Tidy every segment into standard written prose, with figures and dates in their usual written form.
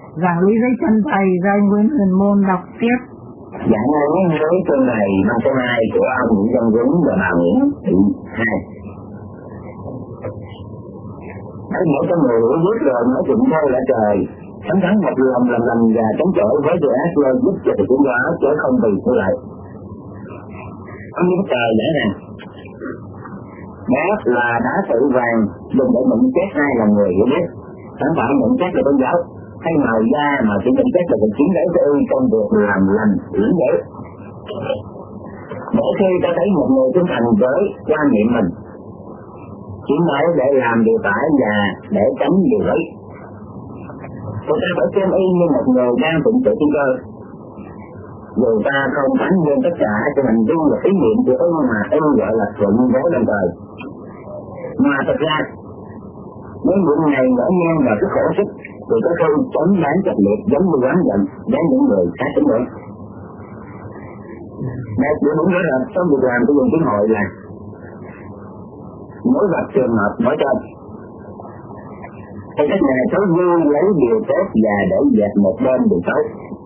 Giảng lý giấy chân thầy Rai Nguyễn Huyền Môn đọc tiếp. Giảng lý giấy chân thầy năm số 2 của ông Nguyễn Văn Dũng và bà Nguyễn Thị Hai. Hãy mỗi con người hiểu biết rồi nói chuyện thôi là trời. Thắng thắng một lòng làm lành và chống chọi với tội ác lên giúp cho sự tiến hóa chứ không bị trở lại. Ông Đức Trời giải rằng đá là đá tự vàng dùng để nhận xét ai là người hiểu biết. Chẳng phải nhận xét là tôn giáo hay màu da mà chỉ nhận xét là sự chiến đấu của ư trong việc làm lành hiển dễ. Mỗi khi ta thấy một người trung thành với quan niệm mình, chiến đấu để làm điều phải và để tránh điều ấy, người ta phải xem y như một người đang phụng sự thiên cơ. Dù ta không phản nguyên tất cả cho hành vi và ý niệm của ư mà ư gọi là thuận với đồng thời. Mà thật ra, nếu những ngày ngỡ ngang và rất khổ sức, thì có khi chống bán trách liệt giống như oán giận đến những người khác tính nữa. Một điều đúng rõ rệt trong việc làm của vùng tiếng hội là mỗi vật trường hợp mỗi trên. Thì các nhà xấu vui lấy điều tốt và để dẹp một bên điều xấu.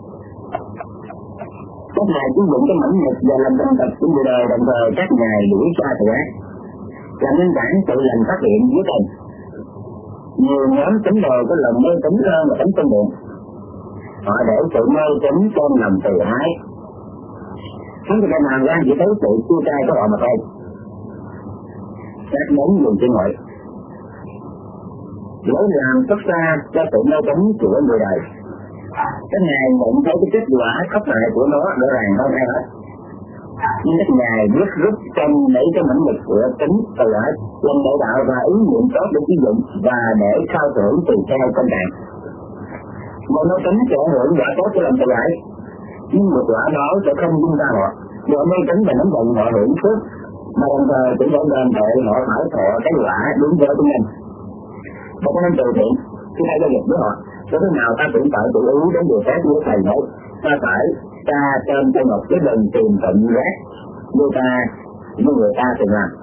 Các ngài sử dụng cái mảnh mực và làm đánh tập của người đời, đồng thời các ngài đuổi xa tội ác, làm nên bản tự lành phát hiện dưới tình. Nhiều nhóm tín đồ có lòng mê tín hơn là tánh tin niệm. Họ để sự mê tín trong lòng từ ái. Chúng ta làm ra chỉ thấy sự chua cay của họ mà thôi. Các đến dùng trên hội lối làm xuất xa cho sự mê tín của người đời. Các ngài nhận thấy cái kết quả khốc hại của nó rõ ràng hơn ai hết. Nhưng các ngài biết rút trong lấy cái mảnh mực của tính từ ái, lòng đại đạo và ý niệm tốt để sử dụng và để khao thưởng tùy theo công trạng. Một mê tín sẽ hưởng quả tốt cho lòng từ ái, nhưng một quả đó sẽ không dung ra họ. Một mê tín và nắm bận họ hưởng phước, mà đồng thời cũng phải đền tội họ phải thọ cái quả đúng với của mình. Một cái năm từ thiện khi hay giao dịch với họ, có thế nào ta cũng phải tự ý đến điều khác với thầy nói, ta phải ta trên cho một cái lần tiền tận rác như người ta từng làm.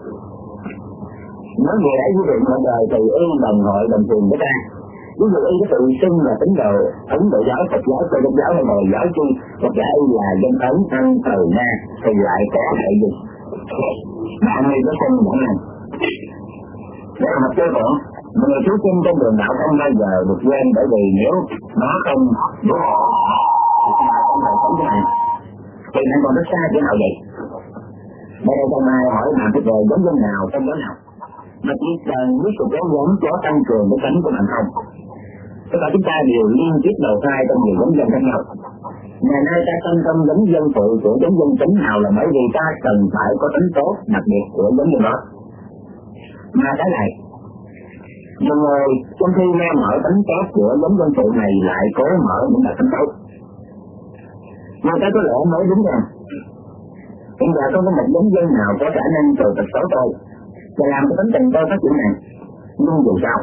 Nói về đấy quý vị mọi đời thì y đồng hội đồng tiền với ta. Ví dụ y có tự xưng là tín đồ Ấn Độ giáo, Phật giáo, Cơ đốc giáo hay Hồi giáo chi, hoặc là y là dân Ấn ăn từ Nga thì lại có hại gì? Bạn này có tin những này. Đó là một cơ bản. Người thú sinh trong đường đạo không bao giờ được quên, bởi vì nếu nó không đủ hộ thì ta không thể sống thế này. Thì nó còn rất xa chỗ nào vậy? Bây giờ trong ai hỏi bạn cái về giống dân nào trong đó nào? Mà chỉ cần biết sự kéo giống có tăng cường cái cánh của bạn không? Tất cả chúng ta đều liên kết đầu thai trong nhiều giống dân khác nhau. Ngày nay ta phân tâm giống dân phụ của giống dân tính nào là bởi vì ta cần phải có tính tốt đặc biệt của giống dân đó. Mà cái này nhiều người trong khi nghe mở tính tốt của giống dân phụ này lại cố mở những đặc tính tốt. Người ta có lẽ nói đúng rằng hiện giờ không có một giống dân nào có khả năng từ tật xấu tôi và làm cái tính tình tôi phát triển này. Nhưng dù sao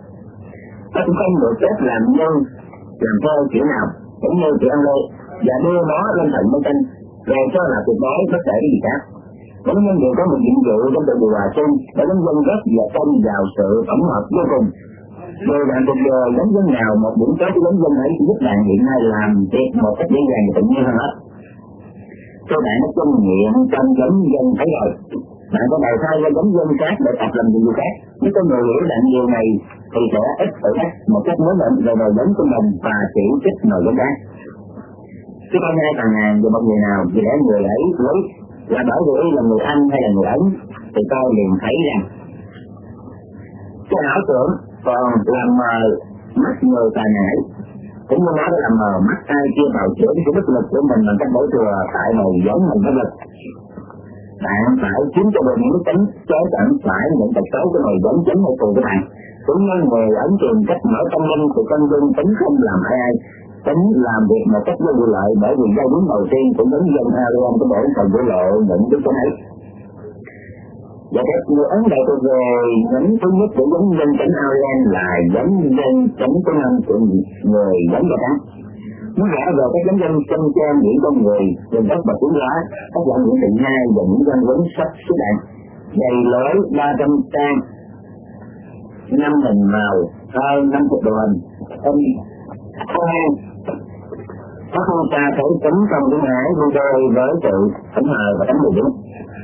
ta cũng không được phép làm như làm theo kiểu nào cũng như kiểu ăn lô và đưa nó lên thành mê tinh rồi cho là tuyệt đối bất kể cái gì khác. Mỗi nhân đều có một nhiệm vụ trong tự điều hòa chung để nhân dân rất và tâm vào sự tổng hợp vô cùng. Rồi bạn cuộc đời giống dân nào một điểm tốt của giống dân ấy giúp bạn hiện nay làm việc một cách dễ dàng và tự nhiên hơn hết. Cho bạn nó kinh nghiệm trong giống dân thấy rồi. Bạn có đầu thai qua giống dân khác để tập làm điều khác. Nếu có người hiểu bạn điều này thì sẽ ít tự ách một cách mới định về đời giống của mình và chỉ trích nồi giống khác. Chứ không ai phàn nàn về một người nào vì lẽ người ấy lấy là bởi vì là người Anh hay là người Ấn thì tôi liền thấy rằng cái ảo tưởng còn làm mờ mắt người tà ngại, cũng như nó đã làm mờ mắt ai kia vào chữa cái bất lực của mình bằng cách đổ thừa tại màu giống mình bất lực. Bạn phải chiếm cho mình những tính chứ chẳng phải những tật xấu của màu giống chính hay phù của bạn. Cũng như người Ấn tìm cách mở tâm linh thì con dân tính không làm ai tính làm việc một cách vô lợi, bởi vì giai đoạn đầu tiên cũng giống dân Arian của bổn phần của lộ những cái chỗ ấy. Và các người Ấn Độ về những thứ nhất của giống dân tỉnh Arian là giống dân tỉnh của năm của người giống và đá. Nó rõ về các giống dân chân trang những con người, dân đất và tiếng lá, các dạng những tình hai và những dân vấn sắc xuất đạn, dày lối 300 trang, 5 hình màu, hơn 50 đồ hình, có không ta phải tính trong cái hải vui đôi với sự thẫn hờ và tánh điều đúng.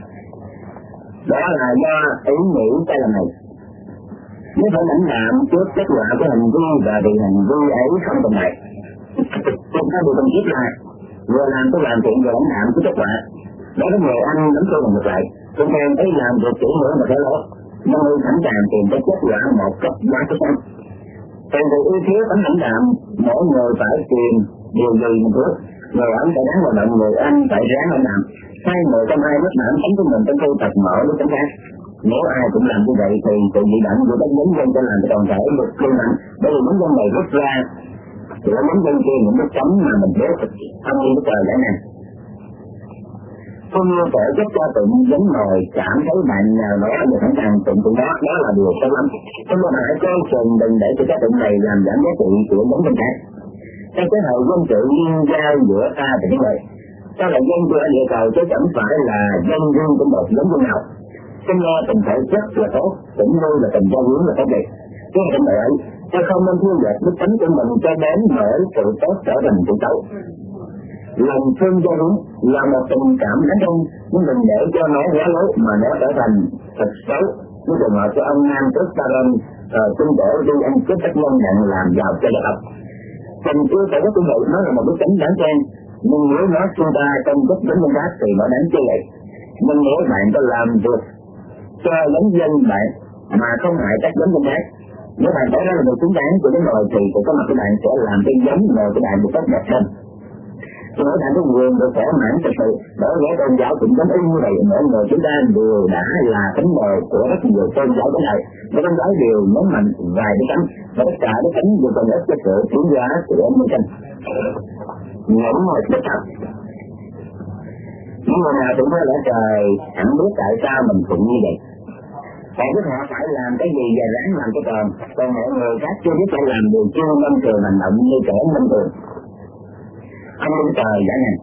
Đó là do ý nghĩ sai lầm này. Nếu phải lãnh đạm trước kết quả của hành vi và vì hành vi ấy không tồn tại. Chúng ta bị cần thiết là vừa làm tôi làm chuyện vừa lãnh đạm trước kết quả. Đó là người anh lắm tôi làm ngược lại. Chúng ta thấy làm việc kỹ nữa mà phải lỗ. Nhưng tôi sẵn sàng tìm cái kết quả một cách quá chắc chắn. Còn vì ưu thiếu tấm lãnh đạm, mỗi người phải tìm điều gì mình muốn. Người anh phải đáng hoạt động, người anh phải ráng lãnh đạm. Hai người trong hai bất mãn sống của mình trong khu tập mở với tấm khác. Nếu ai cũng làm như vậy thì sự dị động của các nhóm dân sẽ làm cho toàn thể được cân bằng. Bởi vì nhóm dân này rút ra của nhóm dân kia những bước chấm mà mình biết không như trời lẽ này. Không như tổ chức cho tụi giống nồi cảm thấy bạn nào đó và sẵn sàng tụi đó, đó là điều sâu lắm. Không có phải coi chừng đừng để cho các tụi này làm giảm giá trị của nhóm dân khác. Trong cái hội dân sự liên giao giữa ta và những người, sao là dân của địa cầu chứ chẳng phải là dân riêng của một nhóm dân nào. Sinh ra tình thể chất là tốt, cũng như là tình gia hướng là tốt đẹp. Cái hình này ấy, ta không nên thu dệt đức tính của mình cho đến bởi sự tốt trở thành sự xấu. Lòng thương gia hướng là một tình cảm đáng đông, nhưng đừng để cho nó quá lố mà nó trở thành thật xấu. Như trường hợp của ông Nam Tức Taron, xin đổ đi ăn cướp các nhân nhận làm giàu cho gia tộc. Tình yêu phải có tương tự, nó là một đức tính đáng khen, nhưng nếu nó chúng ta trong đức tính nhân khác thì nó đáng chê vậy. Nhưng nếu bạn có làm việc cho giống dân bạn mà không hại các giống dân khác, nếu bạn tỏ ra là người xứng đáng của cái nồi thì có mặt của bạn sẽ làm cái giống nồi của bạn một cách đẹp hơn. Mỗi bạn có quyền được khỏe mãn thực sự, bởi lẽ tôn giáo cũng giống y như vậy. Mỗi người chúng ta đều đã là tín đồ của rất nhiều tôn giáo thế này, và tôn giáo đều nhấn mạnh vài cái cánh, và tất cả cái cánh đều còn ít cho sự tiến hóa của ông Minh Trinh. Ngẫm ngồi bất thật. Những người nào cũng nói là trời, hẳn biết tại sao mình cũng như vậy. Họ biết họ phải làm cái gì và ráng làm cái còn mọi người khác chưa biết phải làm điều chưa nên thường hành động như trẻ minh thường. Ông Minh Trời giả ngàn.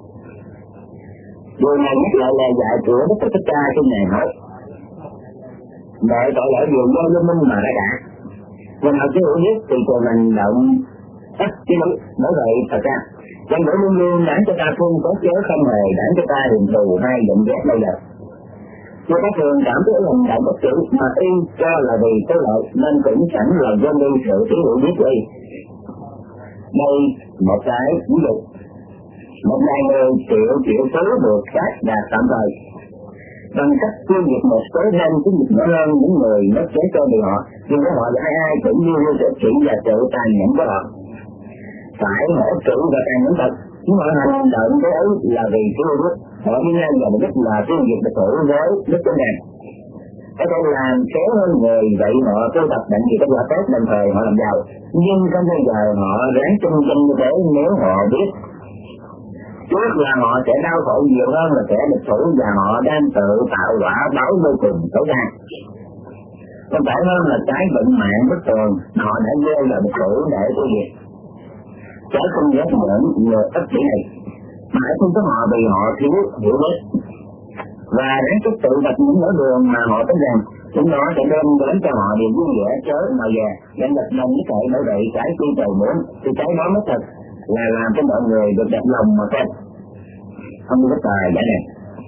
Điều này nhắc lại lời dạy của Đức Phật Thích Ca trong ngày nói. Đợi tội lỗi điều do vô minh mà đã cả. When họ chưa hiểu biết thì thường hành động tất chứ đúng. Bởi vậy thật ra, chân đổi luôn luôn đáng cho ta phương tốt chớ không hề đáng cho ta hình thù hay định ghét bây giờ. Người ta thường cảm thấy hành động bất tử mà y cho là vì có lợi nên cũng chẳng là quên đi sự thiếu hiểu biết của y. Đây một cái ví dụ. Một vài người triệu số được các đạt tạm thời bằng cách tiêu diệt một số nhân cái việc nhỏ hơn những người mất chế cho bị họ, nhưng với họ ai ai cũng như sự chỉ và sự tàn nhẫn của họ. Phải hỗ trợ và tàn nhẫn thật, nhưng họ hành động cái ấy là vì tiêu diệt. Họ đi ngang vào mục đích là tiêu diệt được thủ với đức chúa này. Có thể làm khéo hơn người, vậy họ tu tập bệnh gì kết quả tốt đồng thời họ làm giàu. Nhưng không bao giờ họ ráng chung chân như thế nếu họ biết trước là họ sẽ đau khổ nhiều hơn là kẻ địch thủ và họ đang tự tạo quả báo vô cùng xấu xa. Không phải hơn là cái bệnh mạng bất thường họ đã gieo là địch thủ để tiêu diệt. Chớ không dám nhận người ích kỷ này. Mãi không có họ vì họ thiếu hiểu biết và ráng chút tự đặt những nỗi đường mà họ tin rằng chúng nó sẽ đem đến cho họ điều vui vẻ chớ mà về dẫn đặt lòng như vậy. Bởi vậy cái chi trời muốn thì cái đó mới thật là làm cho mọi người được đẹp lòng mà xem. Không có tài giả này.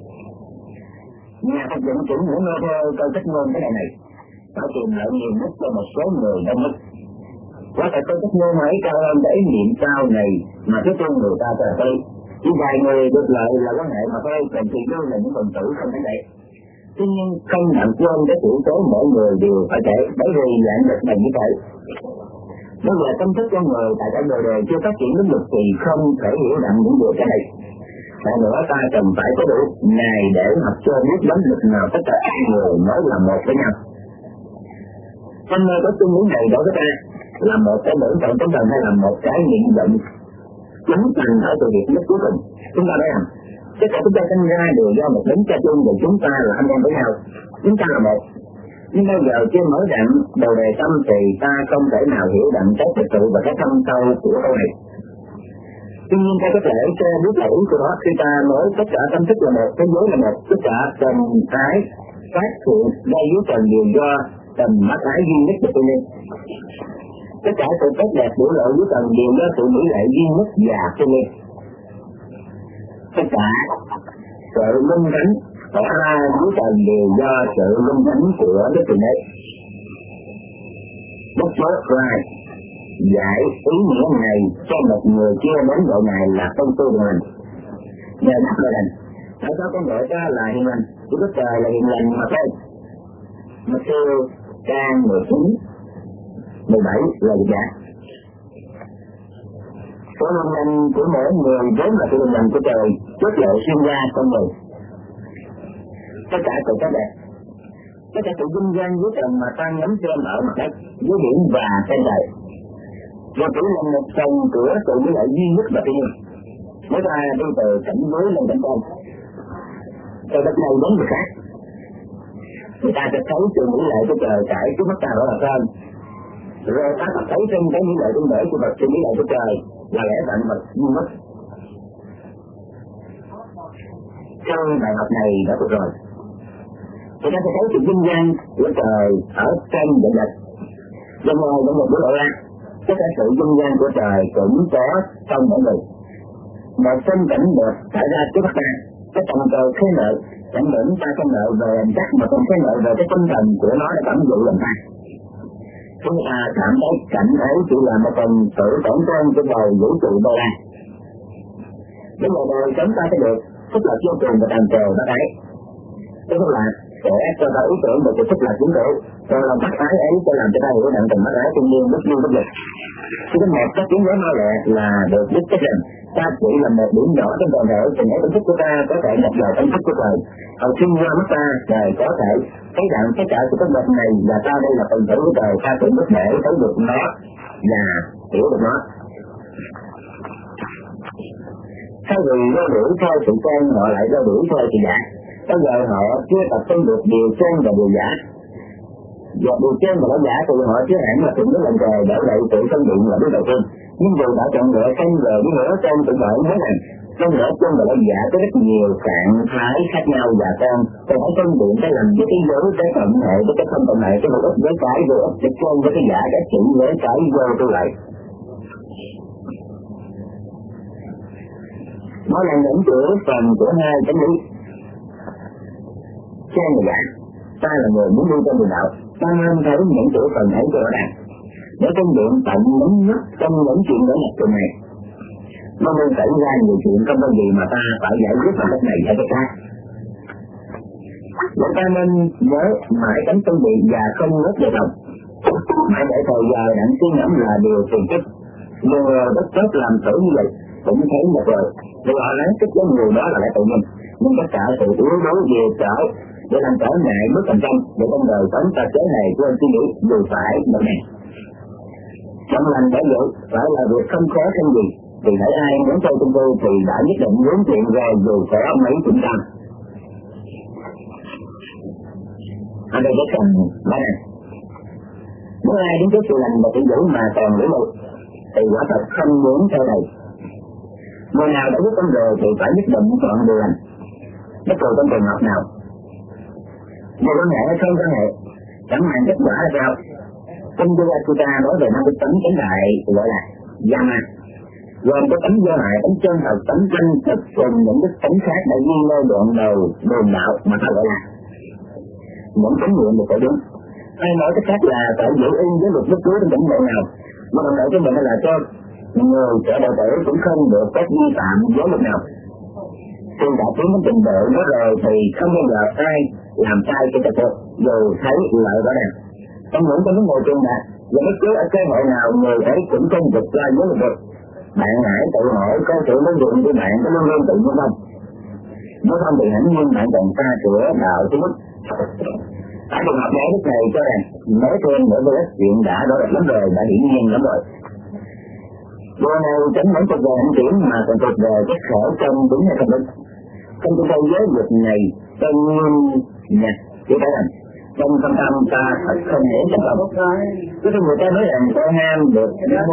Nhà thực dụng chủ muốn nói theo câu cách ngôn cái này phải tìm lại nhiều nhất cho một số người đông nhất. Quá tại câu cách ngôn ấy cao hơn cái ý niệm cao này mà cái chung người ta trở tới. Chỉ vài người được lợi là quan hệ mà thôi, còn thì đâu là những phần tử không phải vậy. Tuy nhiên không nặng quên cái chủ tố mỗi người đều phải thể, bởi vì dạng được bằng như vậy. Nếu là tâm thức con người tại cả đời đời chưa phát triển đến được thì không thể hiểu đặng những điều cái này. Tại nữa ta cần phải có đủ ngày để học cho biết đến lực nào tất cả người mới là một với nhau. Hôm nay có chung lý này đối với ta là một cái bổn phận tinh thần hay là một cái nhiệm vụ chính thành ở từ việc nhất cuối cùng. Chúng ta thấy rằng tất cả chúng ta sinh ra đều do một đấng cha chung và chúng ta là anh em với nhau. Chúng ta là một. Nhưng bây giờ chưa mở đặng đầu đề tâm thì ta không thể nào hiểu đặng cái thực sự và cái thâm sâu của câu này. Tuy nhiên ta có thể cho biết là ý của nó khi ta nói tất cả tâm thức là một, thế giới là một, tất cả tình ái phát hiện đây dưới trần đều do tình mắt ái duy nhất của tôi nên. Tất cả sự tốt đẹp biểu lộ dưới trần đều do sự mỹ lệ duy nhất và thiên liêng. Tất cả sự linh thánh tỏ ra dưới trần đều do sự linh thánh của Đức Thượng Đế. Đức Chúa Christ giải ý nghĩa này cho một người chưa đến độ này là công tu hiền lành. Nhờ đắc hiền lành, tại sao con gọi ta là hiền lành? Chúa Đức Trời là hiền lành mà thôi. Matthew trang 19, 17 là gì vậy? Sự hiền lành của mỗi người vốn là sự hiền lành của trời, trước lệ sinh ra con người. Tất cả sự tốt đẹp, tất cả sự vinh quang dưới trần mà ta ngắm xem ở mặt đất, dưới biển và trên trời, và chỉ là một phần của sự mỹ lệ duy nhất và thiên nhiên. Nếu ta đi từ cảnh dưới lên cảnh trên, từ đất này đến vực khác, người ta sẽ thấy sự mỹ lệ của trời trải trước mắt ta rõ ràng hơn. Rồi ta sẽ thấy trên cái mỹ lệ tương để của vật, sự mỹ lệ của trời là lẽ vạn vật duy nhất. Trong bài học này đã được rồi, người ta sẽ thấy sự vinh quang của trời ở trên vạn vật. Do ngoài vạn vật biểu lộ ra, tất cả sự vinh quang của trời cũng có trong mỗi người. Một phân cảnh được xảy ra trước mắt ta, cái tầm cầu khen ngợi, cảnh tưởng ta khen ngợi về hành chất mà không khen ngợi về cái tinh thần của nó đã cảm dụ lòng ta. Chúng ta cảm thấy cảnh ấy chỉ là một phần sự tổn thương trên đầu vũ trụ đô la. Đến ngày đời chúng ta sẽ được phúc lạc vô cùng và tràn trề bác ái. Cái phúc lạc sẽ cho ta ý tưởng về sự phúc lạc vĩnh cửu, rồi lòng bác ái ấy sẽ làm cho ta hiểu nặng tình bác ái thiên nhiên bất du bất lực. Khi có một các tiếng nói mau lẹ là được biết chắc rằng ta chỉ là một điểm nhỏ trong toàn thể, tình ấy tâm thức của ta có thể nhập vào tâm thức của trời. Hầu xuyên qua mắt ta, trời có thể thấy rằng tất cả sự tốt đẹp này là ta đây là phần tử của trời, ta cũng có thể thấy được nó và hiểu được nó. Thay vì đeo đuổi theo sự chân, họ lại đeo đuổi theo sự giả. Bây giờ họ chưa tập trung được điều chân và điều giả. Và điều chân và điều giả thì họ chưa hẳn là tìm đến lần trời để lại tự phân định là biết đầu tiên. Nhưng dù đã chọn lựa chân về đi nữa chân cũng phải nói rằng trong lựa chân và điều giả có rất nhiều trạng thái khác nhau và con phải phân định cái làm với cái dấu cái cộng hệ với cái không cộng hệ, cái một ít với cái vô ít cái chân với cái giả cái chữ với cái vô tôi lại. Nó là những chữ phần của hai chánh lý. Chân và giả, ta là người muốn đi trên đường đạo, ta nên thấy những chữ phần ấy cho rõ ràng, để kinh nghiệm tận đến nhất trong những chuyện đó nhặt từ này. Nó nên xảy ra nhiều chuyện không có gì mà ta phải giải quyết bằng cách này hay cách khác. Để ta nên nhớ mãi tránh phân biệt và không ngớt về lòng. Mãi để thời giờ đặng suy ngẫm là điều phiền phức. Người đất tốt làm thử như vậy cũng thấy một rồi, vì họ lắng thích với người đó là lẽ tự nhiên. Nhưng tất cả sự yếu đuối về trở để làm trở ngại bước thành công để trong đời sống ta chế này của suy nghĩ dù phải một ngày. Trong lành đã dụ phải là việc không khó khăn gì, vì hãy ai muốn chơi trung tu thì đã nhất định muốn chuyện rồi dù có mấy chúng ta. Ở đây cái cần ba này, nếu ai đến trước sự lành và tự dữ mà còn nghĩ một thì quả thật không muốn theo này. Người nào đã biết tâm rồi thì phải nhất định chọn điều lành, bất kỳ trong trường hợp nào. Về quan hệ hay không quan hệ, chẳng hạn kết quả là sao? Trong Yoga Sutta nói về 50 tấm chánh đại gọi là Yama, gồm có tấm do hại, tấm chân thật, tấm chân thực cùng những đức tấm khác đã ghi nơi đoạn đầu đường đạo mà ta gọi là những tấm nguyện được phổ biến. Hay nói cách khác là phải giữ yên với luật bất cứ trong cảnh độ nào, mà đồng đội của mình là cho người trẻ đạo tử cũng không được phép vi phạm với luật nào. Khi đã tiến đến trình độ đó rồi thì không bao giờ ai làm sai cái trật tự dù thấy lợi rõ ràng. Trong những cái vấn đề trên đạt và bất cứ ở cơ hội nào người ấy cũng không vượt qua với luật được. Bạn hãy tự hỏi câu chuyện lớn đường của bạn có luôn luôn tự nhiên không? Nếu không thì hẳn nhiên bạn còn xa sửa đạo thứ nhất. Ở trường hợp này lúc này cho rằng nói thêm nữa với chuyện đã rõ rệt lắm rồi, đã hiển nhiên lắm rồi. Điều này chẳng những thuộc về hạnh kiểm mà còn thuộc về cái khổ trong đúng hay không đúng. Trong cái câu giới luật này trong nha, chỉ phải rằng trong tâm tâm ta thật không thể chấp nhận. Cứ khi người ta nói rằng tôi ham được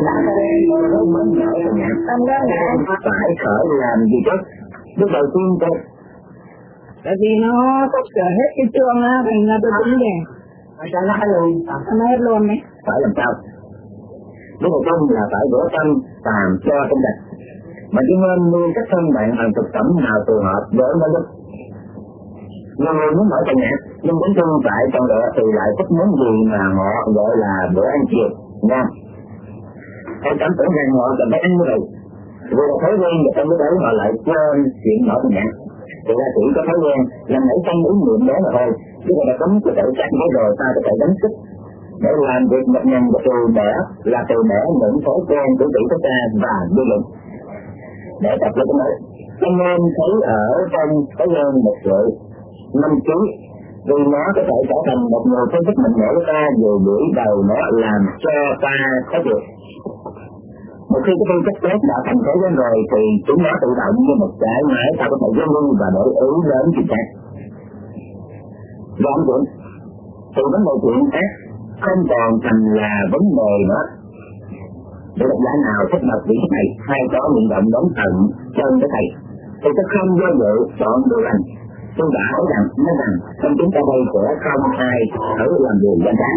phải khởi làm gì chứ? Lúc đầu tiên tôi tại vì nó sắp sửa hết cái chương á, thành ra tôi tính để sao nó hết luôn? nó hết luôn đấy. Phải làm sao? Bước đầu tiên là phải rửa tâm tàm cho tinh sạch. Mà chỉ nên nuôi các thân bạn bằng thực phẩm nào phù hợp với nó lúc. Nhiều người muốn mở tài nhạc, nhưng đến chung tại trong đó thì lại thích món gì mà họ gọi là bữa ăn chiều, nha. Em cảm tưởng rằng họ cần phải ăn như vậy. Vì là thói quen và trong cái đấy họ lại quên chuyện mở tài nhạc. Thì ra chỉ có thói quen làm nảy tâm ý niệm đó mà thôi. Chứ mà đã cấm cái tự sát đó rồi ta có thể đánh sức. Để làm việc một nhân và từ bẻ là từ bẻ những thói quen của tự chúng ta và đi lệnh. Để tập cho cái mới. Anh em thấy ở trong thói quen một sự năm ký, vì nó có thể trở thành một người phân tích mạnh mẽ của ta dù buổi đầu nó làm cho ta khó chịu. Một khi cái phân tích tốt đã thành thói quen rồi thì chúng nó tự động như một cái máy ta có thể dân lưu và để ý đến chuyện khác. Giảm chuẩn từ vấn đề chuyện khác không còn thành là vấn đề nữa. Để độc giả nào thích đọc quyển này hay có nguyện vọng đón tận chân với thầy thì sẽ không do dự chọn điều lành. Tôi đã nói rằng trong chúng ta đây sẽ không ai thử làm điều gian trá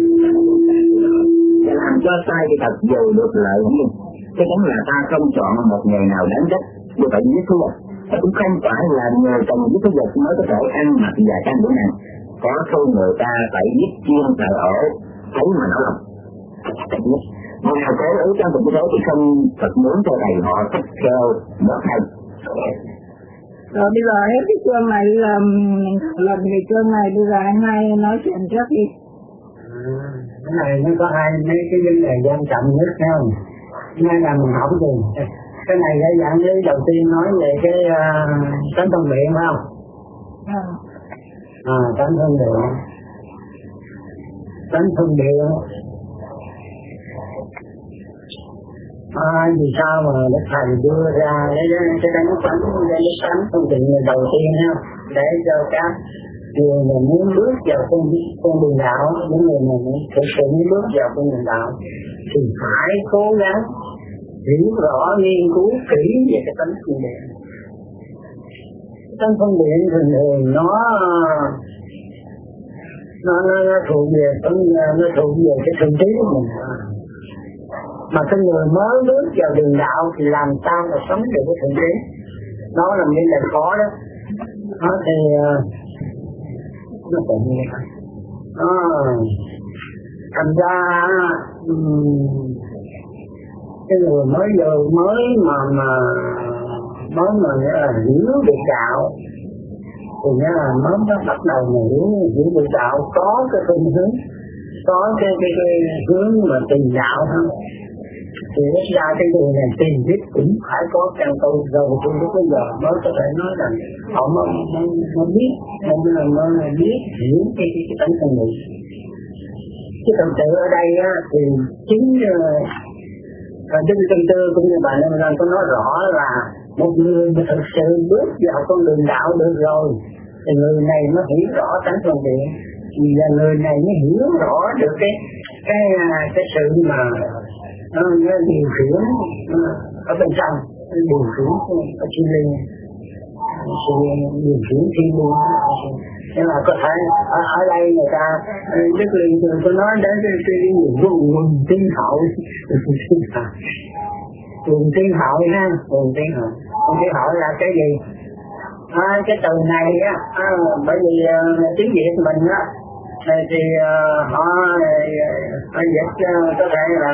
và làm cho sai thì thật dù được lợi riêng. Chắc chắn là ta không chọn một nghề nào đáng trách như phải giết thú vật. Ta cũng không phải là người cần giết thú vật mới có thể ăn mặc và trang điểm này. Có khi người ta phải giết chiên tại ổ thấy mà nó lòng. Người nào cố ý trang phục như thế thì không thật muốn cho thầy họ thích theo mất hay. Rồi bây giờ hết cái chương này là lần về chương này bây giờ anh hai nói chuyện trước đi. Cái này nó có hai mấy cái vấn đề quan trọng nhất phải không? Ngay là mình học gì? Cái này cái dạng lý đầu tiên nói về cái tánh phân biện phải không? Tánh phân biện. Tánh phân biện. Vì sao mà Đức Thầy đưa ra cái tánh phân biện đầu tiên ha, để cho các người mà muốn bước vào con đường đạo, những người mà thực sự muốn bước vào con đường đạo thì phải cố gắng hiểu rõ nghiên cứu kỹ về cái tánh phân biện. Tánh phân biện thường thường nó thuộc về cái thân trí của mình. Mà cái người mới bước vào đường đạo thì làm sao mà sống được cái thuận trí, đó là vấn đề khó đó. Đó thì nó tự nhiên thành ra cái người mới hiểu được đạo thì mới bắt đầu mà hiểu được đạo, có cái phương hướng, có cái hướng mà tìm đạo thôi. Thì lúc ra cái người này tìm biết cũng phải có căn tu rồi từ lúc bây giờ mới có thể nói rằng họ mới biết hiểu cái tánh phân biệt. Cái tâm tự ở đây á, thì chính tâm tư cũng như bạn em có nói rõ là một người mà thực sự bước vào con đường đạo được rồi thì người này mới hiểu rõ tánh phân biệt, và người này mới hiểu rõ được cái sự mà nó điều khiển ở bên trong, điều khiển ở trên linh, sự điều khiển thiên liêng. Nên là có thể ở đây người ta Đức Liên thường có nói đến cái quần tiên hậu, quần tiên hậu ha, quần tiên hậu là cái gì? Cái từ này á, bởi vì tiếng Việt mình á thì họ dịch có thể là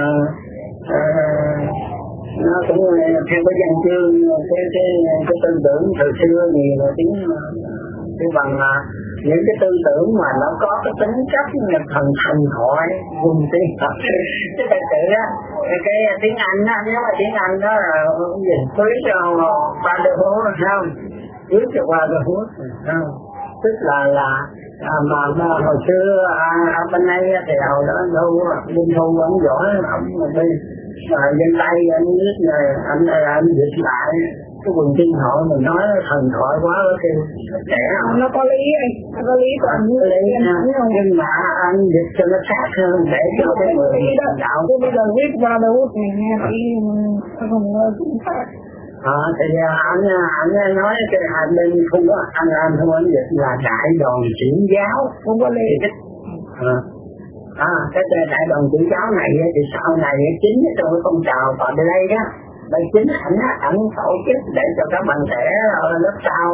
nó cũng theo cái văn chương cái tư tưởng từ xưa nhiều là tiếng bằng những cái tư tưởng mà nó có cái tính chất như thần thoại vùng tiếng cái thật sự á, cái tiếng Anh á, nếu mà tiếng Anh đó là gì free cho fatherhood không, free cho fatherhood không, tức là mà hồi xưa ở bên đây thì hồi đó Đinh Thu vẫn giỏi, ông đi dân Tây anh biết rồi anh dịch lại cái quần tiên hội mình nói thần thoại quá đó kêu trẻ nó có lý anh, nó có lý còn nhưng mà anh dịch cho nó sát hơn để cho cái người đạo. Bây giờ viết ra đâu mình nghe thấy không chính xác. Thì anh nói cái hai bên không có anh không có dịch là đại đoàn chuyển giáo, không có lý. Cái đại đoàn chủ giáo này thì sau này chính trong cái phong trào vào đây đó, đây chính ảnh tổ chức để cho các bạn trẻ lớp sau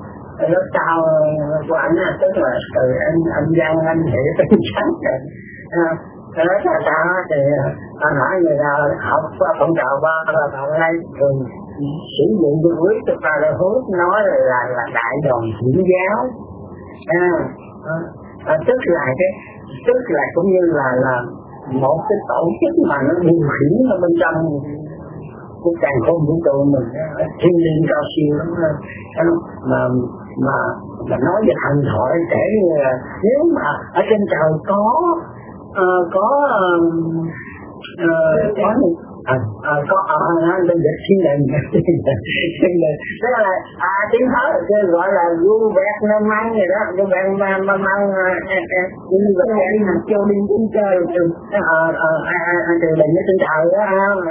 của ảnh, tức là từ anh Giang, anh Hiệp, anh Tránh rồi đó là sao thì anh hỏi người ta học qua phong trào qua là vào đây thường sử dụng cái quyết cho ta là hút nói là đại đoàn chủ giáo, tức là cũng như là một cái tổ chức mà nó điều khiển ở bên trong cái càng khôn vũ trụ mình, thiên liêng cao siêu lắm mà nói về thần thoại kể nếu mà ở trên trời có bây giờ thiên đình tức là tiếng Hán gọi là du vẹt nó mang gì đó, du vẹt mà mang du vẹt mà cho đi trên trời từ đình ở trên trời đó,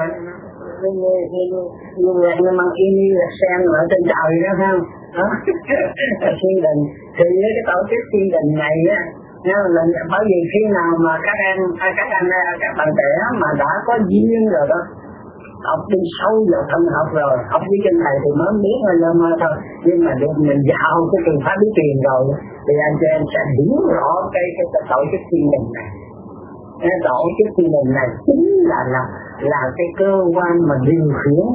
du vẹt nó mang in là sen ở trên trời đó không thiên đình thì cái tổ chức thiên đình này á, bởi vì khi nào mà các bạn trẻ mà đã có duyên rồi đó, học đi sâu vào thân học rồi, học với trên này thì mới biết mà thôi, nhưng mà được mình vào cái trường pháp lý truyền rồi thì anh chị em sẽ hiểu rõ cái tổ chức thiên đình này. Cái tổ chức thiên đình này chính là cái cơ quan mà điều khiển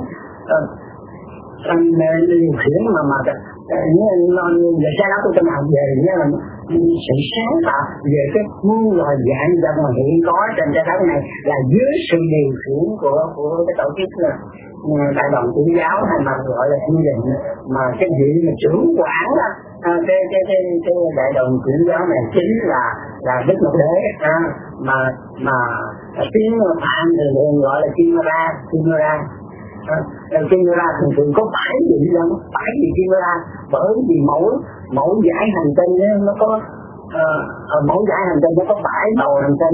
điều khiển mà như cái đó tôi từng học về như là sự sáng tạo về cái muôn loài dạng vật mà hiện có trên trái đất này là dưới sự điều khiển của cái tổ chức đại đoàn chủ giáo hay mà gọi là thiên đình, mà cái vị mà trưởng quản đó, cái đại đoàn chủ giáo này chính là Đức Mộc Đế, mà tiếng Phạn thì gọi là Kimera. Kimera thường có 7 vị lắm, 7 vị Kimera, bởi vì mỗi dải hành tinh nó có mỗi dải hành tinh nó có 7 đầu hành tinh,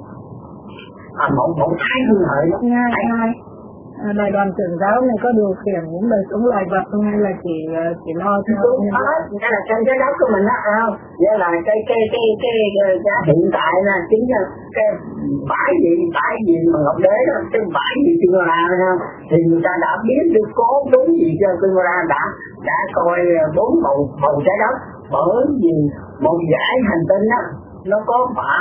một thái dương hợi đó. Đại đoàn trưởng giáo này có điều khiển những đời sống loài vật không, hay là chỉ lo cho cái là trên trái đất của mình đó không? Vậy là cái hiện tại là chính là cái bãi gì mà Ngọc Đế đó, cái bãi gì Kimera không? Thì người ta đã biết được có 4 gì cho Kimera đã coi 4 bầu trái đất, bởi vì một dải hành tinh đó nó có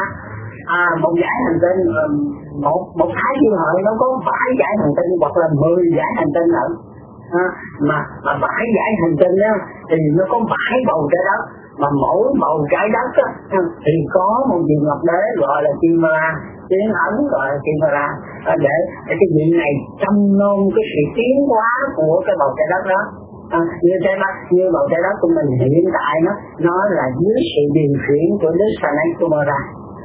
một dải hành tinh, một thái dương hợi nó có 7 dải hành tinh hoặc là 10 dải hành tinh nữa, mà 7 dải hành tinh đó thì nó có 7 bầu trái đất, mà mỗi bầu trái đất đó, thì có một vị Ngọc Đế gọi là Kimera, tiếng Ấn gọi là Kimera, để cái vị này châm nôn cái sự tiến hóa của cái bầu trái đất đó. Như bầu trái đất của mình hiện tại nó là dưới sự điều khiển của Đức Sanat Kumara.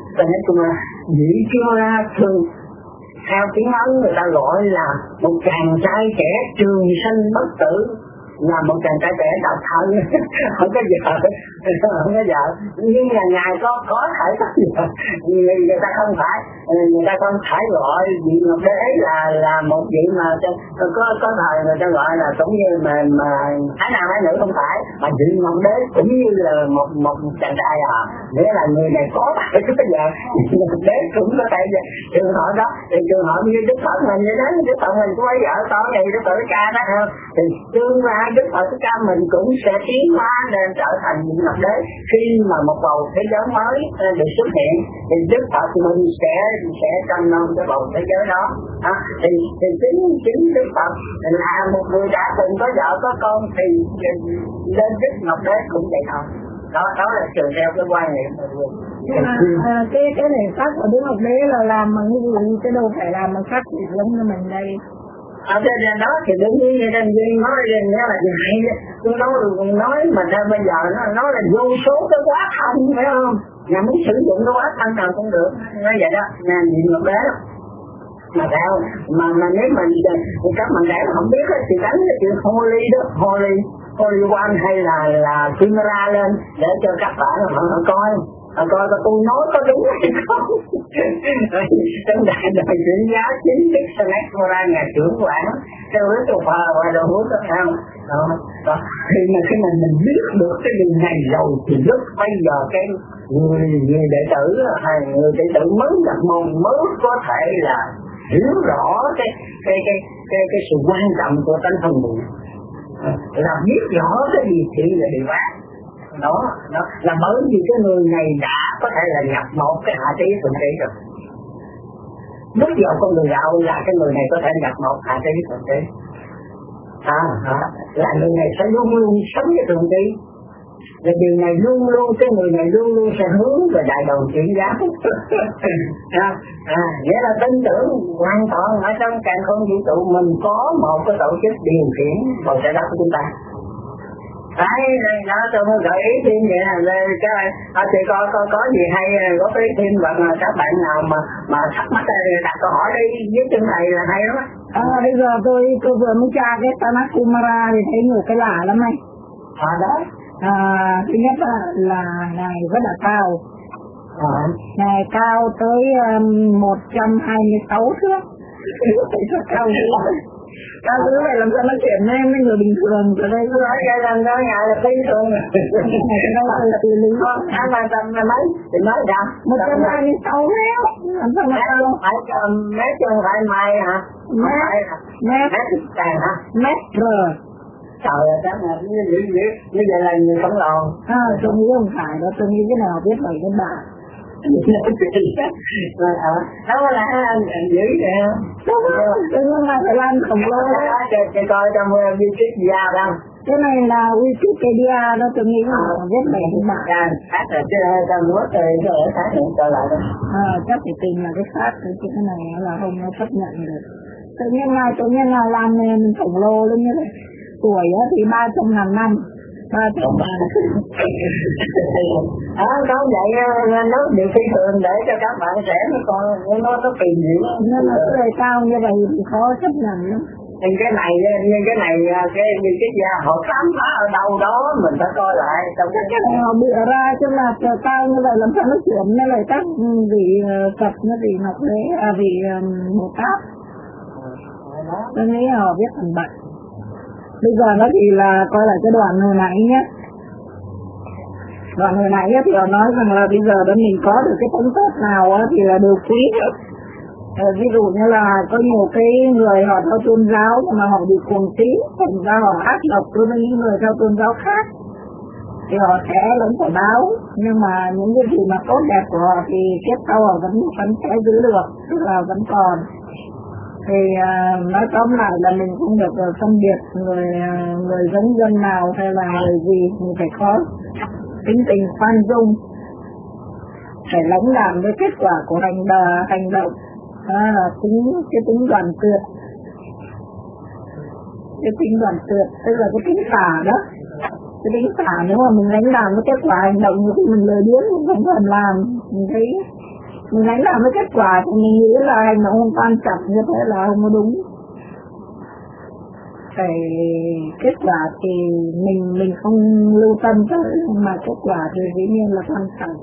Vị Kimera thường theo tiếng Ấn người ta gọi là một chàng trai trẻ trường sanh bất tử, là một chàng trai trẻ độc thân, không có vợ, nhưng mà ngài có thể có vợ, người ta không phải gọi vị Ngọc Đế là một vị mà có thời người ta gọi là cũng như mà thái nam thái nữ, không phải, mà vị Ngọc Đế cũng như là một chàng trai, nghĩa là người này có thể có vợ, Ngọc Đế cũng có thể trường hợp đó, thì trường hợp như Đức Phật mình vậy đó, Đức Phật mình có vợ con này Đức Phật Ca đó không, thì tương lai Đức Phật Ca mình cũng sẽ tiến hóa nên trở thành vị Ngọc Đế. Khi mà một bầu thế giới mới được xuất hiện thì Đức Phật mình sẽ tranh nom cái bầu thế giới đó. Thì chính Đức Phật là một người đã từng có vợ có con thì lên Đức Ngọc Đế cũng vậy thôi. Đó là trường theo cái quan niệm của mình. Cái này sắc của Đức Ngọc Đế là làm bằng cái gì, chứ đâu phải làm bằng sắc giống như mình đây. Cái đó thì đương nhiên người ta nói là ngại, tôi nói mà ra bây giờ nó là vô số cái quá thân, phải không? Nhà muốn sử dụng cái quá thân nào cũng được, nói vậy đó, nè nhìn Ngọc Đế đó. Mà sao mà nếu mà các bạn trẻ không biết thì đánh cái chuyện Holy đó, Holy One hay là Kimera lên để cho các bạn họ coi tôi nói có đúng hay không. Trong đại đời chuyển giáo chính Đức Sanat Kumara ngài trưởng quản theo hướng tu Phật và đồ hút đó không, đó. Khi mà mình biết được cái điều này rồi thì lúc bây giờ cái người đệ tử hay người đệ tử mới nhập môn mới có thể là hiểu rõ cái sự quan trọng của tánh phần niệm, là biết rõ cái điều thiện và điều ác. Đó là bởi vì cái người này đã có thể là nhập một cái hạ trí thuận trí rồi. Lúc giờ con người đạo là cái người này có thể nhập một hạ trí thuận trí, là người này sẽ luôn luôn sống với thuận trí. Và điều này luôn luôn, cái người này luôn luôn sẽ hướng về đại đồng chuyển giáo. Nghĩa là tin tưởng hoàn toàn ở trong càn khôn vũ trụ mình có một cái tổ chức điều khiển bầu trời đất của chúng ta. Đấy, đó tôi mới gợi ý thêm vậy là chị có gì hay góp ý thêm, và các bạn nào mà thắc mắc đặt câu hỏi đi với chân thầy là hay lắm. Bây giờ tôi vừa mới tra cái Sanat Kumara thì thấy nhiều cái lạ lắm này. Đó. Thứ nhất là ngài rất là cao. Ngài cao tới 126 thước. Cao dữ. Cao dữ vậy làm sao nói chuyện với người bình thường ở đây. Nói ra làm đó ngài là bình thường. Đâu là từ lý. Anh là tầm mấy? Thì nói sao? 126 mét. Làm sao mà cao? Phải mét chứ không phải mai hả? Mét càng hả? Mét rồi. Trời ơi, chắc là như vậy là người khổng lồ. Tôi nghĩ không phải đó, tôi nghĩ cái nào biết vậy cái bà. Đó là anh dữ vậy không? Đúng rồi, tôi nghĩ là phải làm khổng lồ đó. Chị coi trong Wikipedia đâu? Cái này là Wikipedia đó, tôi nghĩ là biết vậy cái bà. Khác là chứ ta muốn rồi ở khác thì trở lại đó. Chắc phải tìm là cái khác, cái này là không nó chấp nhận được. Tự nhiên là làm nên khổng lồ lên như thế. Tuổi thì 300.000 năm. 300.000. Có vậy nó điều phi thường để cho các bạn trẻ nó tìm hiểu. Nên là người cao như vậy thì khó chấp nhận lắm. Nhưng cái này cái gia họ khám phá ở đâu đó mình phải coi lại. Trong cái này họ bịa ra chứ là cao như vậy làm sao nó chuyển nó lại các vị Phật, nó vị Ngọc Đế, vị Bồ Tát. Tôi nghĩ họ biết thành bậy. Bây giờ nó thì là coi lại cái đoạn hồi nãy nhé. Đoạn hồi nãy thì họ nói rằng là bây giờ đó mình có được cái tánh tốt nào thì là đều quý. Ví dụ như là có nhiều cái người họ theo tôn giáo mà họ bị cuồng tín, thành ra họ ác độc đối với những người theo tôn giáo khác, thì họ sẽ vẫn phải báo. Nhưng mà những cái gì mà tốt đẹp của họ thì kiếp sau họ vẫn sẽ giữ được, tức là vẫn còn. Thì nói tóm lại là mình không được phân biệt người giống dân nào hay là người gì, mình phải có tính tình khoan dung, phải lãnh đạm với kết quả của hành động, cái tính đoàn tuyệt, tức là cái tính xả đó. Cái tính xả nếu mà mình lãnh đạm với kết quả hành động như thì mình lười biếng mình không cần làm, mình thấy mình lãnh đạo với kết quả thì mình nghĩ là hành động không quan trọng, như thế là không có đúng. Phải kết quả thì mình không lưu tâm tới, mà kết quả thì dĩ nhiên là quan trọng.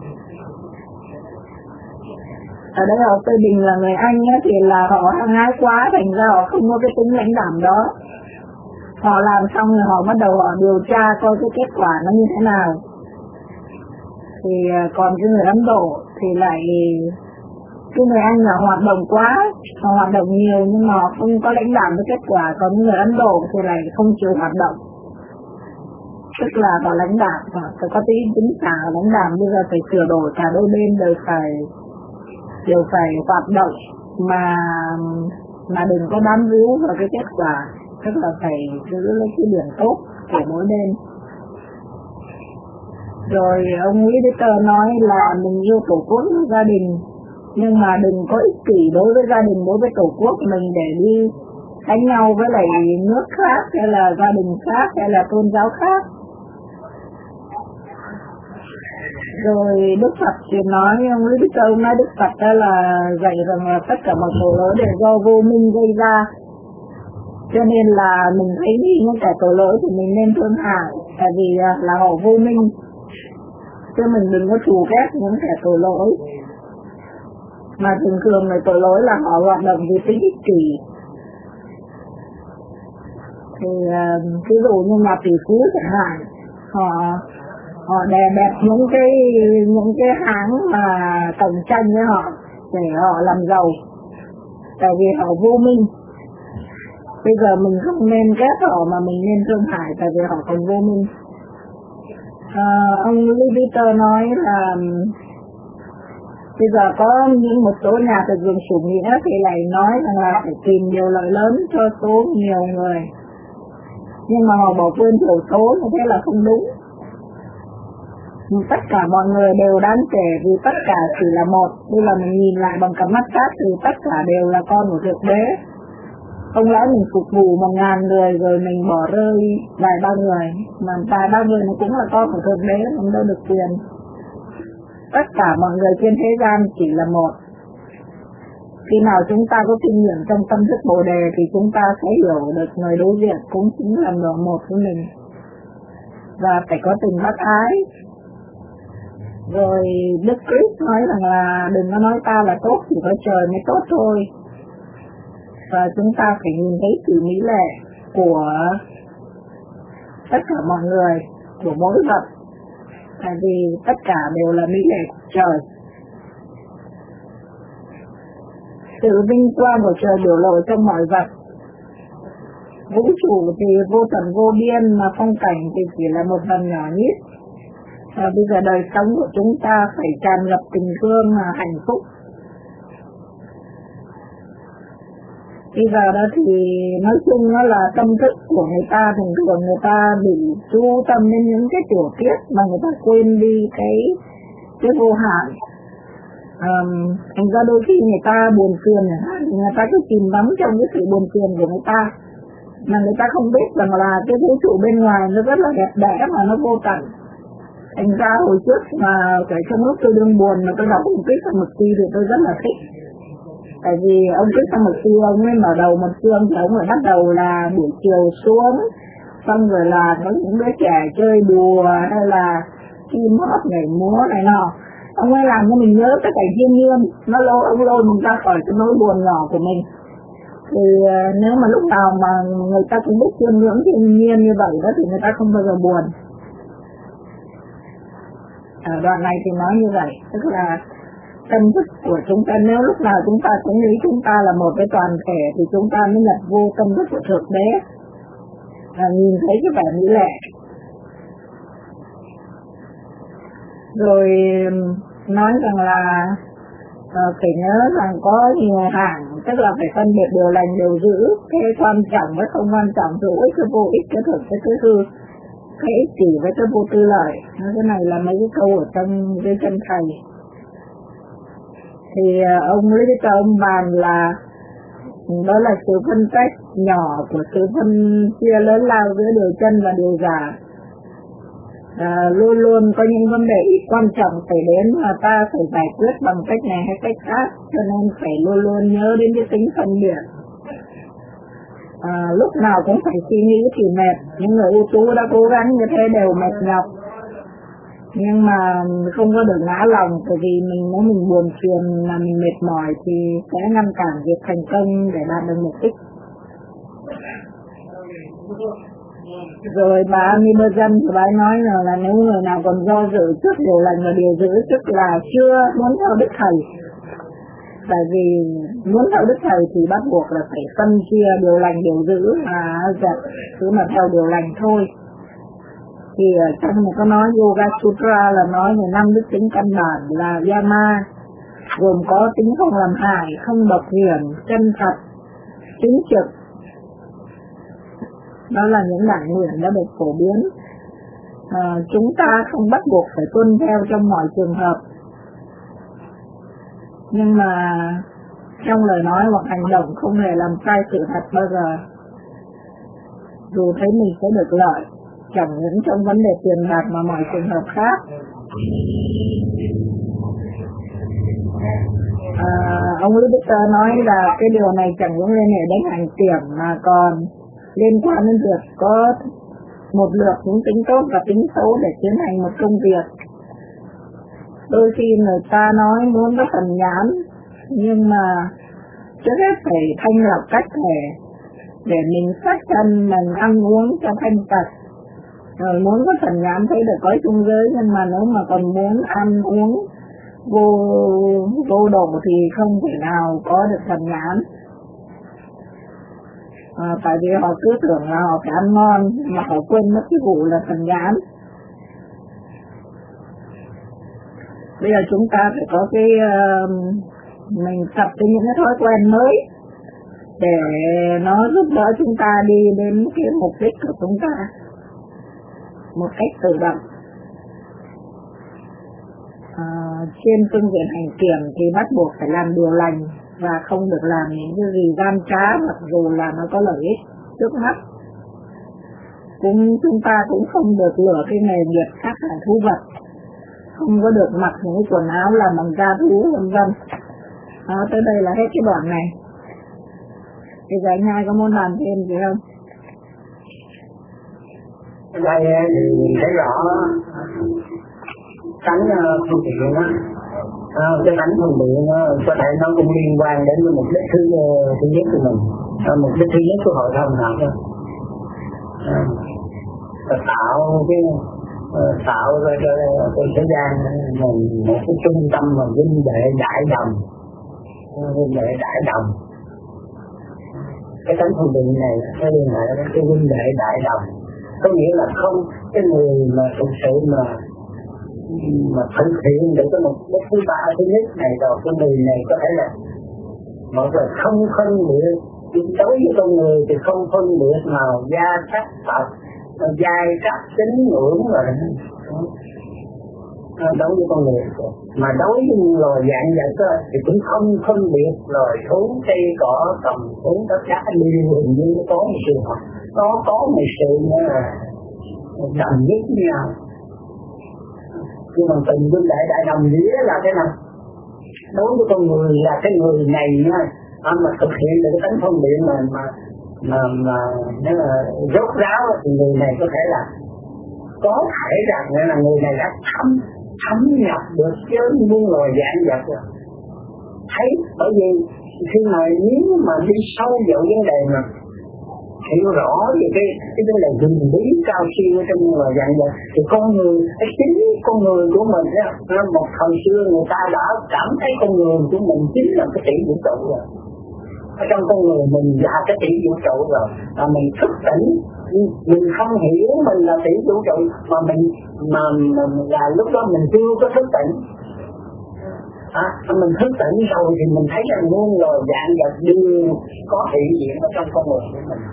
Ở đây họ phê bình là người Anh thì là họ hăng hái quá, thành ra họ không có cái tính lãnh đạm đó. Họ làm xong rồi họ bắt đầu họ điều tra coi cái kết quả nó như thế nào. Thì còn cái người Ấn Độ thì lại cái người Anh là hoạt động quá, họ hoạt động nhiều nhưng mà họ không có lãnh đạm với kết quả. Còn người Ấn Độ thì lại không chịu hoạt động, tức là họ lãnh đạm, họ có tính xả lãnh đạm. Bây giờ phải sửa đổi cả đôi bên đều phải hoạt động mà đừng có bám víu vào cái kết quả, tức là phải giữ lấy cái điểm tốt của mỗi bên. Rồi ông Leader nói là mình yêu tổ quốc gia đình, nhưng mà đừng có ích kỷ đối với gia đình, đối với tổ quốc mình để đi đánh nhau với lại nước khác hay là gia đình khác hay là tôn giáo khác. Rồi Đức Phật thì nói, ông Leader nói Đức Phật đó là dạy rằng là tất cả mọi tội lỗi đều do vô minh gây ra, cho nên là mình thấy những kẻ tội lỗi thì mình nên thương hại, tại vì là họ vô minh, chứ mình đừng có thù ghét những kẻ tội lỗi. Mà thường thường người tội lỗi là họ hoạt động vì tính ích kỷ, Thì ví dụ như nhà tỷ phú chẳng hạn, họ đè bẹp những cái hãng mà cạnh tranh với họ để họ làm giàu, tại vì họ vô minh. Bây giờ mình không nên ghét họ mà mình nên thương hại, tại vì họ còn vô minh. Ông Lee Peter nói là bây giờ có những một số nhà thực dụng chủ nghĩa thì lại nói rằng là phải tìm nhiều lợi lớn cho số nhiều người, nhưng mà họ bỏ quên thiểu số, như thế là không đúng. Tất cả mọi người đều đáng kể vì tất cả chỉ là một. Bây giờ mình nhìn lại bằng cặp mắt khác thì tất cả đều là con của Thượng Đế. Không lẽ mình phục vụ 1.000 người rồi mình bỏ rơi vài ba người, mà vài ba người nó cũng là con của Thượng Đế, mình đâu được quyền. Tất cả mọi người trên thế gian chỉ là một. Khi nào chúng ta có kinh nghiệm trong tâm thức Bồ Đề thì chúng ta sẽ hiểu được người đối diện cũng chính là người một với mình. Và phải có tình bác ái. Rồi Đức Christ nói rằng là đừng có nói ta là tốt, chỉ có trời mới tốt thôi. Và chúng ta phải nhìn thấy sự mỹ lệ của tất cả mọi người, của mỗi vật, tại vì tất cả đều là mỹ lệ của trời. Sự vinh quang của trời biểu lộ trong mọi vật. Vũ trụ thì vô tận vô biên, mà phong cảnh thì chỉ là một phần nhỏ nhất. Bây giờ đời sống của chúng ta phải tràn ngập tình thương và hạnh phúc. Bây giờ đó thì nói chung nó là tâm thức của người ta, thường thường người ta bị chú tâm đến những cái tiểu tiết mà người ta quên đi cái vô hạn. Thành ra đôi khi người ta buồn phiền, người ta cứ chìm đắm trong cái sự buồn phiền của người ta, mà người ta không biết rằng là cái vũ trụ bên ngoài nó rất là đẹp đẽ mà nó vô tận. Thành ra hồi trước mà cái trong lúc tôi đương buồn mà tôi đọc ông Krishnamurti thì tôi rất là thích. Tại vì ông Krishnamurti ông ấy mở đầu một chương thì ông ấy bắt đầu là buổi chiều xuống, xong rồi là có những đứa trẻ chơi đùa hay là chim hót nhảy múa này nọ. Ông ấy làm cho mình nhớ cái cảnh thiên nhiên, nó ông lôi mình ra khỏi cái nỗi buồn nhỏ của mình. Thì nếu mà lúc nào mà người ta cũng biết chiêm ngưỡng thiên nhiên như vậy đó thì người ta không bao giờ buồn. Đoạn này thì nói như vậy, tức là tâm thức của chúng ta, nếu lúc nào chúng ta cũng nghĩ chúng ta là một cái toàn thể thì chúng ta mới nhập vô tâm thức của Thượng Đế, nhìn thấy cái vẻ mỹ lệ. Rồi nói rằng là phải nhớ rằng có nhiều hạng, tức là phải phân biệt điều lành điều dữ, cái quan trọng với không quan trọng, hữu ích với vô ích, cái thực với cái hư, cái ích kỷ với cái vô tư lợi. Cái này là mấy cái câu ở trong cái chân thầy. Thì ông Lý cho ông bàn là đó là sự phân cách nhỏ của sự phân chia lớn lao giữa điều chân và điều giả. Luôn luôn có những vấn đề ít quan trọng phải đến mà ta phải giải quyết bằng cách này hay cách khác, cho nên phải luôn luôn nhớ đến cái tính phân biệt. Lúc nào cũng phải suy nghĩ thì mệt, những người ưu tú đã cố gắng như thế đều mệt nhọc, nhưng mà không có được ngã lòng, bởi vì nếu mình buồn phiền mà mình mệt mỏi thì sẽ ngăn cản việc thành công để đạt được mục đích. Rồi bà Amibergen thì bà nói là nếu người nào còn do dự trước điều lành và điều dữ, tức là chưa muốn theo Đức Thầy. Tại vì muốn theo Đức Thầy thì bắt buộc là phải phân chia điều lành điều dữ mà giật, cứ mà theo điều lành thôi. Thì ở trong này có nói Yoga Sutra là nói về 5 đức tính căn bản là Yama, gồm có tính không làm hại, không độc hiểm, chân thật, chính trực. Đó là những bản nguyện đã được phổ biến. Chúng ta không bắt buộc phải tuân theo trong mọi trường hợp, nhưng mà trong lời nói hoặc hành động không hề làm sai sự thật bao giờ, dù thấy mình sẽ được lợi, chẳng những trong vấn đề tiền bạc mà mọi trường hợp khác. Ông Lý Đức nói là cái điều này chẳng những liên hệ đến hành kiểm mà còn liên quan đến việc có một lượt những tính tốt và tính xấu để tiến hành một công việc. Đôi khi người ta nói muốn có phần nhãn, nhưng mà trước hết phải thanh lọc cách thể, để mình phát thân mình ăn uống cho thanh tật. Rồi muốn có thần nhãn thấy được cõi trung giới, nhưng mà nếu mà còn muốn ăn uống vô độ thì không thể nào có được thần nhãn. Tại vì họ cứ tưởng là họ phải ăn ngon mà họ quên mất cái vụ là thần nhãn. Bây giờ chúng ta phải có cái mình tập cho những cái thói quen mới để nó giúp đỡ chúng ta đi đến cái mục đích của chúng ta một cách tự động. Trên phương diện hành kiểm thì bắt buộc phải làm điều lành và không được làm những cái gì gian trá, mặc dù là nó có lợi ích trước mắt. Chúng ta cũng không được lựa cái nghề nghiệp sát hại thú vật, không có được mặc những quần áo làm bằng da thú vân vân. Tới đây là hết cái đoạn này. Bây giờ anh hai có muốn làm thêm gì không? Ở đây thì mình thấy rõ tánh phương tiện á, cái tánh phương tiện có thể nó cũng liên quan đến mục đích thứ nhất của mình, mục đích thứ nhất của hội thảo nào đó, tạo ra cho thế gian mình một cái trung tâm mà vinh đệ đại đồng, cái tánh phương tiện này nó liên hệ đến cái vinh đệ đại đồng, có nghĩa là không cái người mà thực sự mà thực hiện được cái mục đích thứ ba thứ nhất này rồi, cái người này có thể là một là không phân biệt. Đối với con người thì không phân biệt nào gia sắc tộc, giai cấp tín ngưỡng rồi đối với con người, mà đối với loài dạng vật thì cũng không phân biệt loài thú cây cỏ cầm thú, tất cả đều hình như có một sự thật, nó có một sự đồng nhất với nhau. Nhưng mà tình huynh đệ đại đồng nghĩa là thế nào? Đối với con người là cái người này mà thực hiện được cái tánh phân biệt mà nó là rốt ráo thì người này có thể rằng là người này đã thấm nhập được với muôn loài dạng vật rồi. Thấy bởi vì khi mà nếu mà đi sâu vào vấn đề mà hiểu rõ về cái vấn đề rừng bí cao siêu trong loài dạng vật thì con người, cái chính con người của mình đó, nó một thời xưa người ta đã cảm thấy con người của mình chính là cái tỷ vũ trụ rồi. Ở trong con người mình là cái tỷ vũ trụ rồi, mà mình thức tỉnh, mình không hiểu mình là tỷ vũ trụ mà mình là lúc đó mình chưa có thức tỉnh. Mình thức tỉnh rồi thì mình thấy rằng muôn loài dạng vật đều có hiện diện ở trong con người của mình.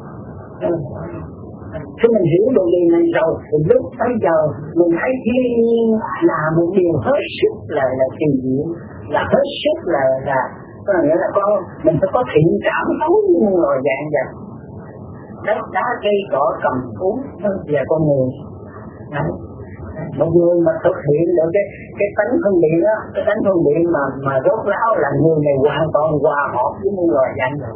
Khi mình hiểu được điều này rồi thì lúc bây giờ mình thấy thiên nhiên là một điều hết sức là kỳ diệu, là hết sức là có nghĩa là mình phải có thiện cảm đối với muôn loài dạng vật, đất đá cây cỏ cầm thú và con người. Một người mà thực hiện được cái tánh phân biệt đó, cái tánh phân biệt mà rốt ráo là người này hoàn toàn hòa hợp với muôn loài dạng vật,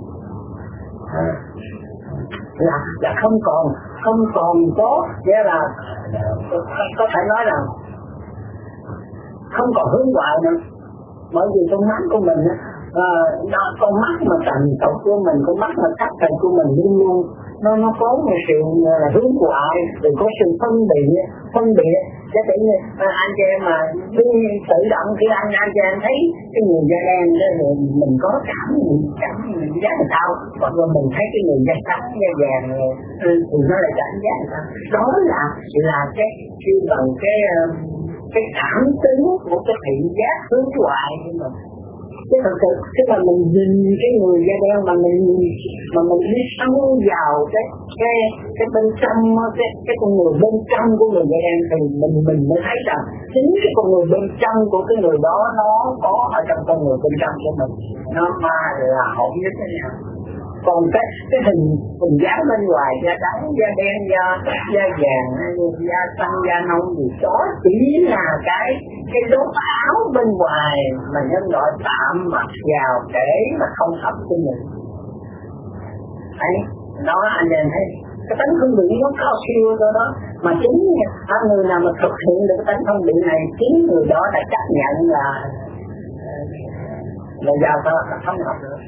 là không còn có, nghĩa là có thể nói rằng không còn hướng ngoại nữa. Bởi vì con mắt của mình con mắt mà trần tộc của mình, con mắt mà sắc trần của mình luôn luôn nó có một sự là hướng ngoại, rồi có sự phân biệt. Cho nên anh chị em mà khi tự động khi anh chị em thấy cái người da đen rồi mình có cảm giác làm sao, hoặc là mình thấy cái người da trắng da vàng thì nó lại cảm giác làm sao. Đó là cái khi bằng cái cảm tính của cái thị giác hướng ngoại của mình. Chứ thật sự khi mà mình nhìn cái người da đen mà mình đi sâu vào cái bên trong cái con người bên trong của người da đen thì mình mới thấy rằng chính cái con người bên trong của cái người đó nó có ở trong con người bên trong của mình, nó mà là hỗn nhất với nhau. Còn cái hình dáng bên ngoài da trắng, da đen, da vàng, da xanh, da nâu gì đó chỉ là cái đốt áo bên ngoài mà nhân loại tạm mặc vào để mà không hợp với mình. Đấy, đó anh em thấy cái tánh phân biệt nó cao siêu đó, mà chính người nào mà thực hiện được cái tánh phân biệt này, chính người đó đã chấp nhận là giao ta không học được.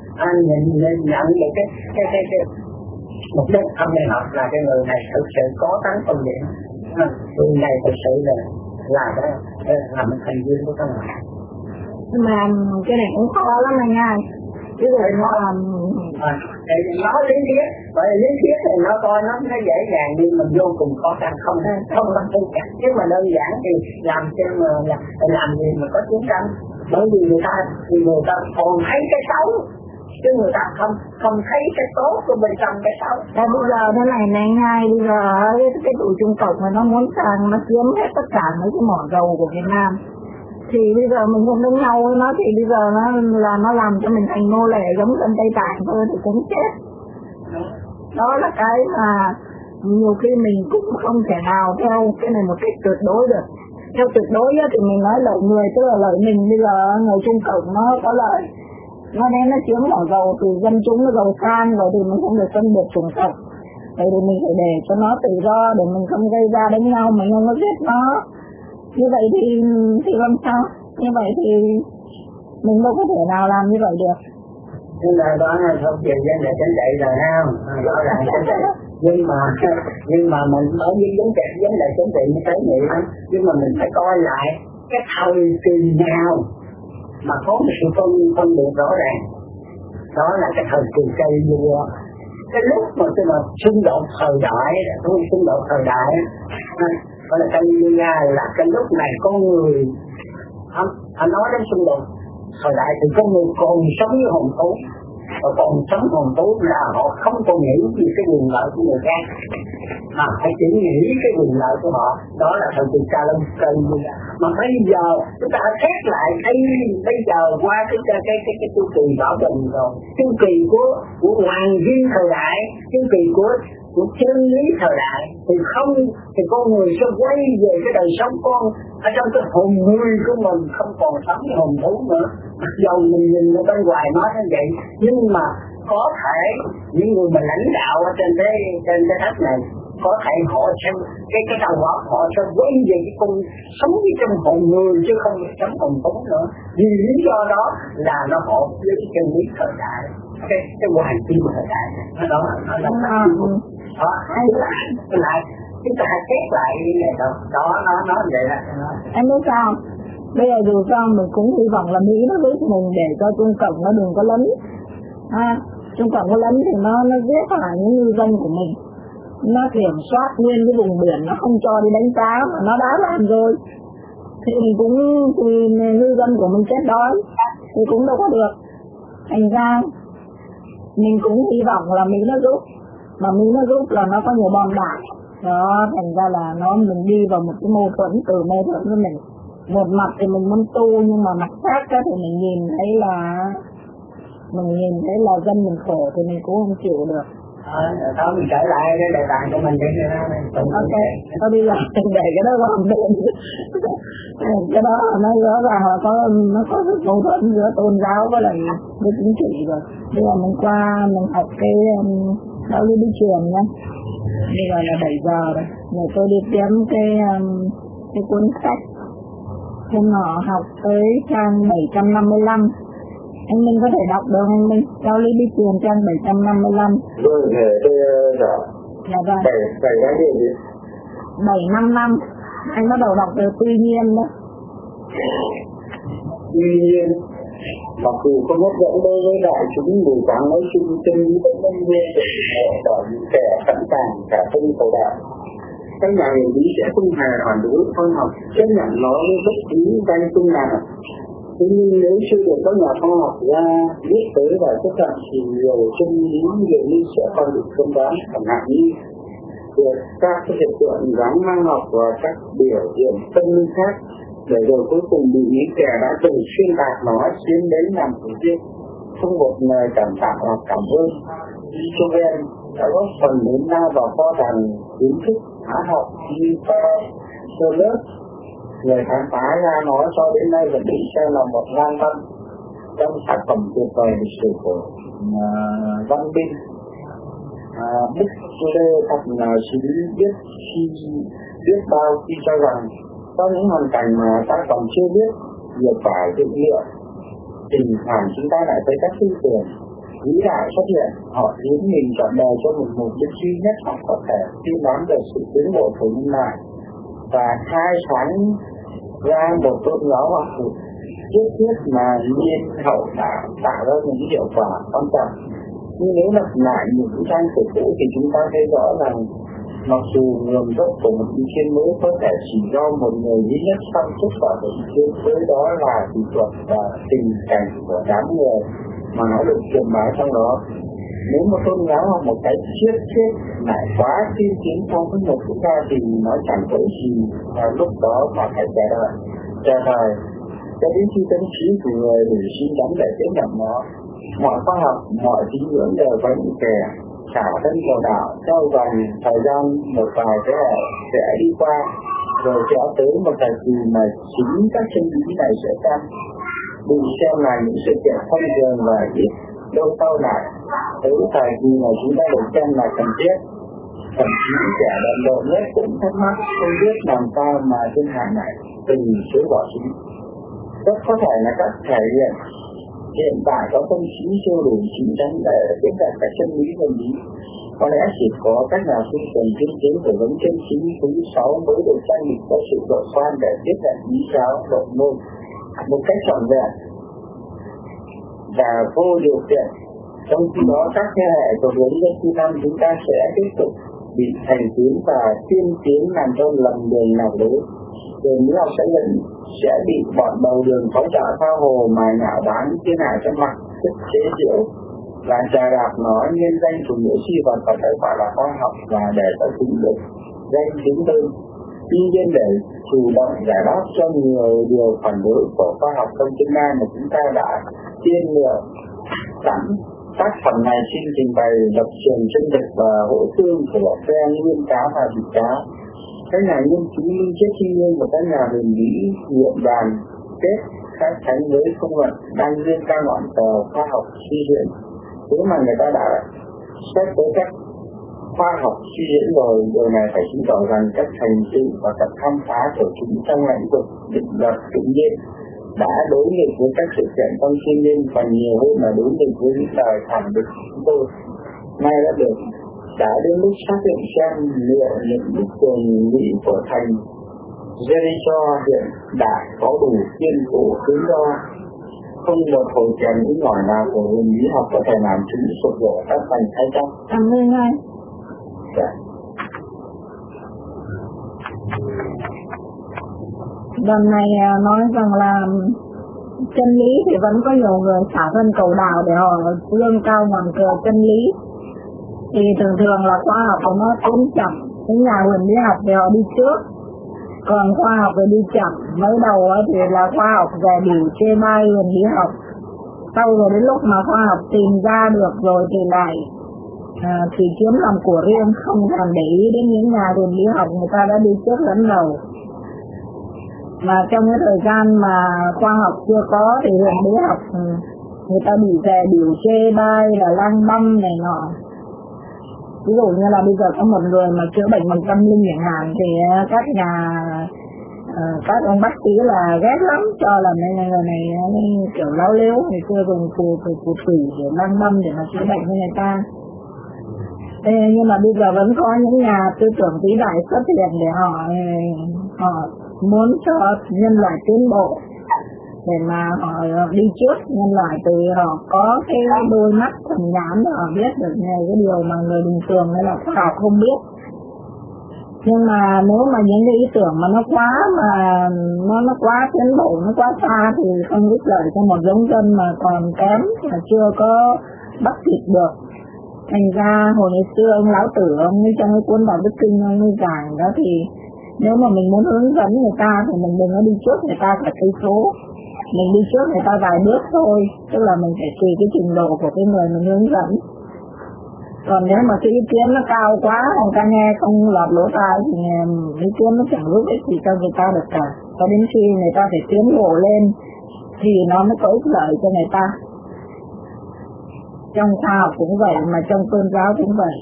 anh nhận được cái mục đích không nên học là cái người này thực sự có tánh phân biệt, người này thực sự là một thành viên của trong này. Nhưng mà cái này cũng khó lắm anh ơi. Ví dụ nó nó lý thuyết, bởi vì lý thuyết thì nó coi nó dễ dàng nhưng mà vô cùng khó khăn, không có tư cách. Nhưng mà đơn giản thì làm gì mà có chiến tranh, bởi vì người ta còn thấy cái xấu chứ người ta không thấy cái tốt của bên trong cái xấu. Bây giờ thế này này anh hai, bây giờ cái tụi Trung Cộng mà nó muốn sang nó chiếm hết tất cả mấy cái mỏ dầu của Việt Nam, thì bây giờ mình không đánh nhau với nó thì bây giờ nó làm cho mình thành nô lệ giống dân Tây Tạng thôi thì cũng chết. Đó là cái mà nhiều khi mình cũng không thể nào theo cái này một cách tuyệt đối được. Theo tuyệt đối thì mình nói lợi người tức là lợi mình. Bây giờ người Trung Cộng nó có lợi, nó đem nó chiếm mỏ dầu từ dân chúng nó giàu sang rồi thì mình không được phân biệt chủng tộc. Vậy thì mình phải để cho nó tự do để mình không gây ra đánh nhau, mình không có giết nó. Như vậy thì làm sao? Như vậy thì mình đâu có thể nào làm như vậy được. Nhưng mà đó là không về vấn đề chính trị rồi không? Rõ ràng chính trị. Nhưng mà mình ở những vấn đề chính trị nó tế nhị lắm. Nhưng mà mình phải coi lại cái thời kỳ nào mà có một sự phân biệt rõ ràng. Đó là cái thời kỳ cây vua. Cái lúc mà xung đột thời đại, gọi là cây vua là cái lúc này con người, anh nói đến xung đột thời đại thì con người còn sống như hồn thú, và còn sống hồn thú là họ không còn nghĩ về cái quyền lợi của người khác, mà phải chỉ nghĩ cái quyền lợi của họ. Đó là thời kỳ ca lâm cây. Mà bây giờ chúng ta xét lại thấy bây giờ qua cái chu kỳ bảo bình rồi, chu kỳ của hoàng viên thời đại, chu kỳ của chân lý thời đại thì con người sẽ quay về cái đời sống con ở trong cái hồn người của mình, không còn sống như hồn thú nữa. Mặc dù mình nhìn ở bên ngoài nói như vậy, nhưng mà có thể những người mà lãnh đạo ở trên cái đất này có thể họ sẽ cái đầu óc họ sẽ quay về cái con sống như trong hồn người chứ không sống hồn thú nữa. Vì lý do đó là nó hợp với cái chân lý thời đại, cái hoàn kim thời đại. Đó hay lại chúng ta xét lại như vậy đó nó vậy là em biết sao? Bây giờ dù sao mình cũng hy vọng là Mỹ nó giúp mình để cho Trung Cộng nó đừng có lấn. Trung Cộng có lấn thì nó giết hại những ngư dân của mình, nó kiểm soát nguyên cái vùng biển, nó không cho đi đánh cá mà nó đã làm rồi thì mình cũng ngư dân của mình chết đói thì cũng đâu có được. Thành ra mình cũng hy vọng là Mỹ nó giúp, mà Mỹ nó giúp là nó có nhiều bom đạn đó, thành ra là mình đi vào một cái mâu thuẫn với mình. Một mặt thì mình muốn tu, nhưng mà mặt khác thì mình nhìn thấy là dân mình khổ thì mình cũng không chịu được. Đó mình trở lại cái đề tài của mình đi. Ok, thôi đi làm để cái đó vào mình. Cái đó nó rõ ràng là nó có sự mâu thuẫn giữa tôn giáo với lại với chính trị rồi. Bây giờ mình qua mình học cái giáo lý bí truyền nhé. Bây giờ là 7 giờ rồi, rồi tôi đi kiếm cái cuốn sách. Hôm nọ học tới trang 755. Anh Minh có thể đọc được anh Minh? Giáo lý bí truyền trang 755. Vâng, dạ. Dạ vâng. 755. Anh bắt đầu đọc từ tuy nhiên đó. Tuy nhiên, mặc dù không hấp dẫn đối với đại chúng mù quáng nói chung, chân lý vẫn vẫn nguyên để những kẻ sẵn sàng cả thân cầu đạo. Các nhà nghiên cứu sẽ không hề phản đối khoa học chấp nhận nó với bất cứ danh tung nào. Tuy nhiên nếu chưa được các nhà khoa học ra biết tới và chấp nhận thì nhiều chân lý nhiều lý sẽ không được công đoán, chẳng hạn như việc các hiện tượng dáng mang học và các biểu hiện tâm linh khác, để rồi cuối cùng bị những kẻ đã từng xuyên tạc nó chiếm đến làm chủ riêng. Không một lời cảm tạ hoặc cảm ơn Beethoven đã góp phần đến đa vào kho tàng kiến thức hóa học như Solos. Người khám phá ra nó cho đến nay vẫn bị xem là một ngang văn trong sản phẩm tuyệt vời lịch sử của văn binh. Đức Lê thật là chỉ biết bao khi cho rằng có những hoàn cảnh mà ta còn chưa biết việc phải dự liệu, tình thoảng chúng ta lại thấy các tư tưởng vĩ đại xuất hiện, họ hiến mình trọn đời cho một mục đích duy nhất họ có thể tin đoán về sự tiến bộ của nhân loại và khai sáng ra một tôn giáo học thuật trước thiết mà nhiên hậu đã tạo ra những hiệu quả quan trọng. Nhưng nếu lặp lại những trang sử cũ thì chúng ta thấy rõ rằng mặc dù nguồn gốc của một ý kiến mới có thể chỉ do một người duy nhất song xuất phát của ý kiến mới, đó là kỹ thuật và tình cảnh của đám người mà nó được truyền bá trong đó. Nếu một tôn giáo hoặc một cái triết thuyết lại quá tiên tiến trong với một quốc gia thì nó chẳng có gì vào lúc đó mà phải chờ đợi cho đến khi tâm trí của người đủ chín chắn để tiếp nhận nó. Mọi khoa học, mọi tín ngưỡng đều có những kẻ xảo thân cầu đạo theo vòng thời gian một vài thế hệ sẽ đi qua, rồi sẽ tới một thời kỳ mà chính các chân lý này sẽ tăng, bị xem là những sự kiện thông thường và ít đâu sau lại tới thời kỳ mà chúng ta được xem là cần thiết. Thậm chí kẻ đần độ nhất cũng thắc mắc không biết làm sao mà thiên hạ này từng chối bỏ chúng. Rất có thể là các thể hiện tại có tâm trí chưa đủ chín chắn để tiếp cận các chân lý nguyên lý. Có lẽ chỉ có các nhà phương tiện tiên tiến của vấn chân chính thứ 6 mới được trang bị có sự độ khoan để tiếp cận ý giáo độ môn một cách trọn vẹn và vô điều kiện. Trong khi đó các thế hệ của hướng dẫn thứ 5 chúng ta sẽ tiếp tục bị thành tiến và tiên tiến làm cho lầm đường nào đấy. Đường lý học sẽ bị bọn đầu đường phóng trợ tha hồ mà nhạo báng thiên hạ trong mặt sức chế giễu và trà đạp nó nhân danh của những suy vật và cái gọi là khoa học và để có chúng được danh tính hơn. Tuy nhiên để chủ động giải đáp cho nhiều điều phản đối của khoa học công chứng Nam mà chúng ta đã tiên lượng sẵn, tác phẩm này xin trình bày lập trường chân thực và hỗ thương của phe nguyên cáo và bị cáo, các nhà nghiên cứu minh triết thiên nhiên và các nhà huyền lý nhiệm đoàn kết các thánh với công luận đang dương ca ngọn cờ khoa học suy diễn. Nếu mà người ta đã xét tới các khoa học suy diễn rồi, điều này phải chứng tỏ rằng các thành tựu và các khám phá của chúng trong lĩnh vực định luật tự nhiên đã đối nghịch với các sự kiện trong thiên nhiên còn nhiều hơn là đối nghịch với những lời thẳng định của chúng tôi. Nay đã đến lúc xác định xem liệu những bức tường lũy của thành Jericho hiện đã có đủ kiên cố cứng đo, không một hồi kèm những ngòi nào của huyền lý học có thể làm chúng sụp đổ các thành hay chăng? Cảm ơn anh. Lần này nói rằng là chân lý thì vẫn có nhiều người xả thân cầu đạo để họ dương cao ngọn cờ chân lý. Thì thường là khoa học của nó tiến chậm, những nhà huyền lý học thì họ đi trước, còn khoa học thì đi chậm. Mới đầu thì là khoa học về điều chê bai huyền lý học, sau rồi đến lúc mà khoa học tìm ra được rồi thì lại thì chiếm lòng của riêng, không thèm để ý đến những nhà huyền lý học người ta đã đi trước dẫn đầu. Mà trong cái thời gian mà khoa học chưa có thì huyền lý học người ta bị về điều chê bai là lang băm này nọ. Ví dụ như là bây giờ có một người mà chữa bệnh bằng tâm linh chẳng hạn thì các ông bác sĩ là ghét lắm, cho là người này kiểu láo lếu, ngày xưa dùng phù thủy để lang băm để mà chữa bệnh cho người ta. Thế nhưng mà bây giờ vẫn có những nhà tư tưởng vĩ đại xuất hiện để họ muốn cho nhân loại tiến bộ, để mà họ đi trước nhân loại, từ họ có cái đôi mắt thần nhãn để họ biết được cái điều mà người bình thường hay là khoa học không biết. Nhưng mà nếu mà những cái ý tưởng mà nó quá tiến bộ, nó quá xa thì không ích lợi cho một giống dân mà còn kém, mà chưa có bắt kịp được. Thành ra hồi ngày xưa ông Lão Tử, ông ấy trong cái cuốn Đạo Đức Kinh ông ấy giảng đó, thì nếu mà mình muốn hướng dẫn người ta thì mình đừng có đi trước người ta cả cây số, mình đi trước người ta vài bước thôi, tức là mình phải tùy cái trình độ của cái người mình hướng dẫn. Còn nếu mà cái ý kiến nó cao quá, người ta nghe không lọt lỗ tai thì ý kiến nó chẳng giúp ích gì cho người ta được cả. Cho đến khi người ta phải tiến bộ lên thì nó mới có ích lợi cho người ta. Trong khoa học cũng vậy, mà trong tôn giáo cũng vậy.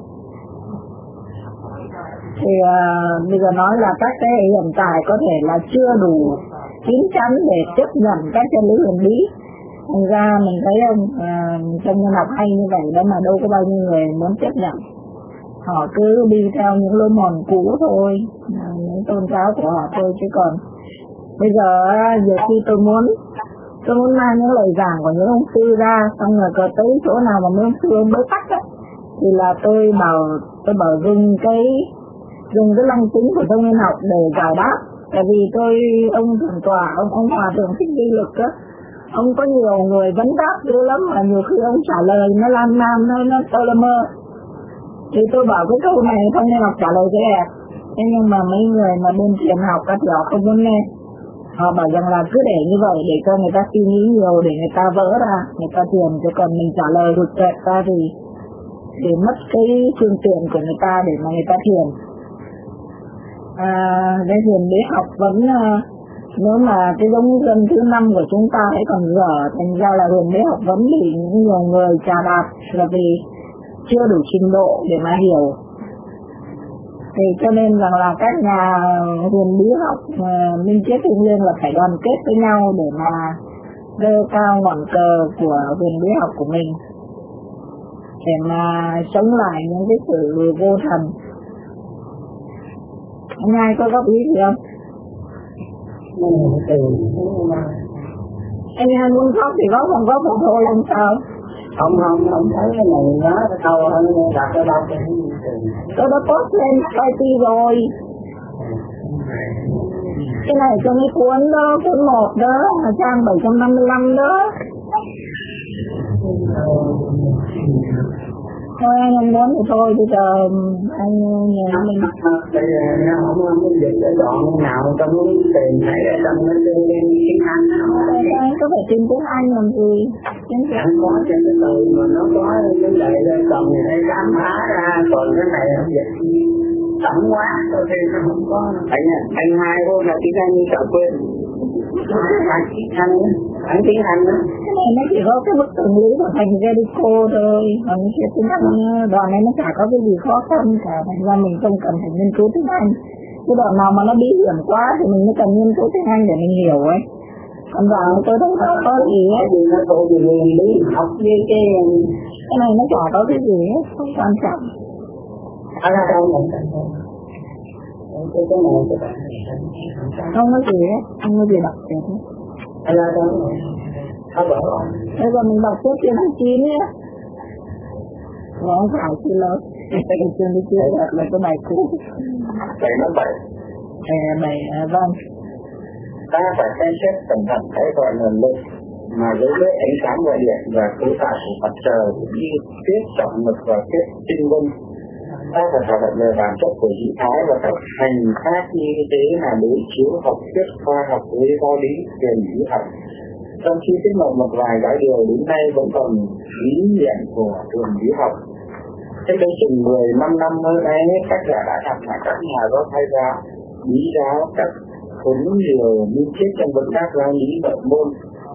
Thì bây giờ nói là các thế hệ hiện tại có thể là chưa đủ chín chắn để chấp nhận các chân lý huyền lý, Thành ra mình thấy ông trong nhân học hay như vậy đó mà đâu có bao nhiêu người muốn chấp nhận. Họ cứ đi theo những lối mòn cũ thôi, những tôn giáo của họ thôi, chứ còn bây giờ nhiều khi tôi muốn mang những lời giảng của những ông sư ra, xong rồi có tới chỗ nào mà mấy ông sư ông bế tắc á, thì là tôi bảo dùng cái lăng kính của tông nguyên học để giải đáp. Tại vì ông thượng tọa, ông hòa thượng Thích Đi Lực á, ông có nhiều người vấn đáp dữ lắm, mà nhiều khi ông trả lời nó lan man, nó tơ lơ mơ. Thì tôi bảo cái câu này không nên học trả lời cái đẹp. Thế nhưng mà mấy người mà bên thiền học các họ không muốn nghe. Họ bảo rằng là cứ để như vậy để cho người ta suy nghĩ nhiều, để người ta vỡ ra, người ta thiền. Chứ còn mình trả lời rụt rẹt ra thì mất cái phương tiện của người ta để mà người ta thiền. Cái thiền đế học vẫn nếu mà cái giống dân thứ 5 của chúng ta ấy còn dở, thành ra là huyền đế học vẫn bị những nhiều người trà đạp là vì chưa đủ trình độ để mà hiểu. Thì cho nên rằng là các nhà huyền bí học minh triết thiêng liêng là phải đoàn kết với nhau để mà giơ cao ngọn cờ của huyền bí học của mình, để mà chống lại những cái sự vô thần. Anh ai có góp ý gì không? Anh ai muốn góp thì góp, không góp không thôi làm sao? Không thấy cái này nhớ cái câu hơn đặt ở đâu cái tôi đã post lên IT rồi. Cái này cho mấy cuốn đó, cuốn 1 đó, trang 755 đó. Thôi anh không muốn thì thôi, bây giờ anh nhờ mình. Bây giờ không dịch cái đoạn nào trong cái tìm thấy ở trong cái tiếng Anh. Anh có phải tìm tiếng Anh làm gì? Tiếng Anh có trên cái từ mà nó có vấn đề lên còn thì thấy khám phá ra, còn cái này không dịch tổng quá, đôi khi nó không có. Anh hai cô là tiếng Anh như sợ quên. Anh tiếng Anh đó. Cái này nó chỉ có cái bức tượng lý của thành Jericho thôi, còn cái tiếng Anh đoạn này nó chả có cái gì khó khăn cả, thành ra mình không cần phải nghiên cứu tiếng Anh. Cái đoạn nào mà nó bí hiểm quá thì mình mới cần nghiên cứu tiếng Anh để mình hiểu ấy. Còn vào tôi thấy không có gì hết. Cái gì nó cô gì liền bí học với cái này nó chả có cái gì hết, không quan trọng. Ở đâu mình cái này các bạn không có gì hết, không có gì đặc biệt hết. ở đâu không bỏ rồi. Bây giờ mình đọc tiếp chương 9 nhé. Nó phải chứ lớn. Cái chương 9 là cái bài cũ. Vậy nó vậy. Vâng. Ta phải xem xét cẩn thận cái gọi là lực mà đối với ánh sáng ngoại điện và cấu tạo của mặt trời cũng như tiết trọng lực và tiết tinh vân. Ta phải thảo luận về bản chất của dị thái và các hành khác như thế là đối chiếu học thuyết khoa học với giáo lý truyền lý học. Trong khi tiết lộ một vài cái điều đến nay vẫn còn lý niệm của truyền lý học. Cách đây chừng 15 năm hơn ấy, các giả đã gặp là các nhà giáo thay giáo, lý giáo, các cuốn nhiều minh triết trong vấn các giáo lý nội môn.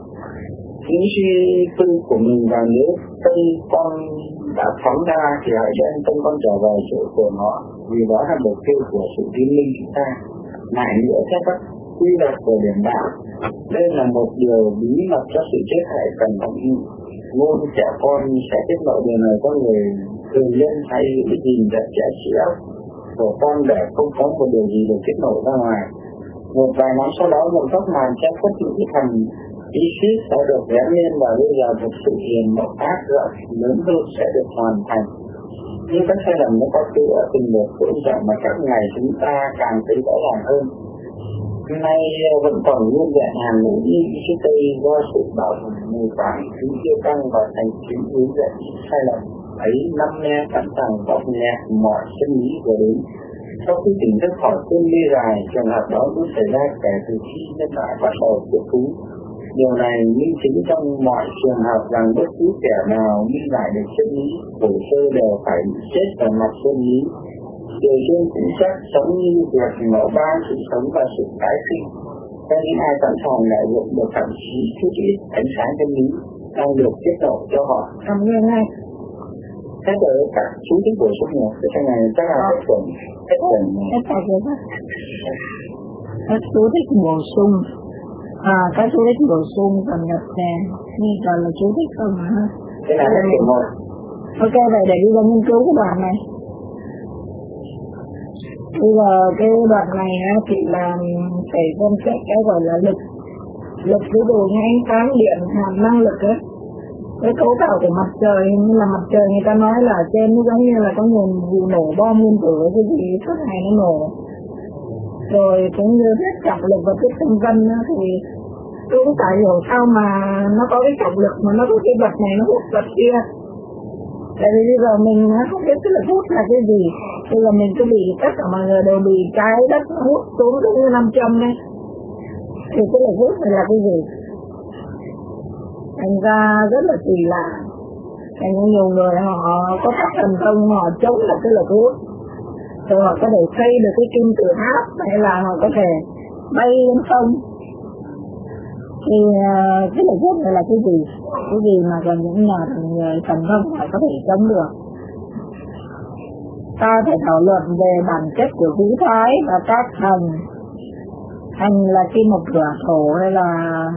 Những suy tư của mình và nếu tâm con đã phóng ra thì hãy đem tâm con trở về chỗ của nó, vì đó là mục tiêu của sự tiến linh chúng ta. Lại nữa theo các quy luật của điển đạo, đây là một điều bí mật cho sự chết hại cần trọng ngôn trẻ con sẽ tiết lộ điều này có người thường nhân hay giữ gìn đẹp trẻ trẻ của con để không có một điều gì được tiết lộ ra ngoài. Một vài năm sau đó một góc màn che khuất những cái thần Isis sẽ được vẽ lên và bây giờ một sự hiền một ác rộng lớn hơn sẽ được hoàn thành. Nhưng các sai lầm nó có sự ở từng một hỗn dạng mà các ngày chúng ta càng thấy rõ ràng hơn. Nay vẫn còn nguyên vẹn hàn ngũ như trước đây do sự bảo mù quáng chúng tiêu tăng và thành chính hướng dẫn sai lầm ấy năm nghe sẵn sàng bóp nhẹ mọi chân lý của đến. Sau khi tỉnh thức khỏi cơn mê dài, trường hợp đó cũng xảy ra kể từ khi nhân loại bắt đầu tiếp thú. Điều này minh chứng trong mọi trường hợp rằng bất cứ kẻ nào minh giải được chân lý, hồ sơ đều phải chết ở mặt chân lý. Điều trên cũng chắc sống như việc mở ba sự sống và sự tái sinh. Cho những ai sẵn sàng lợi dụng được thậm chí chút ít ánh sáng chân lý đang được tiết lộ cho họ. Cảm ơn ngay. Thế rồi các chú thích bổ sung nhiều, cái này chắc là hết tuần. Hết chú thích bổ sung. Các chú thích bổ sung phần nhập nè, như còn là chú thích không hả? Cái này là chuyện một. Ok, vậy để đi vào nghiên cứu cái đoạn này. Bây giờ cái đoạn này thì là phải xem xét cái gọi là lực. Lực ví dụ như ánh sáng điện hàm năng lực ấy. Cái cấu tạo của mặt trời như là mặt trời người ta nói là trên nó giống như là có nguồn vụ nổ bom nguyên tử cái gì suốt ngày nó nổ. Rồi cũng như hết trọng lực và cái tinh vân thì tôi cũng tại hiểu sao mà nó có cái trọng lực mà nó có cái vật này nó hút vật kia. Tại vì bây giờ mình không biết cái lực hút là cái gì. Bây giờ mình cứ bị tất cả mọi người đều bị trái đất hút xuống giống như 500 đấy. Thì cái lực hút này là cái gì? Thành ra rất là kỳ lạ. Thành ra nhiều người họ có các thành công họ chống lại cái lực hút. Rồi họ có thể xây được cái kim tự tháp hay là họ có thể bay lên không. Thì cái lực hút này là cái gì? Cái gì mà còn những người thành công họ có thể chống được. Ta phải thảo luận về bản chất của khí thái và các thành. Thành là kim mộc hỏa thổ hay là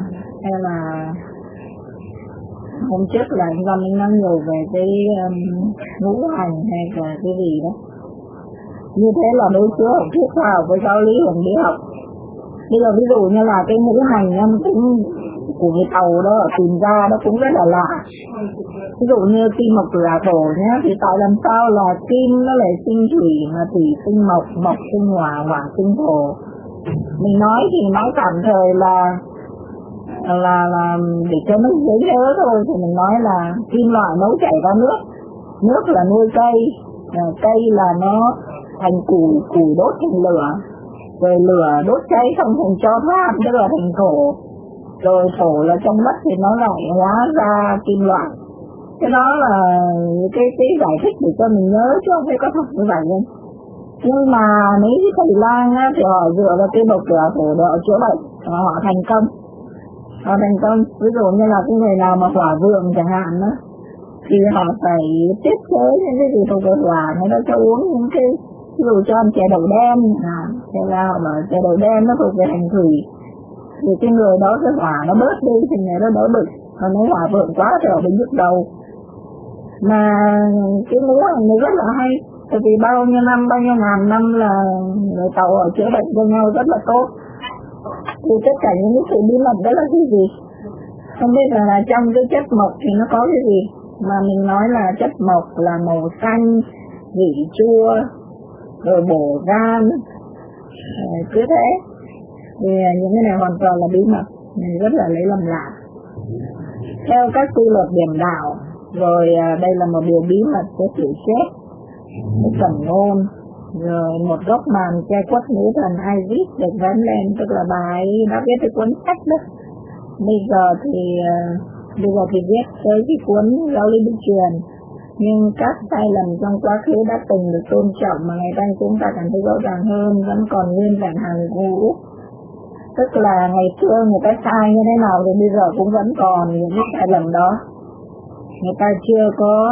hôm trước là anh Văn nói nhiều về cái ngũ hành hay là cái gì đó. Như thế là đối chiếu học thuyết khoa học với giáo lý huyền bí học. Bây giờ ví dụ như là cái ngũ hành cũng của cái tàu đó tìm ra đó cũng rất là lạ. Ví dụ như kim mộc hỏa thổ nhé, thì tại làm sao là kim nó lại sinh thủy mà thủy sinh mộc, mộc sinh hỏa, hỏa sinh thổ. Mình nói thì nói tạm thời là để cho nó dễ nhớ thôi, thì mình nói là kim loại nấu chảy ra nước, nước là nuôi cây, cây là nó thành củi đốt thành lửa, rồi lửa đốt cháy xong thành tro than, tức là thành thổ, rồi thổ là trong đất thì nó lại hóa ra kim loại. Cái đó là cái giải thích để cho mình nhớ chứ không phải có thật như vậy luôn. Nhưng mà mấy cái thầy lang á, thì họ dựa vào cái bộc hỏa thổ để họ chữa bệnh, họ thành công. Họ thành công, ví dụ như là cái người nào mà hỏa vượng chẳng hạn đó, thì họ phải tiết chế những cái gì thuộc về hỏa, người ta cho uống những cái, ví dụ cho ăn chè đậu đen, thế là họ bảo chè đậu đen nó thuộc về hành thủy, thì cái người đó cái hỏa nó bớt đi thì người đó đỡ bực, còn nếu hỏa vượng quá thì họ bị nhức đầu. Mà cái ngũ hành này rất là hay, tại vì bao nhiêu ngàn năm là người Tàu họ chữa bệnh cho nhau rất là tốt. Thì tất cả những cái sự bí mật đó là cái gì? Không biết là trong cái chất mộc thì nó có cái gì? Mà mình nói là chất mộc là màu xanh, vị chua, rồi bổ gan, cứ thế. Thì những cái này hoàn toàn là bí mật, mình rất là lấy làm lạ. Theo các quy luật điểm đạo, rồi đây là một điều bí mật của chữ chết, cái phần ngôn, rồi một góc màn che khuất nữ thần Isis được vén lên, tức là bà ấy đã viết cái cuốn sách đó. Bây giờ thì viết tới cái cuốn giáo lý bí truyền, nhưng các sai lầm trong quá khứ đã từng được tôn trọng mà ngày nay chúng ta cảm thấy rõ ràng hơn, vẫn còn nguyên vẹn hàng cũ. Tức là ngày xưa người ta sai như thế nào thì bây giờ cũng vẫn còn những cái sai lầm đó. Người ta chưa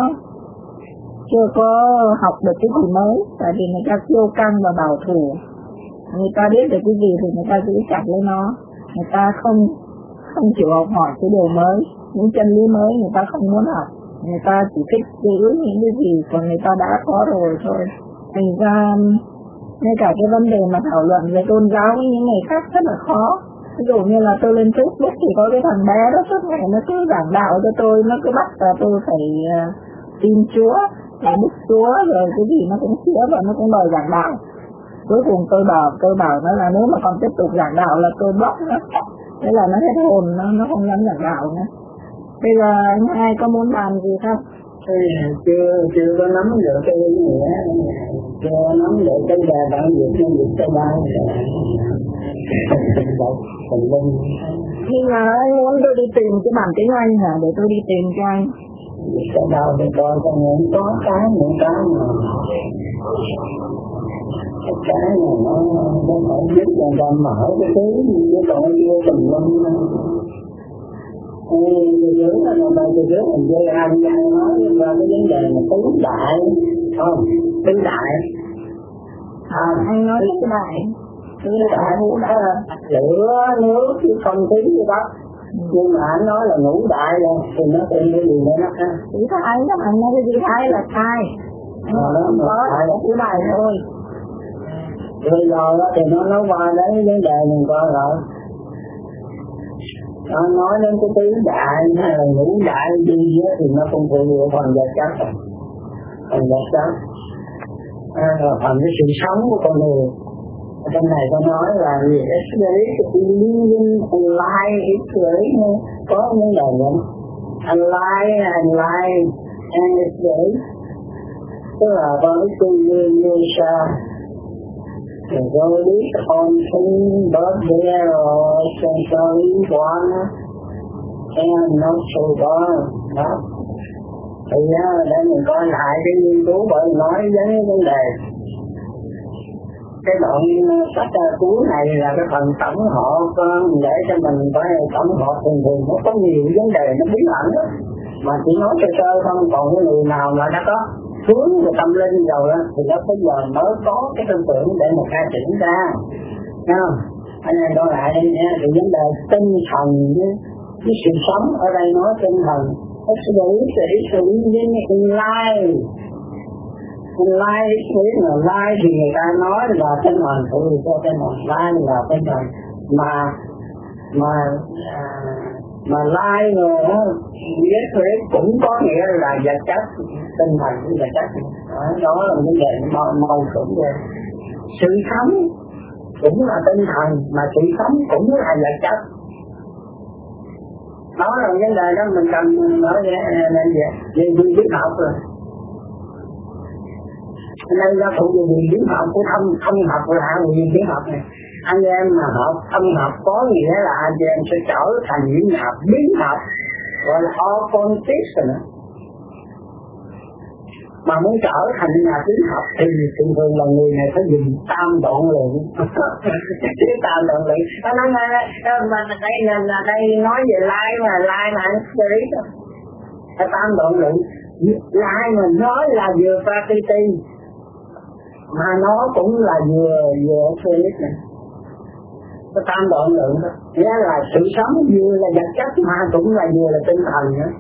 có học được cái gì mới, tại vì người ta kiêu căng và bảo thủ. Người ta biết được cái gì thì người ta giữ chặt lấy nó, người ta không chịu học hỏi cái điều mới, những chân lý mới người ta không muốn học, người ta chỉ thích giữ những cái gì của người ta đã có rồi thôi. Thành ra ngay cả cái vấn đề mà thảo luận về tôn giáo với những người khác rất là khó. Ví dụ như là tôi lên Facebook thì có cái thằng bé đó suốt ngày nó cứ giảng đạo cho tôi, nó cứ bắt là tôi phải tin Chúa, phải Đức Chúa, rồi cái gì nó cũng chữa và nó cũng đòi giảng đạo. Cuối cùng tôi bảo nó là nếu mà còn tiếp tục giảng đạo là tôi block nó. Thế là nó hết hồn, nó không dám giảng đạo nữa. Bây giờ anh hai có muốn bàn gì không? Thì chưa có nắm được cái gì nữa, chưa nắm được cái đề bản việc cái việc cái ba tình linh. Nhưng mà anh muốn tôi đi tìm cái bản tiếng Anh hả? Để tôi đi tìm cho anh. Cái đâu thì coi có những cái mà cái này nó phải biết rằng ta mở cái thứ chứ còn chưa tình linh. Giữ là người từ trước mình dây anh nói ra cái vấn đề mà tứ đại, không? Tứ đại. Anh nói tứ đại. Tại lửa nước chứ không khí gì đó. Nhưng mà anh nói là ngũ đại rồi thì nó tin cái gì nữa nó ha. Chữ Thái đó, anh nói cái chữ Thái là sai. Đó có chữ Thái thôi. Bây giờ thì nó nói qua đến vấn đề mình coi rồi. Nó nói đến cái tứ đại hay là ngũ đại gì thì nó không phụ thuộc phần vật chất rồi. Phần vật chất là phần cái sự sống của con người. Ở trong này có nói là gì? Spirit, living, alive, spirit có những đề nhận alive, and spirit, tức là với tư nguyên như sao rồi biết con sinh bớt there or sensory one and not so far đó. Thì để mình coi lại cái nghiên cứu bởi nói đến vấn đề cái đoạn sách cuối này là cái phần tổng hợp để cho mình phải tổng hợp thường nó có nhiều vấn đề nó bí ẩn đó mà chỉ nói sơ sơ không, còn cái người nào mà đã có hướng về tâm linh rồi đó thì nó bây giờ mới có cái tư tưởng để mà khai triển ra, thấy không? Anh em nói lại đây nha, thì vấn đề tinh thần với sự sống ở đây nói tinh thần sự in life. Life là life thì người ta nói là tinh thần, phụ cho tinh thần, life là tinh thần mà life rồi đó, biết thế cũng có nghĩa là vật chất, tinh thần với vật chất. Đó là vấn đề mâu thuẫn về sự sống cũng là tinh thần mà sự sống cũng là vật chất. Đó là vấn đề đó mình cần nói về biết học rồi. Nên ra phụ về biến học của thông học là quyền biến học này. Anh em mà học thông học có nghĩa là anh em sẽ trở thành những nhà biến học, gọi là occultist. Mà muốn trở thành nhà biến học thì thường là người này phải dùng tam đoạn lượng. Tam đoạn lượng. Nó nói mà đây nói về lai mà anh spirit đó. Tam đoạn lượng. Lai mà nói là vừa prakriti mà nó cũng là vừa spirit này. Cái tam đoạn lượng đó nghĩa là sự sống vừa là vật chất mà cũng là vừa là tinh thần nữa.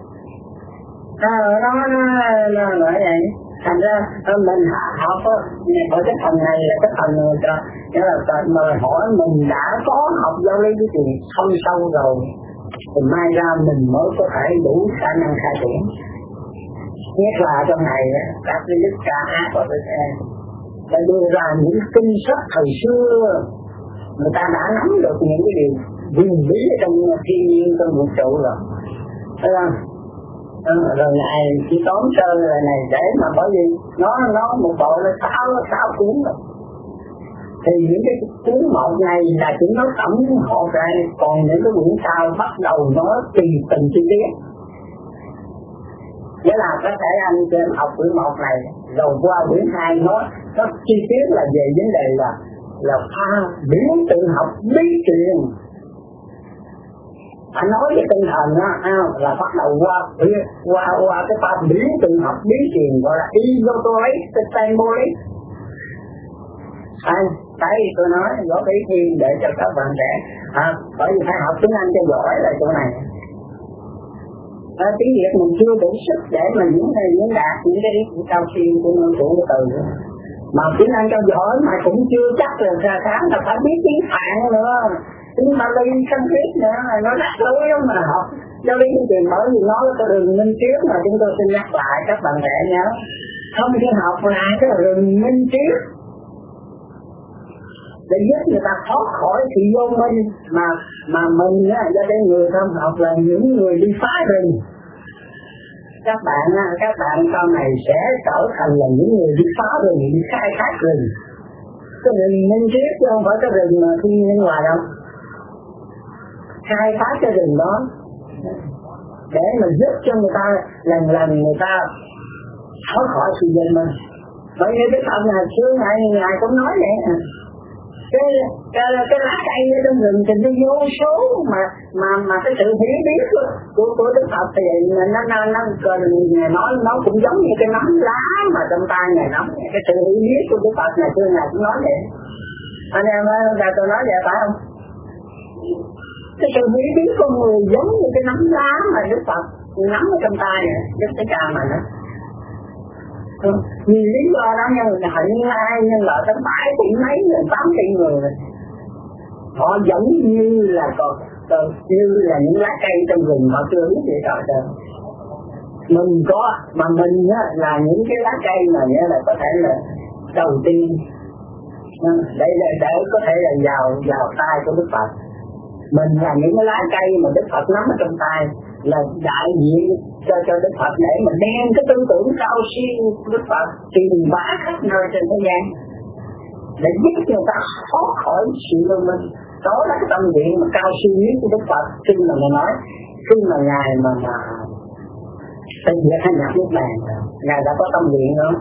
Nó nói vậy. Thành ra mình học ở cái phần này là cái phần nghĩa là mà hỏi mình đã có học giáo lý cái chuyện không sâu rồi thì mai ra mình mới có thể đủ khả năng khai triển. Nhất là trong này các cái đức ca ác của tôi đã đưa ra những kinh sách thời xưa, người ta đã nắm được những cái điều huyền bí trong thiên nhiên, trong vũ trụ rồi, thấy không? Rồi này chỉ tóm sơ rồi này để mà bởi vì nó một bộ nó sáu cuốn rồi, thì những cái cuốn một này là chỉ nói tổng hợp ra, còn những cái quyển sau bắt đầu nói tùy từng chi tiết. Nghĩa là có thể anh trên học quyển một này rồi qua quyển hai nó chi tiết là về vấn đề là biến tự học bí truyền. Anh nói về tinh thần á, là bắt đầu qua cái pháp biến tự học bí truyền gọi là esoteric symbolic. Đấy tôi nói góp ý thêm để cho các bạn trẻ bởi vì phải học tiếng Anh cho giỏi là chỗ này. Tiếng Việt mình chưa đủ sức để mà diễn đạt những cái cao siêu của ngôn ngữ của từ. Mà tiếng Anh cho giỏi mà cũng chưa chắc là ra sáng là phải biết tiếng Phạn nữa, tiếng Bali, Sanskrit nữa, nó rắc rối lắm mà học. Cho nên cái chuyện bởi vì nó cái rừng minh triết mà chúng tôi xin nhắc lại các bạn trẻ nhớ. Không thể học là cái rừng minh triết để giúp người ta thoát khỏi sự vô minh mà mình á, cho nên người không học là những người đi phá rừng. Các bạn sau này sẽ trở thành là những người đi phá rừng, đi khai thác rừng. Cái rừng minh triết chứ không phải cái rừng mà thiên nhiên ngoài đâu. Khai thác cái rừng đó để mà giúp cho người ta lần người ta thoát khỏi sự vô minh. Bởi vì cái phần này xưa ngày cũng nói vậy nè. Cái lá cây ở trong rừng thì nó vô số mà cái sự hiểu biết của Đức Phật thì nó cũng giống như cái nắm lá mà trong tay Ngài nắm. Cái sự hiểu biết của Đức Phật ngày xưa Ngài cũng nói vậy. Anh em là tôi nói vậy phải không? Cái sự hiểu biết con người giống như cái nắm lá mà Đức Phật nắm ở trong tay này, Đức Thích Ca mà nó. Vì lý do đó nhân hận ai nhân lợi tới 7 tỷ mấy người, 8 tỷ người rồi. Họ giống như là còn như là những lá cây trong rừng họ chưa biết gì trời trời. Mình có mà mình á là những cái lá cây mà nghĩa là có thể là đầu tiên để có thể là vào tay của Đức Phật. Mình là những cái lá cây mà Đức Phật nắm ở trong tay là đại diện cho Đức Phật để mà đem cái tư tưởng cao siêu của Đức Phật truyền bá khắp nơi trên thế gian để giúp người ta thoát khỏi sự mê minh. Đó là cái tâm nguyện mà cao siêu nhất của Đức Phật khi mà Ngài nói, khi mà Ngài mà xây dựng hay nhập Niết Bàn, Ngài đã có tâm nguyện đó.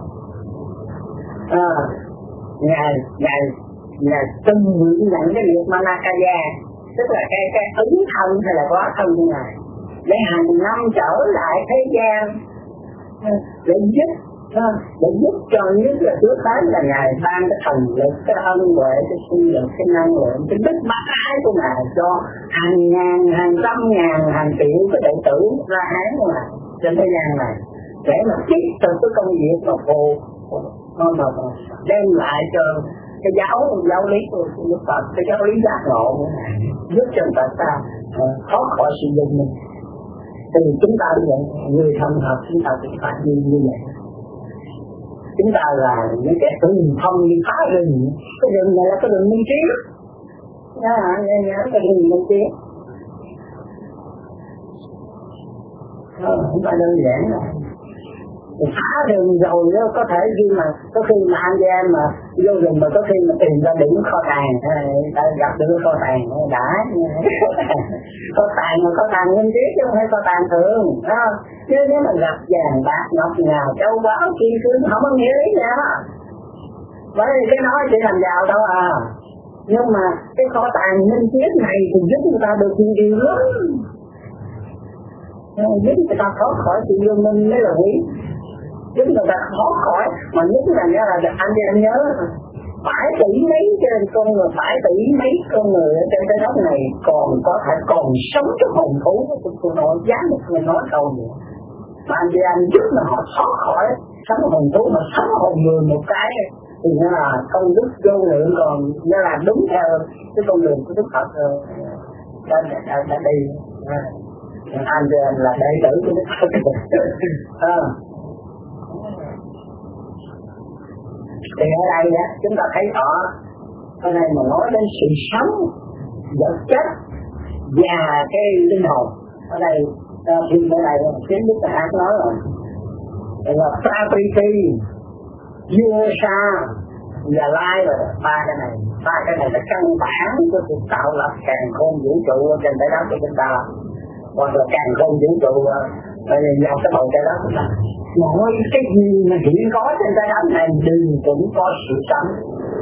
Ngài tâm nguyện nhận cái việc Manakaya, tức là cái ứng thân hay là quá thân của Ngài, để hàng năm trở lại thế gian để giúp cho nhất là trước tới là Ngài ban cái thần lực, cái ân huệ, cái sinh lực, cái năng lượng, cái đức bác ái của Ngài cho hàng ngàn, hàng trăm ngàn, hàng triệu cái đệ tử La Hán của Ngài trên thế gian này để mà tiếp tục cái công việc mà phù đem lại cho cái giáo lý của Đức Phật, cái giáo lý giác ngộ của Ngài, giúp cho ta thoát khỏi sự dùng mình. Thì chúng ta như vậy, người thân hợp chúng ta cũng phải như vậy. Chúng ta là những kẻ tự thông đi phá rừng. Cái rừng này là cái rừng minh trí. Cái rừng minh trí. Không phải đơn giản đâu. Phá rừng rồi đó, có thể khi mà anh em mà vô rừng mà có khi mà tìm ra điểm kho tàng, ta gặp được kho tàng đã kho tàng minh trí chứ không phải kho tàng thường. Chứ nếu mà gặp vàng bạc ngọc ngà châu báu kim cương không có nghĩa lý gì đó. Bởi vì cái nói chỉ làm giàu đâu à. Nhưng mà cái kho tàng minh triết này thì giúp người ta được nhiều điều lắm. Giúp người ta thoát khỏi sự vô minh mới là quý. Giúp người ta thoát khỏi, mà nhất là anh nhớ 7 tỷ mấy trên con người, 7 tỷ mấy con người ở trên trái đất này còn có thể còn sống trong hồn thú của tôi nói dám một người nói câu nữa. Mà anh giúp mà họ thoát khỏi sống hồn thú mà sống hồn người một cái thì nó là công đức vô lượng, còn nó là đúng theo cái con đường của Đức Phật đã đi. Anh là đệ tử của Đức Phật. Thì ở đây á, chúng ta thấy rõ ở đây mà nói đến sự sống vật chất và cái linh hồn. Ở đây khi ở đây tiếng Đức Phật nói rồi là Prakriti, Yosa và Lai rồi, ba cái này là căn bản của sự tạo lập càn khôn vũ trụ trên trái đất của chúng ta, hoặc là càn khôn vũ trụ vào cái bầu trái đất của chúng ta. Mọi cái gì mà hiện có trên trái đất này đều cũng có sự sống.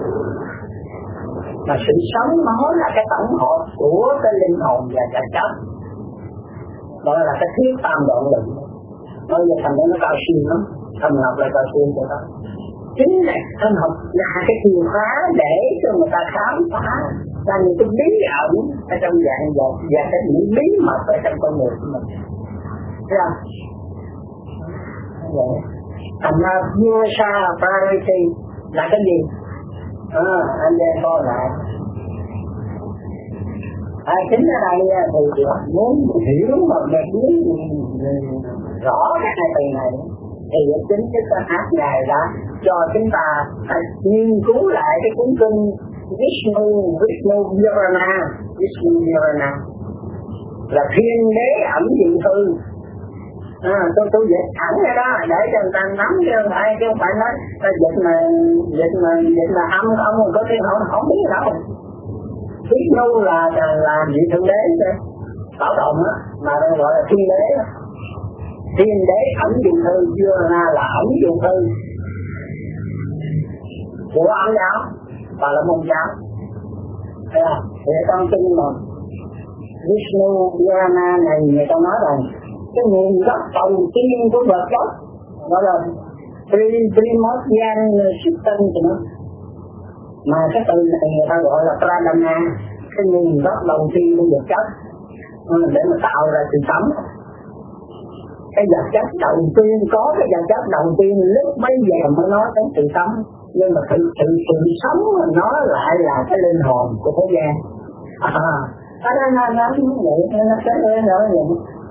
Mà sự sống nó là cái tổng hợp của cái linh hồn và cái chất. Đó là cái thiết tam đoạn lực. Bây giờ thành nó cao siêu lắm. Thần học là cao siêu cho đó. Chính là thần học là cái chìa khóa để cho người ta khám phá ra những cái bí ẩn ở trong dạng vật và cái những bí mật ở trong con người của mình. Thấy không? Thành ra Yosa Prakriti là cái gì? Anh em coi lại. Chính ở đây thì muốn hiểu mà để biết rõ cái hai từ này thì chính cái câu hát này đã cho chúng ta nghiên cứu lại cái cuốn kinh Vishnu Purana là thiên đế ẩm dị thư. Tôi dịch thẳng ra đó để cho người ta nắm chứ không phải nói dịch mà âm không có tiếng không biết đâu. Vishnu là vị thượng đế bảo động á, mà gọi là thiên đế. Thiên đế ẩn dụng thư, Purana là ẩn dụng thư của Ấn giáo và là Môn giáo. Thấy không? Thì trong kinh mà Vishnu Purana này người ta nói rằng cái nguồn gốc đầu tiên của vật gốc đó là primordial system của nó. Mà cái từ này người ta gọi là pradana, cái nguồn gốc đầu tiên của vật chất để mà tạo ra sự sống. Cái vật chất đầu tiên, có cái vật chất đầu tiên lúc bây giờ mới nói đến sự sống, nhưng mà sự sống nó lại là cái linh hồn của thế gian. Nó như vậy, nó sẽ nói vậy.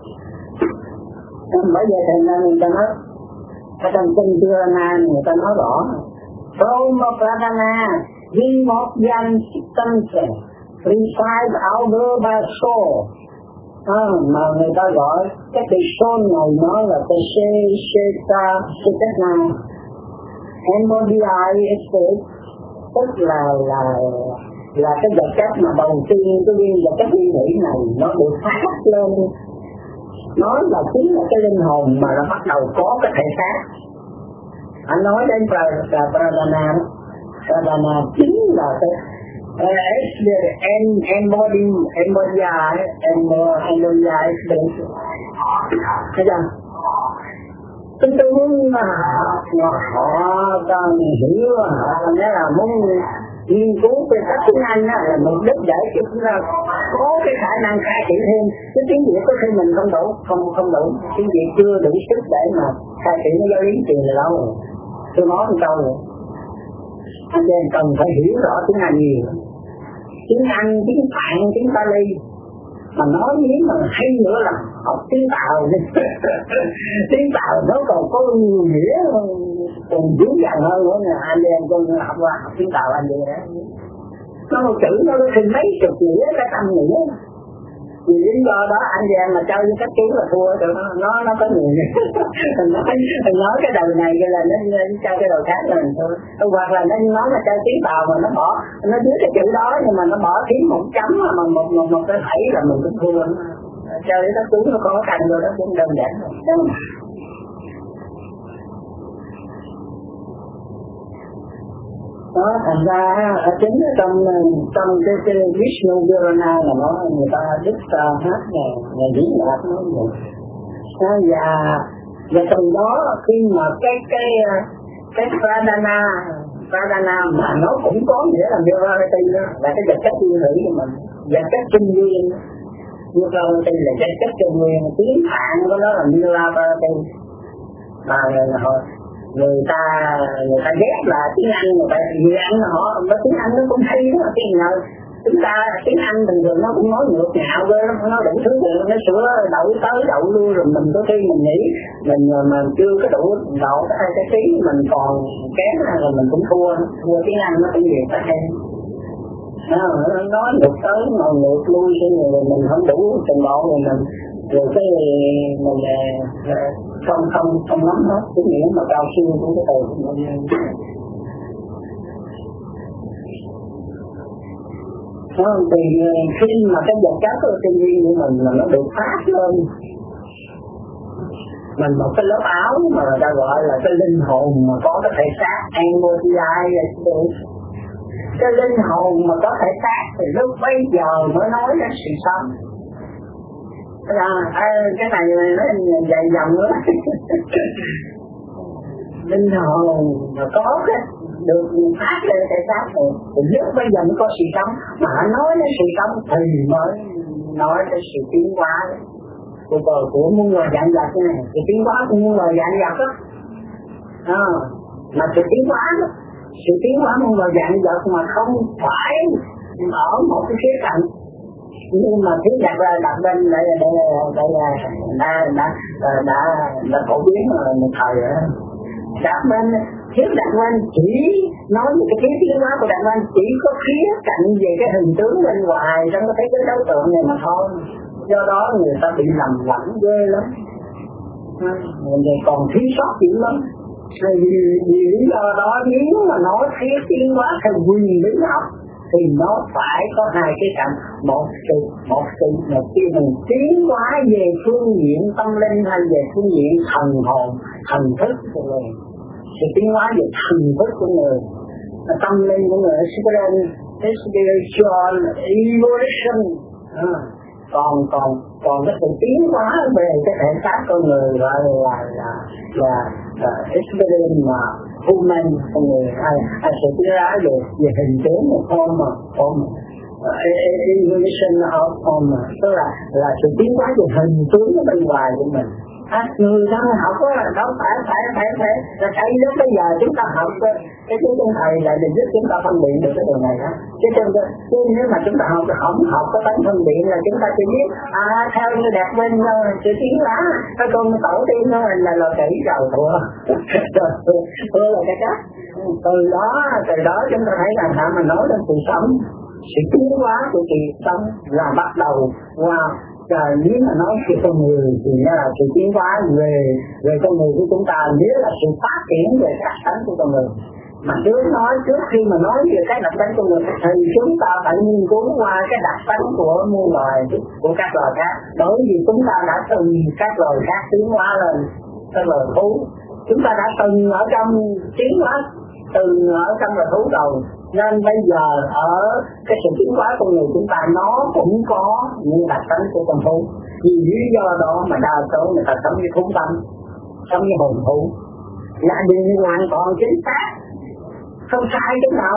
Bởi vậy thì người ta nói, ở trong kinh Purana người ta nói rõ, Brahma Pradana, vì một danh tâm thể, reside outdoor by soul. Mà người ta gọi cái từ soul này nó là cái Sheta Shetana, Embodied State, tức là cái vật chất mà đầu tiên, cái viên vật chất duy nghĩ này nó được phát lên. Nó là chính là cái linh hồn mà nó bắt đầu có cái thể xác. Anh nói đến Pradana, Pradana chính là cái embodied state. Thấy chưa? Tôi muốn họ cần hiểu, họ nghĩa là muốn nghiên cứu về các tiếng Anh là mục đích để chúng ta có cái khả năng khai triển thêm. Cái tiếng Việt có khi mình không đủ, tiếng Việt chưa đủ sức để mà khai triển cái giáo lý tiền là đâu. Tôi nói một câu rồi, anh em cần phải hiểu rõ tiếng Anh nhiều, tiếng Anh, tiếng Phạn, tiếng Pali. Mà nói nếu mà hay nữa là học tiếng Tàu. Tiếng Tàu nó còn có nhiều nghĩa, còn dữ dằn hơn nữa nè. Anh em con học tiếng Tàu anh vậy đó, nó một chữ nó có thêm mấy chục nghĩa, cái trăm nghĩa. Vì lý do đó anh em mà chơi với các chú là thua rồi, nó có nhiều nghĩa. Mình nói cái đầu này cái là nó chơi cái đầu khác là mình thua. Hoặc là nó nói là chơi tiếng Tàu mà nó bỏ, nó biết cái chữ đó nhưng mà nó bỏ thêm một chấm mà một cái thảy là mình cũng thua. Chơi với các chú nó khó khăn rồi đó, cũng đơn giản rồi. Đó, thành ra ở chính trong cái Vishnu Purana là nó người ta đích hát ngày diễn đạt nó vậy. Và từ đó khi mà cái Pradana mà nó cũng có nghĩa là Virality đó, là cái vật chất nguyên thủy của mình, vật chất trung nguyên. Virality là vật chất trung nguyên, tiếng Phạn của nó là Virality. Mà người ta ghét là tiếng Anh, người ta vì Anh họ nói tiếng Anh nó cũng hay đó, tiếng nào chúng ta tiếng Anh bình thường nó cũng nói ngược ngạo với nó đủ thứ việc, nó sửa đậu tới đậu lui, rồi mình có khi mình nghĩ mình mà chưa có đủ đậu cái tiếng mình còn kém rồi mình cũng thua tiếng Anh nó cũng nhiều cái hay. Nói ngược tới mà ngược lui thì mình không đủ trình độ rồi mình rồi cái mình không nắm hết cái nghĩa mà cao siêu của cái từ của mình. Thì khi mà cái vật chất ở trên viên của mình là nó được phát lên, mình một cái lớp áo mà người ta gọi là cái linh hồn mà có cái thể xác, cái linh hồn mà có thể xác thì lúc bây giờ mới nói đến sự sống. Cái này nó dài dòng nữa. Linh hồn mà có cái được phát lên thể xác rồi thì lúc bây giờ mới có sự sống. Mà nói đến sự sống thì mới nói đến sự tiến hóa của muôn loài vạn vật này, sự tiến hóa của muôn loài vạn vật đó. Mà sự tiến hóa muôn loài vạn vật mà không phải ở một cái khía cạnh, nhưng mà thứ đặt bên đây đã phổ biến một thời rồi. Đặt bên thiết đặt bên chỉ nói về cái tiến hóa của đặt bên chỉ có khía cạnh về cái hình tướng bên ngoài trong cái thế giới đối tượng này mà thôi. Do đó người ta bị lầm lẫn ghê lắm, người còn thiếu sót dữ lắm. Vì lý do đó nếu mà nói thiết tiến hóa theo quyền lý học thì nó phải có hai cái cạnh, một cái mình tiến hóa về phương diện tâm linh hay về phương diện thần hồn, thần thức của người. Sự tiến hóa về thần thức của người, tâm linh của người, spiritual evolution. Còn cái sự tiến hóa về cái thể xác con người gọi là experience mà human con người hay sự tiến hóa về hình tướng một form evolution of form, tức là sự tiến hóa về hình tướng ở bên ngoài của mình. Người ta học đó phải là tại lúc bây giờ chúng ta học cái tiếng Trung thầy là để giúp chúng ta phân biệt được cái điều này đó. Chứ nếu mà chúng ta không học cái tánh phân biệt là chúng ta chỉ biết theo như đẹp bên sự tiến hóa cái con tổ tiên nó là kỹ đầu thua là cái cách. Từ đó chúng ta thấy là sao mà nói đến cuộc sống, sự tiến hóa của cuộc sống là bắt đầu qua nếu mà nói về con người thì nó là sự tiến hóa về con người của chúng ta, nếu là sự phát triển về đặc tính của con người. Mà trước khi mà nói về cái đặc tính của người thì chúng ta phải nghiên cứu qua cái đặc tính của muôn loài, của các loài khác, bởi vì chúng ta đã từng các loài khác tiến hóa lên cái loài thú, chúng ta đã từng ở trong tiến hóa từng ở trong loài thú rồi, nên bây giờ ở cái sự tiến hóa con người chúng ta nó cũng có những đặc tính của con thú. Vì lý do đó mà đa số người ta sống như thú tâm, sống như hồn thú, là điều hoàn toàn chính xác, không sai chút nào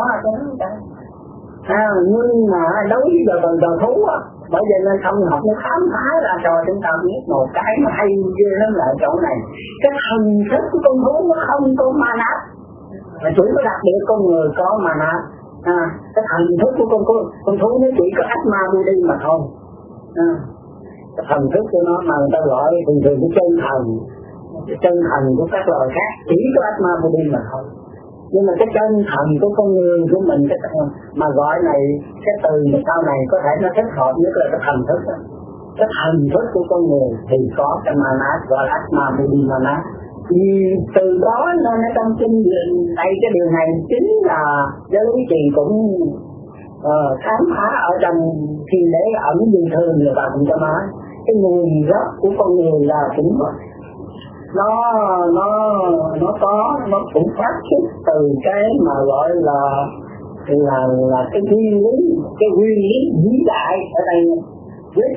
nhưng mà đối với đời thú á, bởi vậy nên không học nó khám phá ra cho chúng ta biết một cái mà hay ghê lắm là chỗ này, cái thần thức của con thú nó không có mana, mà chỉ có đặc biệt con người có mana. Cái thần thức của con thú nó chỉ có Atma Buddhi mà thôi. Cái thần thức của nó mà người ta gọi thường cái chân thần của các loài khác chỉ có Atma Buddhi mà thôi. Nhưng mà cái chân thần của con người của mình mà gọi này cái từ sau này có thể nó thích hợp nhất là cái thần thức đó. Cái thần thức của con người thì có cái mana gọi là Atma Buddhi mana. Vì từ đó nên ở trong kinh đây cái điều này chính là giáo lý trì cũng khám phá ở trong thiên đế ẩn bình thường người ta cũng cho nói cái nguồn gốc của con người là cũng nó cũng phát xuất từ cái mà gọi là cái nguyên lý vĩ đại ở đây với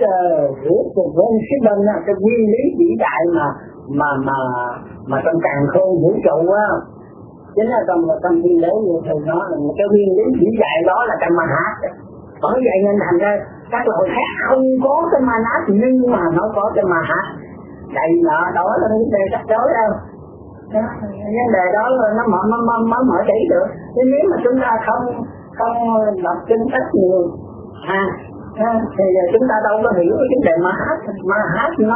cái nguyên lý vĩ đại mà trong càn khôn vũ trụ á, chính là trong thiên đế như thầy nói là cái nguyên lý vĩ đại đó là cái Manhat. Bởi vậy nên thành ra các loài khác không có cái Manhat nhưng mà nó có cái Manhat. Đây là đó là vấn đề rắc rối đâu. Vấn đề đó là nó mở chỉ được. Nhưng nếu mà chúng ta không đọc kinh sách nhiều thì chúng ta đâu có hiểu cái vấn đề Manhat. Manhat nó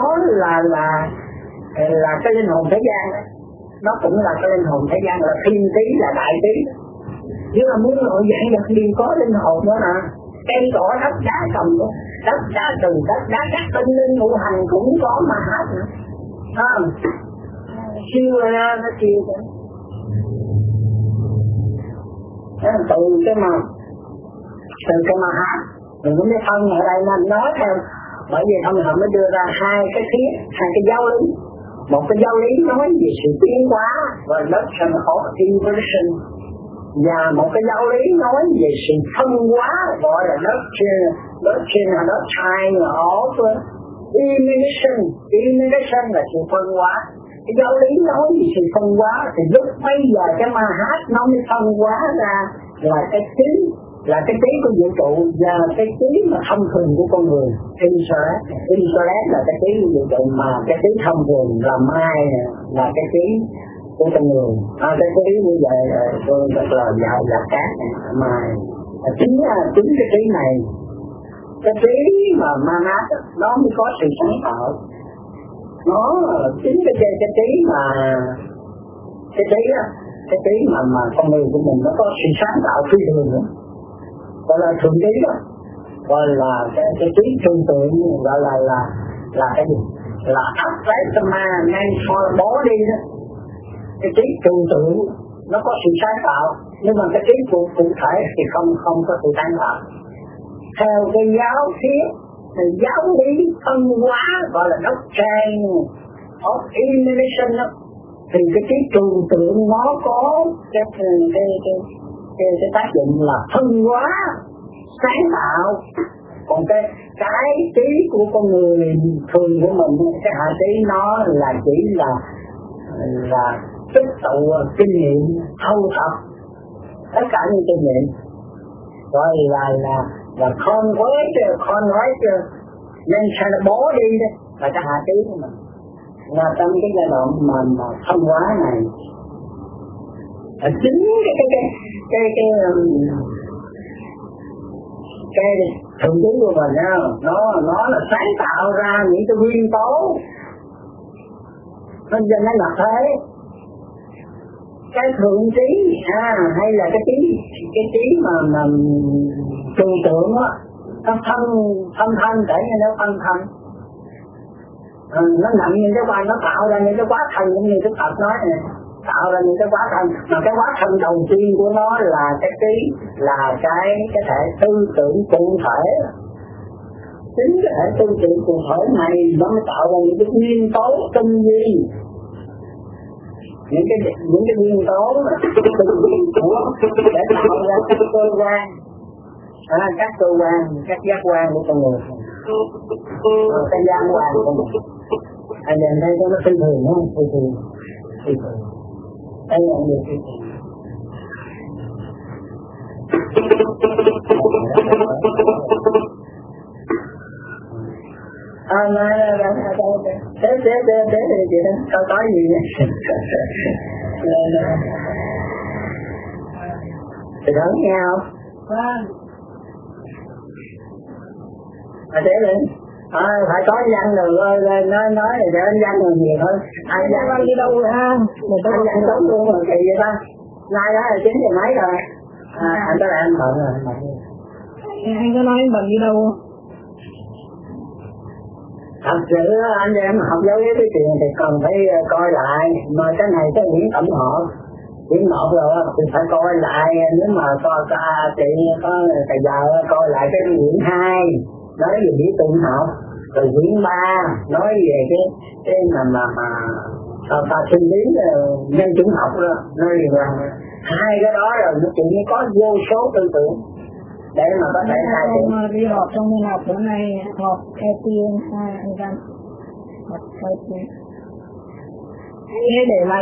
là cái linh hồn thế gian đó. Nó cũng là cái linh hồn thế gian, là thiên tí, là đại tí. Nếu mà muốn nội dạng được liền có linh hồn đó nè. Cây cỏ đất đá cầm đó, đất đá từ đất đá các tinh linh ngũ hành cũng có mà hát nữa. Siêu ra nó siêu đó. Từ cái mà hát, mình cũng biết thân ở đây nên nói theo. Bởi vì ông họ mới đưa ra hai cái giáo lý. Một cái giáo lý nói về sự tiến hóa và doctrine of inversion, và một cái giáo lý nói về sự phân hóa gọi là doctrine of elimination là sự phân hóa. Cái giáo lý nói về sự phân hóa thì lúc bây giờ cái ma hát nó mới phân hóa ra là cái trí của vũ trụ và cái trí mà thông thường của con người. Intellect là cái trí của vũ trụ, mà cái trí thông thường là mai là cái trí của con người. Cái trí như vậy tôi rất là dạo cát mai. Chính cái trí này, cái trí mà manat nó mới có sự sáng tạo. Nó chính cái trí mà cái trí mà con người của mình nó có sự sáng tạo phi thường nữa. Gọi là thượng trí đó, gọi là cái trí trừu tượng, gọi là cái gì? Là Atma mental body đó. Cái trí trừu tượng nó có sự sáng tạo, nhưng mà cái trí cụ thể thì không có sự sáng tạo. Theo cái giáo thuyết, giáo lý phân hóa gọi là doctrine of elimination đó, thì cái trí trừu tượng nó có cái tác dụng là phân hóa, sáng tạo. Còn cái trí của con người thường của mình, cái hạ trí nó là chỉ là tích tụ kinh nghiệm thâu thập tất cả những kinh nghiệm rồi là conquest nên sao nó bó đi đó là cái hạ trí của mình. Là trong cái giai đoạn mà thông hóa này chính cái thượng trí của mình đó, nó là sáng tạo ra những cái nguyên tố nên cho nó là thế. Cái thượng trí hay là cái trí mà trừu tượng á, nó thân để cho nó phân thân, nó nằm như cái quan, nó tạo ra những cái quá thân cũng như cái Phật nói này, tạo ra những cái quá thân. Mà cái quá thân đầu tiên của nó là cái trí, là cái thể tư tưởng cụ thể. Chính cái thể tư tưởng cụ thể này nó mới tạo ra những cái nguyên tố tinh vi, những cái nguyên tố mà để tạo ra các cơ quan, các cơ quan, các giác quan của con người, cái giác quan của mình. Anh nhìn thấy nó phi thường không? Phi thường. Đây là người phi thường. Thế thì chị đó có gì vậy? Thì đó nghe không? Thế lên. Phải có văn rồi nói để anh văn rồi nhiều hơn. Anh văn đi đâu rồi ha? Anh văn tốt luôn rồi kỳ vậy ta? Nay đó là 9 giờ mấy rồi. Anh có lại anh bận rồi. Anh có nói anh bận đi đâu? Thật sự anh em học giáo lý cái chuyện thì cần phải coi lại, mà cái này cái điểm tổng hợp rồi thì phải coi lại. Nếu mà coi chị có thầy giờ coi lại cái điểm 2 nói về lý tự học, rồi điểm 3 nói về cái mà ta sinh lý nhân chủng học đó, nói rằng hai cái đó rồi nó chỉ có vô số tư tưởng để mà có thể khai triển. Đi họp trong môn học bữa nay họp khai tiên anh Văn, họp khai tiên. Thế để lại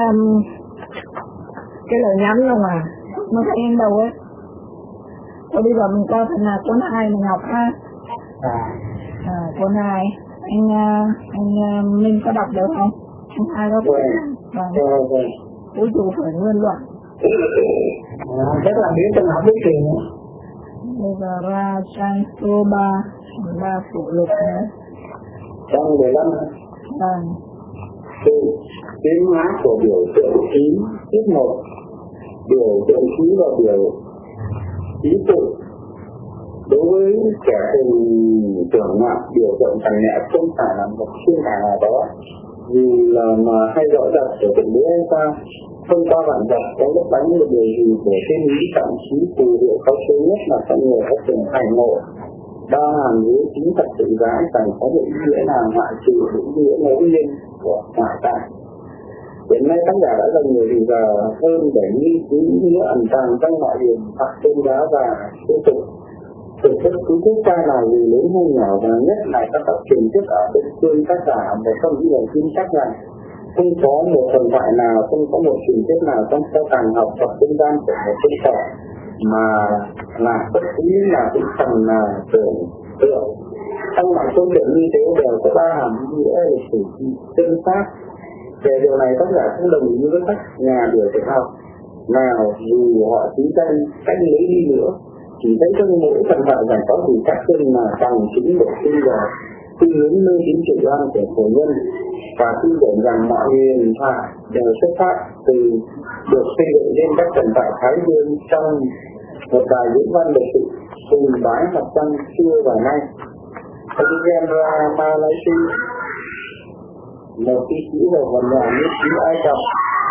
cái lời nhắn không à? Nó có em đâu ấy. Thôi bây giờ mình coi phần nào cuốn 2 mình học ha. Cuốn 2 anh Minh có đọc được không? Anh ai có cuốn? Vâng. Vũ trụ khởi nguyên luật. Rất là biết trong học biết truyền. Bây giờ ra trang số 3 phụ lục nữa. Trang 15. Vâng. Sự tiến hóa của biểu tượng khí tiết 1. Biểu tượng khí và biểu ý tự. Đối với kẻ từng tưởng biểu tượng thằng mẹ không phải là một xuyên tả nào đó, vì là mà hay rõ ràng của từng đứa hay sao, không qua bản vật có lúc đánh được điều gì của thiên lý, thậm chí từ hiệu khó chế nhất là con người có từng thành ngộ đa hàm dưới chính thật tự giá phải có được ý nghĩa là ngoại trừ những nghĩa ngẫu nhiên của ngoại tại. Hiện nay tác giả đã dành nhiều thời giờ hơn để nghiên cứu nghĩa ẩn tàng trong mọi điểm hoặc tôn giáo và tiêu tục. Thực chất cứ quốc gia nào gì lớn hay nhỏ, và nhất là các tập truyền thuyết ở bên phương tác giả một trong những lời tin chắc rằng không có một thần thoại nào, không có một truyền thuyết nào trong các tàng học hoặc dân gian của một dân tộc mà là bất cứ là tinh thần là tưởng tượng. Trong bản tôn tượng như thế đều có 3 hàm nghĩa lịch sử chân xác. Về điều này tác giả không đồng ý với các nhà biểu tượng học nào, dù họ chỉ danh cách lấy đi nữa, chỉ thấy trong mỗi thần thoại giải có gì các chân mà bằng chính độ tin vào khuynh hướng mê tín chủ quan của cổ nhân, và tin tưởng rằng mọi huyền thoại đều xuất phát từ được xây dựng trên các thần thoại Thái Dương trong một vài diễn văn lịch sử cùng bái hoặc trong xưa và nay. Ông Genra Malaysi, một kỹ sĩ và vận nhà nước trí Ai Cập,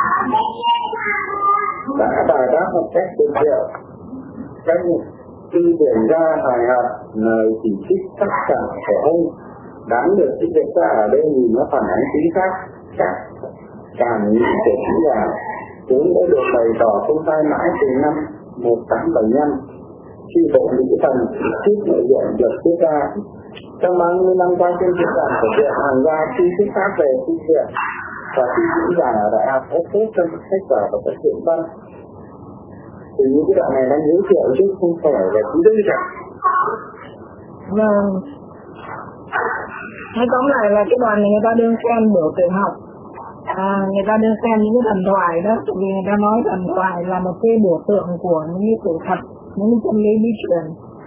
đã bài đáp một cách tuyệt diệu cách tư tưởng ra hài hạt lời chỉ trích tất cả của ông. Đáng được trích dẫn ra ở đây vì nó phản ánh chính xác các cảm nghĩ của chính giả vốn đã được bày tỏ công khai mãi từ năm 1875 khi bộ mỹ thần trích nội diện được tiết ra. Trong 30 năm qua trên diễn đàn của Viện Hàn Gia khi thuyết pháp về phương diện và khi diễn giảng ở đại học Oxford trong sách vở và các truyện văn. Thì những cái đoạn này đang giới thiệu chứ không phải là chính thức cả. Vâng. Nói tóm lại là cái đoạn này người ta đương xem biểu tượng học. Người ta đương xem những cái thần thoại đó, vì người ta nói thần thoại là một cái biểu tượng của những cái sự thật, những cái chân lý bí truyền.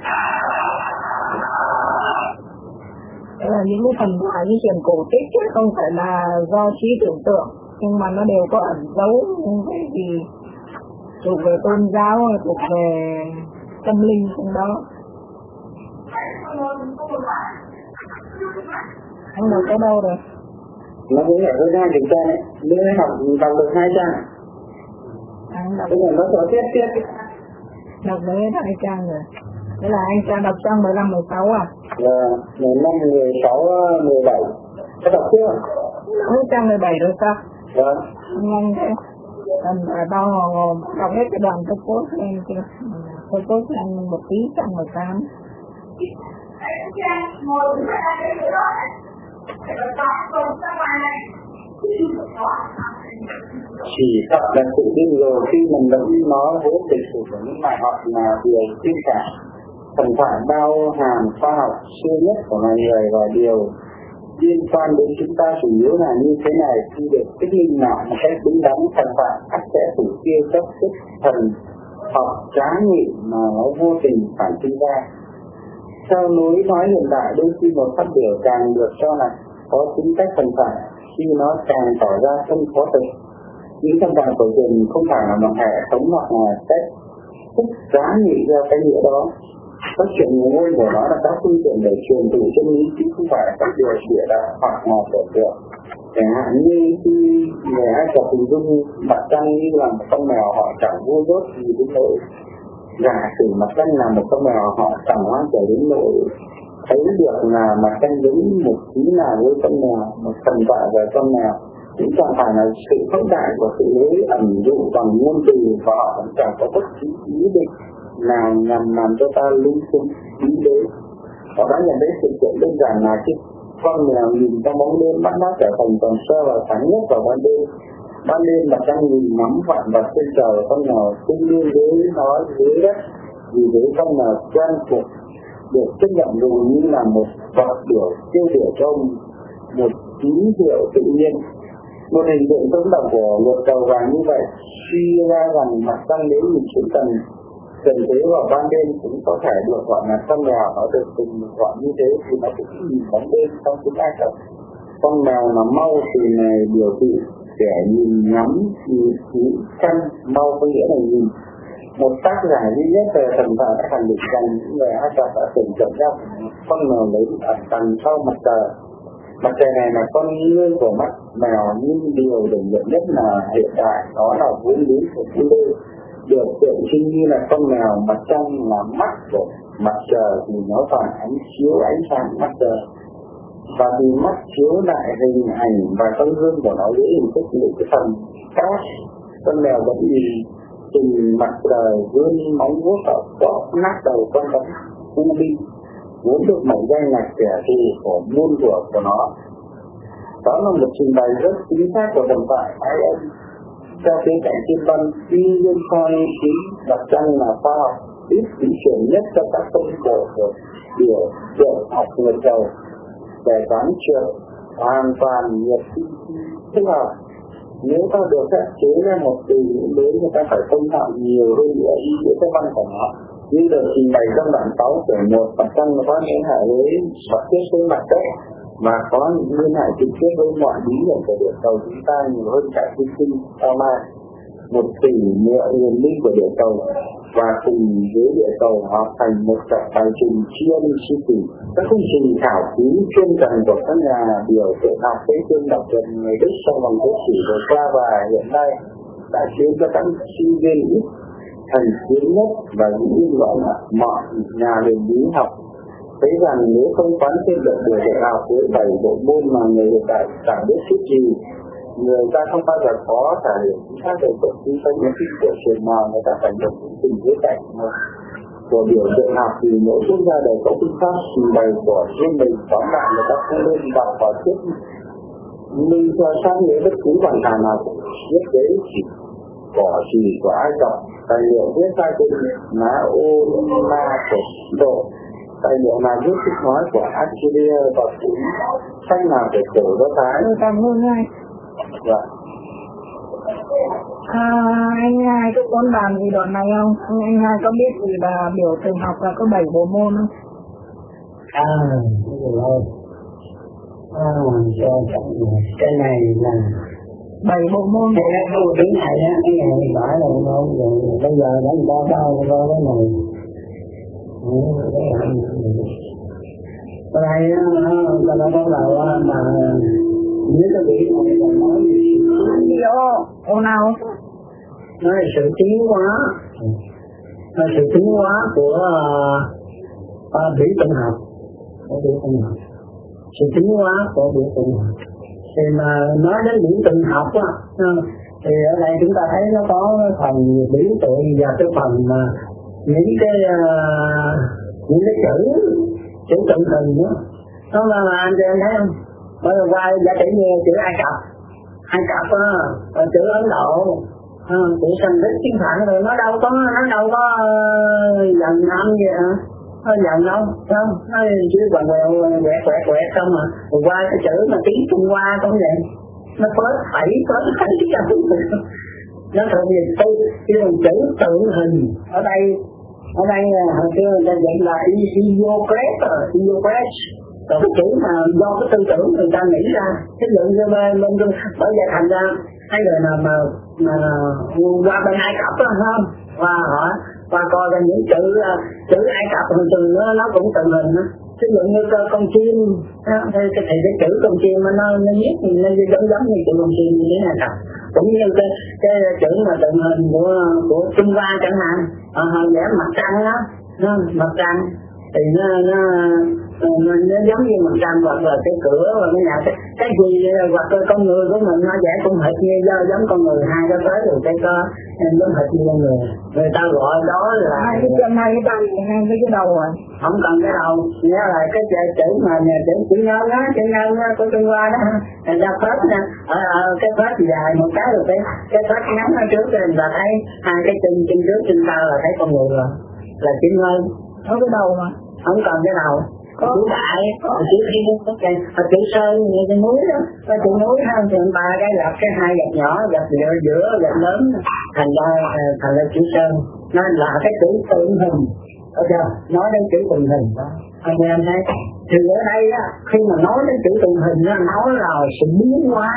Đây là những cái thần thoại bí truyền cổ tích chứ không phải là do trí tưởng tượng, nhưng mà nó đều có ẩn dấu những cái gì thuộc về tôn giáo, thuộc về tâm linh trong đó. Anh đọc cái đâu rồi? Nó cũng ở hơn 2 trang đấy, đứa học đọc được 2 trang. Anh đọc. Cái này nó có tiếp. Đọc được hết 2 trang rồi. Thế là anh sẽ đọc trang 15, 16 à? Là 15, 16, 17. Có đọc chưa? Hết trang 17 rồi sao? Vâng. Nhanh thế. Bao ngồm đọc hết cái đoạn tôi post lên kia. Tôi post lên một tí trang 18. Chỉ thật là tự tin rồi khi mình đã nói với lịch sử của những bài học là điều tin cả. Thần thoại bao hàm khoa học siêu nhất của loài người và điều liên quan đến chúng ta chủ yếu là như thế này: khi được thuyết minh lại một cách đúng đắn, thần thoại ắt sẽ phủ tiêu cấp sức thần học trá nghị mà nó vô tình phản sinh ra. Theo lối nói hiện đại, đôi khi một phát biểu càng được cho là có tính cách thần thoại khi nó càng tỏ ra không khó thực. Những thần thoại của rừng không phải là một hệ thống hoặc là cách thức giá nghị theo cái nghĩa đó. Các chuyện ngôn của nó là các phương tiện để truyền thụ chân lý chứ không phải là các điều bịa đặt hoặc là tưởng tượng. Chẳng hạn như khi người Ai Cập hình dung mặt trăng như là một con mèo, họ chẳng vô dốt gì đến nỗi giả sử mặt trăng là một con mèo, họ chẳng hoang trở đến nỗi thấy được là mặt trăng giống một tí nào với con mèo, một thần thoại về con mèo. Cũng chẳng phải là sự phức đại của sự lấy ẩn dụ bằng ngôn từ, và họ cũng chẳng có bất kỳ ý định nào nhằm làm cho ta lung tung ý đế. Họ đã nhận thấy sự kiện đơn giản là khi con mèo nhìn trong bóng đêm bắt nó trở thành còn sơ và sáng nhất vào ban đêm. Ban đêm mặt trăng nhìn ngắm vạn vật trên trời, con mèo tương đương với nó dưới đất, vì thế con mèo quen thuộc được chấp nhận dùng như là một vật tiêu biểu cho một tín hiệu tự nhiên. Một hình tượng sống động của luật cầu vàng như vậy suy ra rằng mặt trăng nếu nhìn xuống trần thế vào ban đêm cũng có thể được gọi là con mèo. Nó được từng gọi như thế thì nó cũng nhìn bóng đêm trong tiếng Ai Cập. Con mèo là mau từ này biểu thị kẻ nhìn ngắm nhìn căn, mau có nghĩa là nhìn. Một tác giả duy nhất về thần thoại đã khẳng định rằng những người Ai Cập đã tưởng tượng ra con mèo lấy ẩn tàng sau mặt trời. Mặt trời này là con ngươi của mắt mèo, nhưng điều đỉnh nhận nhất là hiện tại đó là vốn liếng của Phú Lê được tượng trưng như là con mèo. Mặt trăng là mắt của mặt trời thì nó phản ánh chiếu ánh sáng mặt trời, và vì mắt chiếu lại hình ảnh và con gương của nó dưới hình thức những cái phần cát. Con mèo vẫn nhìn từ mặt trời vươn móng vuốt ở gõ nát đầu con rắn u bi vốn được mệnh danh là kẻ thù của muôn thuở của nó. Đó là một trình bày rất chính xác của thần thoại Thái Ân. Theo khía cạnh thiên văn, tuy nhiên coi chính mặt trăng là khoa học ít lý chuyển nhất cho các công cụ của biểu tượng học nguyệt cầu để quán triệt hoàn toàn nhiệt thức học. Nếu ta được phép chế ra một từ ngữ mới, người ta phải công nhận nhiều hơn nữa ý nghĩa cái văn của nó. Như được trình bày trong đoạn 6 của một mặt trăng có những hệ với mặt tiếp với mặt đất và có những liên hệ trực tiếp với mọi bí mật của địa cầu chúng ta nhiều hơn cả thiên sinh sao mai. Một tỷ mượn huyền linh của địa cầu và cùng với địa cầu hợp thành một trận bài trình tri ân tri kỷ. Các công trình khảo cứu chuyên cần của các nhà biểu tượng học với tương đọc trần người Đức trong vòng thế kỷ vừa qua và hiện nay đã khiến cho các sinh viên ít thành kiến nhất và những yên gọi là mọi nhà đường lý học thấy rằng nếu không quán triệt được buổi dạy học với 7 bộ môn mà người hiện tại chẳng biết chút gì, người ta không bao giờ có thể hiểu chính xác về cuộc sống trong những của truyền nào. Người ta phải được tình dưới cạnh của biểu tượng học thì mỗi quốc gia đều có phương pháp trình bày của riêng mình. Tóm lại người ta không nên đọc vào trước mình cho sang nghĩa bất cứ bản thảo nào nhất đấy chỉ quả trì của Ai Cập, tài liệu viết sai chữ Na Oma của Độ, tài liệu nào viết chữ nói của Assyria và cũng sách nào về cổ Do Thái. Cảm ơn anh. Dạ. Anh hai có con làm gì đoạn này không? Anh hai có biết gì là biểu tình học là có 7 bộ môn không? Cái này là 7 bộ môn. cái này á, cái này phải là không rồi bây giờ đã người ta bao cái này. Cái này người ta bắt đầu mà nếu cái vị này còn nói gì ô nào? nó là sự tiến hóa, là sự tiến hóa của biểu tượng học, sự tiến hóa của biểu tượng học. Thì mà nói đến biểu tượng học á, thì ở đây chúng ta thấy nó có phần biểu tượng và cái phần mà những cái chữ tượng hình nữa. Đó là anh chị em thấy không? Bây giờ qua giả tỷ như chữ Ai Cập chữ Ấn Độ, chữ Sanskrit tiếng Phạn rồi nó đâu có dần âm vậy hả? Nó dần đâu, không? Nó chỉ quẹt không mà. Rồi qua cái chữ mà tiếng Trung Hoa cũng vậy, nó phớt thảy nó thuộc về cái chữ tượng hình. Ở đây hồi xưa người ta dạy là Idiocrates, rồi cái chữ mà do cái tư tưởng người ta nghĩ ra, cái lượng cho bên bởi vậy thành ra thấy người nào mà qua bên Ai Cập đó không, và coi là những chữ Ai Cập thường thường nó cũng tự hình đó. Ví dụ như con chim thì cái chữ con chim nó viết nó giống như chữ con chim như thế này cả. Cũng như cái chữ mà tượng hình của Trung Hoa chẳng hạn, vẽ mặt trăng đó, mặt trăng thì nó giống như mặt trăng, hoặc là cái cửa và cái nhà cái gì, hoặc là con người của mình nó vẽ cũng hệt như giống con người, hai cái tới rồi cái có giống hệt như con người ta gọi đó là hai cái tay hai cái đầu à, không cần cái đầu, nghĩa là cái chữ mà chữ nhân á của Trung Hoa đó, thành ra phết nè, cái phết dài một cái rồi cái phết ngắn ở trước rồi là thấy hai cái chân trước chân sau là thấy con người rồi, là chữ nhân. có cái đầu mà Không cần cái đầu, chữ đại, chữ sơn như cái núi đó, có chữ núi không, thì ba cái gạch, cái hai gạch nhỏ, gạch giữa gạch lớn, thành ra chữ sơn. Nó là cái chữ tượng hình, ok chưa? Nói đến chữ tượng hình đó, anh em thấy. Thì ở đây á, khi mà nói đến chữ tượng hình nó nói là sự biến hóa.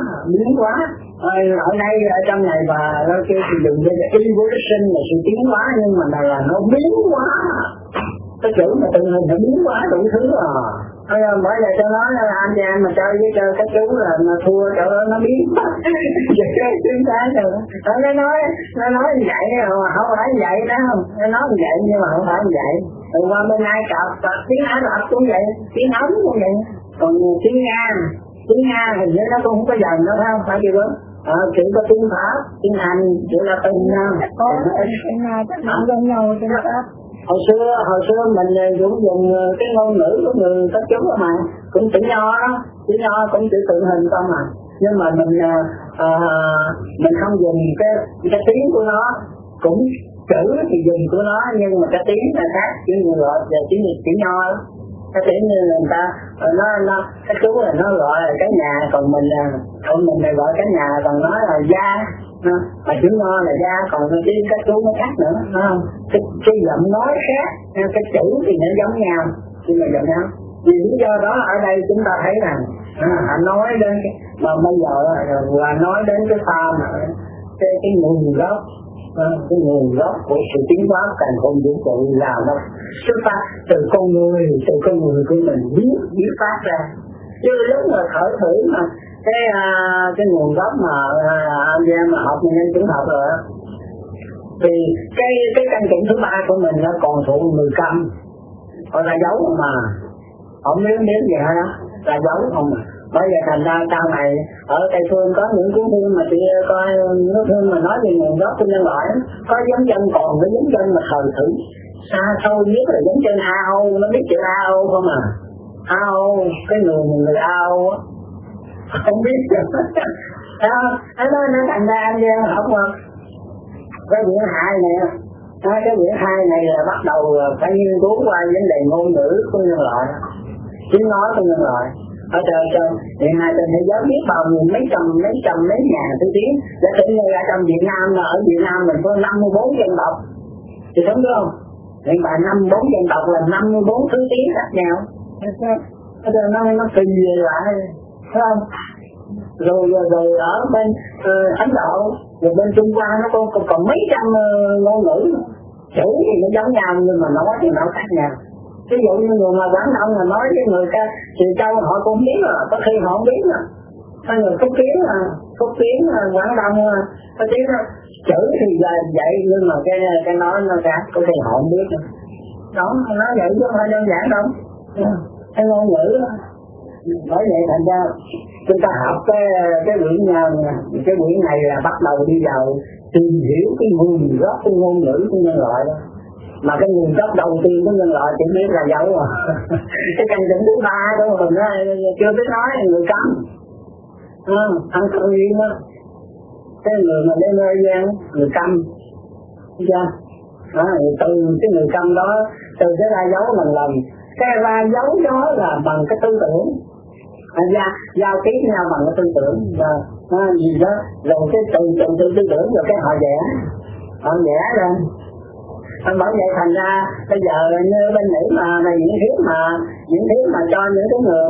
Ở đây ở trong này và nó kêu thì dùng cái evolution là sự tiến hóa, nhưng mà là nó biến hóa. Cái chữ mà tượng hình nó biến hóa đủ thứ à. Bởi vậy cho nói là anh chị em mà chơi với các chú là mà thua cho nó biến chúng ta rồi. Nó nói như vậy mà không phải như vậy đó, không? Nó nói như vậy nhưng mà không phải như vậy. Từ qua bên Ai Cập tiếng Ả Rập cũng vậy, tiếng Ấn cũng vậy. Còn tiếng Nga hình như nó cũng không có dần đâu, phải chưa đó? Chỉ có tiếng Pháp, tiếng Anh, chữ Latin không? Tiếng Nga chắc nặng gần nhau cho nó Pháp. Hồi xưa mình cũng dùng cái ngôn ngữ của người các chú mà cũng chữ nho đó, chữ nho cũng chữ tượng hình không mà, nhưng mà mình không dùng cái tiếng của nó, cũng chữ thì dùng của nó nhưng mà cái tiếng là khác, chữ người gọi là chữ nho đó. Cái tiếng như người ta nó cái chú là nó gọi là cái nhà, còn mình này gọi cái nhà, còn nói là gia. Mà chữ nho là gia, còn cái các chú nó khác nữa, phải không? Cái giọng nói khác, cái chữ thì nó giống nhau, nhưng mà giống nhau. Vì lý do đó ở đây chúng ta thấy rằng nói đến mà bây giờ là nói đến cái pha mà cái nguồn gốc, cái nguồn gốc của sự tiến hóa càng không vũ trụ là nó xuất phát từ con người của mình biết phát ra. Chứ lúc mà khởi thử mà cái nguồn gốc mà anh em mà học nhân chứng học rồi á, thì cái căn chủng thứ ba của mình nó còn thuộc 10 căn, gọi là dấu mà không biết gì hết đó, là dấu không mà. Bởi vậy thành ra sau này ở Tây Phương có những cuốn phim mà chị coi nước phim mà nói về nguồn gốc của nhân loại, có dấu chân còn với dấu chân mà thời thử xa xôi nhất là dấu chân AO, nó biết chữ AO không à? AO, cái người AO á, không biết anh nói nó thành ra anh em học mà cái quyển 2 này, cái quyển 2 này là bắt đầu phải nghiên cứu qua vấn đề ngôn ngữ của nhân loại, tiếng nói của nhân loại. Ở trời hiện nay trên thế giới biết bao nhiêu mấy ngàn thứ tiếng. Để tự nhiên ra trong Việt Nam, là ở Việt Nam mình có 54 dân tộc, thì đúng không? Hiện tại 54 dân tộc là 54 thứ tiếng khác nhau. Ở đây nó tùy về lại, phải không? Rồi ở bên Ấn Độ, rồi bên Trung Hoa nó còn mấy trăm ngôn ngữ. Chữ thì nó giống nhau nhưng mà nói thì nó khác nhau. Ví dụ như người mà Quảng Đông mà nói với người ta Trì Châu họ cũng biết rồi, có khi họ không biết rồi. Hay người Phúc Kiến Quảng Đông có tiếng đó. Chữ thì là vậy nhưng mà cái nói nó khác, có khi họ không biết rồi. Đó, nói vậy chứ không phải đơn giản đâu. Cái ngôn ngữ đó. Bởi vậy thành ra chúng ta học cái quyển này là bắt đầu đi vào tìm hiểu cái nguồn gốc của ngôn ngữ của nhân loại đó. Mà cái nguồn gốc đầu tiên của nhân loại chỉ biết là dấu à. Cái căn tính thứ 3 đó mình chưa biết nói người câm, ăn cơm yên đó, cái người mà lên nơi gian người câm, thấy chưa? Từ cái người câm đó, từ cái ra dấu lần cái ra dấu đó là bằng cái tư tưởng, giao tiếp nhau bằng cái tư tưởng và gì đó, rồi cái từ tư tưởng rồi cái họ vẽ ra. Bởi vậy thành ra bây giờ như bên Mỹ mà diễn thuyết mà cho những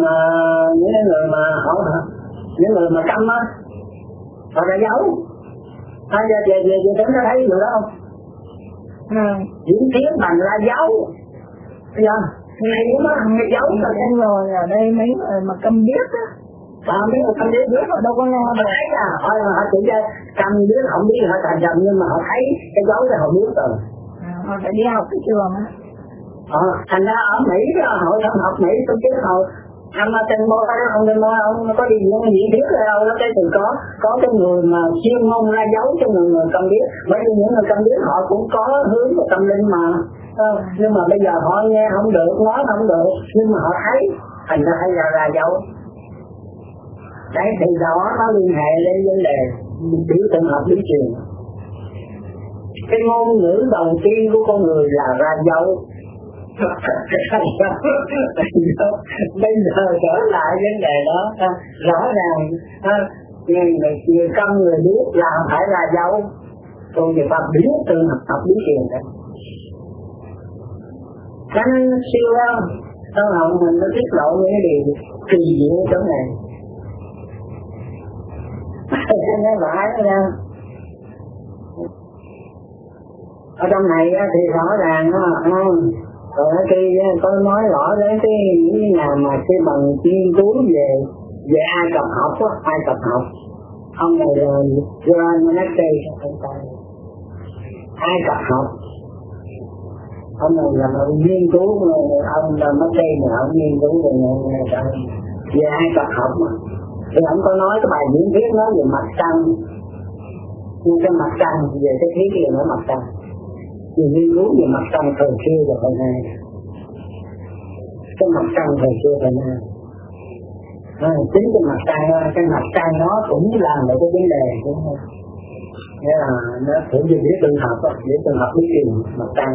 người mà câm á, họ ra dấu. Về tính nó thấy điều đó không? Diễn thuyết bằng ra dấu, bây giờ này mà cái dấu là cái rồi ở đây mấy người mà câm điếc á, mấy người câm điếc họ đâu có nghe đâu, thấy à, họ chỉ cho câm điếc không biết họ thành trầm nhưng mà họ thấy cái dấu là họ biết rồi. Họ phải đi học cái trường á. Thành ra ở Mỹ hội thẩm học Mỹ tôi biết họ ông tên mô ông có đi diễn thuyết ở đâu đó, cái thì có cái người mà chuyên môn ra dấu cho người câm điếc. Bởi vì những người câm điếc họ cũng có hướng của tâm linh mà, nhưng mà bây giờ họ nghe không được, nói không được, nhưng mà họ thấy, thành ra hay ra dấu. Đấy thì đó nó liên hệ đến vấn đề biểu tượng học lý truyền. Cái ngôn ngữ đầu tiên của con người là ra dấu. Bây giờ trở lại vấn đề đó, rõ ràng người câm người điếc là phải ra dấu, còn người ta biểu tượng học lý truyền đó. Cái nó siêu không? Tao học mình nó tiết lộ những cái điều kỳ diệu chỗ này. Nó phải đó nha. Ở trong này thì rõ ràng đó, rồi ở kia có nói rõ đến cái những nhà mà cái bằng nghiên cứu về Ai Cập học á, Ai Cập học. Ông này là Joan Monastir, Ai Cập học. Ông này là một nghiên cứu, ông là Monastir mà ông nghiên cứu về Ai Cập học mà. Thì ông có nói cái bài diễn thuyết nói về mặt trăng, cái mặt trăng, về cái thí nghiệm ở mặt trăng. Vì nghiên cứu về mặt trăng thời xưa và thời nay, cái mặt trăng thời xưa thời nay, chính cái mặt trăng nó cũng làm được cái vấn đề, đúng không? Nghĩa là nó thử về biết tương hợp lý truyền mặt trăng.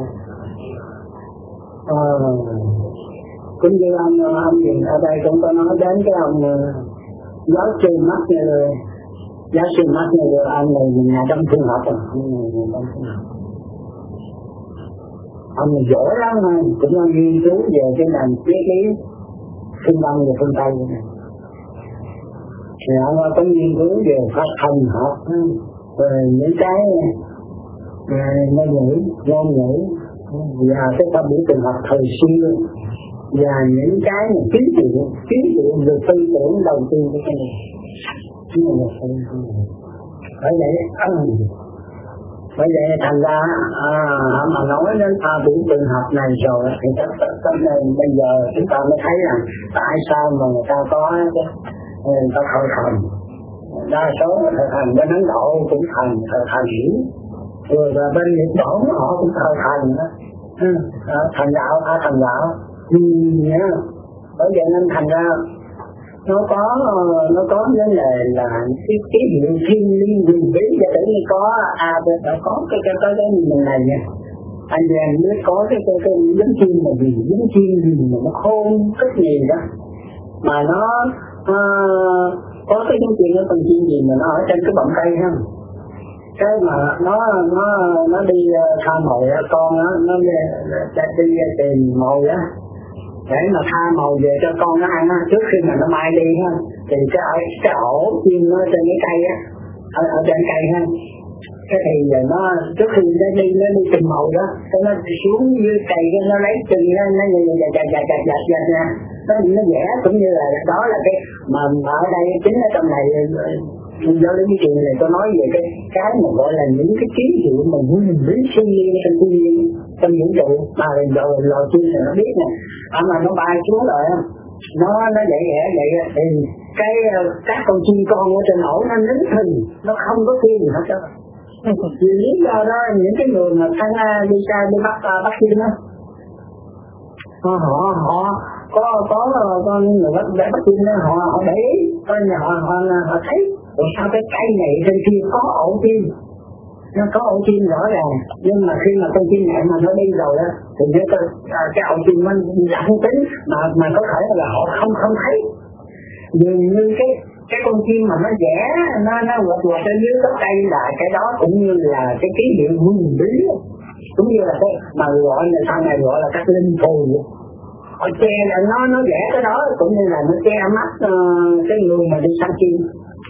Cũng như ông gì ở đây cũng có nói đến cái ông giáo sư McNeil, anh này nhà trong trường học rồi, ông này giỏi lắm, cũng là nghiên cứu về cái nền triết lý phương Đông và phương Tây này. Thì ông có nghiên cứu về pháp thần học, về những cái ngôn ngữ và cái pháp biểu tượng học thời xưa và những cái kiến truyện về tư tưởng đầu tiên của cái này. Bởi vậy thành ra mà nói đến pha biểu tượng học này rồi thì tất nên bây giờ chúng ta mới thấy rằng tại sao mà người ta có người ta thờ thần. Đa số thờ thần bên Ấn Độ cũng thờ thần hiểu, rồi bên Nhật Bản họ cũng thờ thần đó, thần đạo. Bởi vậy nên thành ra nó có vấn đề là cái hiệu thiên liên quyền bí cho tự nhiên có có cái mình này nha. Anh em biết có cái giống chim mà gì giống chim gì mà nó khôn rất nhiều đó, mà nó có cái giống chim nó con chim gì mà nó ở trên cái bọng cây ha, cái mà nó đi tha mồi con á, nó đi tìm mồi á để mà tha mồi về cho con nó ăn á, trước khi mà nó mai đi ha, thì cái ổ chim nó trên cái cây á, ở trên cây ha. Cái thì giờ nó trước khi nó đi tìm mồi đó, nó xuống dưới cây nó lấy chân nó vẽ cũng như là đó là cái mà ở đây chính ở trong này do lý chuyện này tôi nói về cái mà gọi là những cái ký hiệu mà nguyên lý siêu nhiên trong thiên nhiên trong vũ trụ mà rồi loài chim này nó biết nè, mà nó bay xuống rồi nó vậy thì các con chim con ở trên ổ nó nín thình, nó không có kêu gì hết trơn. Vì lý do đó những cái người mà sang đi bắt chim đó, họ có con người bắt chim đó, họ để ý coi nhà họ thấy sao cái cây này trên kia có ổ chim, nó có ổ chim rõ ràng, nhưng mà khi mà con chim này mà nó đi rồi á thì cái ổ chim nó giảm tính mà có thể là họ không thấy. Dường như cái con chim mà nó vẽ nó quật ở dưới gốc cây là cái đó cũng như là cái ký hiệu huyền bí, cũng như là cái mà gọi là sau này gọi là các linh phù. Họ che là nó vẽ cái đó cũng như là nó che mắt cái người mà đi săn chim.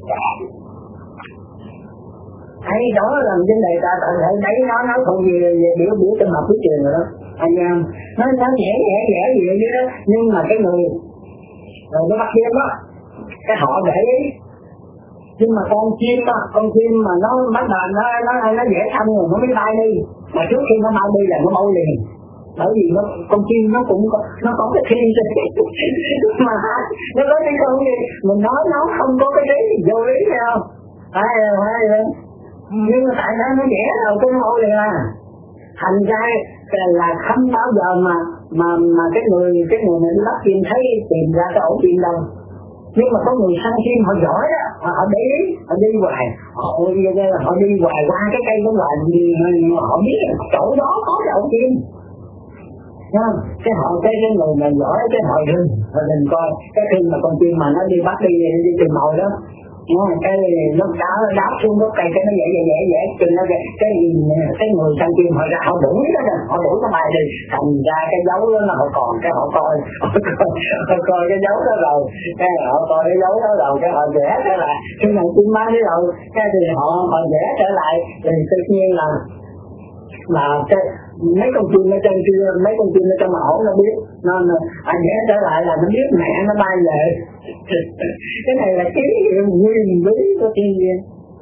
Thấy đó là vấn đề ta thấy nó không gì biểu trong học cái trường rồi đó anh em, nó vẽ gì vậy đó, nhưng mà cái người rồi nó bắt chim đó cái họ để ý, nhưng mà con chim mà nó bắt đầu nó vẽ xong rồi nó mới bay đi, mà trước khi nó bay đi là nó bay liền, bởi vì con chim nó cũng có cái thiên mà nó có cái con gì mình nói nó không có cái gì vô lý phải không, hay nhưng mà tại sao nó vẽ đầu cái mẫu liền thành ra là không bao giờ mà cái người này đi bắt chim thấy tìm ra cái ổ chim đâu, nhưng mà có người săn chim họ giỏi á, họ để ý, họ đi hoài, họ đi hoài qua cái cây đó hoài, họ biết chỗ đó có cái ổ chim. Cái họ cái người mà giỏi cái họ đừng coi cái khi mà con chim mà nó đi bắt đi tìm mồi đó, cái nó đá xuống gốc cây cái nó vẽ chừng nó cái người săn chim họ ra họ đuổi đó nè, họ đuổi nó bay đi, thành ra cái dấu đó là họ còn cái họ coi cái dấu đó rồi, cái họ coi cái dấu đó rồi cái họ vẽ trở lại, khi nào chim bay đi rồi cái thì họ vẽ trở lại thì tự nhiên là cái mấy con chim ở trên kia, mấy con chim ở trong ổ nó biết, nên anh vẽ trở lại là nó biết mẹ nó bay về. Cái này là ký hiệu nguyên lý của thiên nhiên,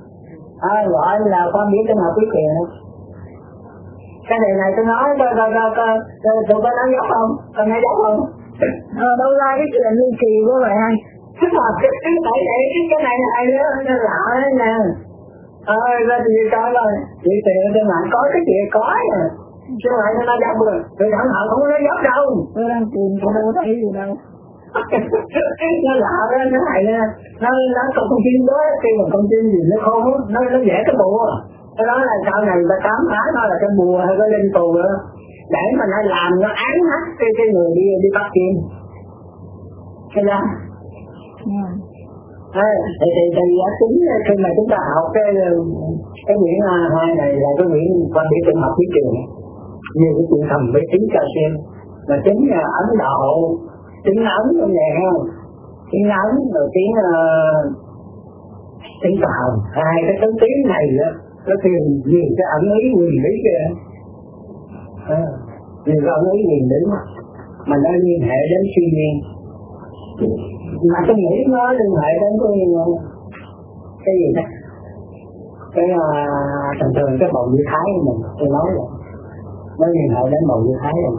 gọi là con biết trong học biết quyền. Cái này tôi nói tụi có nói dốc không, con nói dốc không? Đâu ra cái chuyện ly kỳ của vậy hay? Cái này hay đó, nó lạ đấy nè. Ra thì coi rồi, chị tiền trên mạng có cái gì có nè, chứ lại nó dốc rồi, tôi thẳng thẳng không có nói dốc đâu. Tôi đang tìm tôi đâu có thấy gì đâu. Nó lạ đó, nó này nè, nó con chim đó, khi mà con chim gì nó khôn, nó vẽ cái bùa, cái đó là sau này người ta khám phá nó là cái bùa hay cái linh phù đó, để mà nó làm nó án hết cái người đi bắt chim, thấy không? Thì chính khi mà chúng ta học cái quyển 2 này là cái quyển quan điểm tinh học thuyết trường, nhiều cái chuyện thầm với tính cho xem, mà tính Ấn Độ, tính Ấn trong này không, tiếng Ấn rồi tiếng Tàu, hai cái thứ tiếng này đó nó tìm nhiều cái ẩn ý quyền lý kìa, nhiều cái ẩn ý quyền lý mà nó liên hệ đến suy nhiên, mà tôi nghĩ nó liên hệ đến cái gì đó, cái thường cái bầu như Thái của mình, tôi nói rồi nó liên hệ đến bầu như Thái rồi.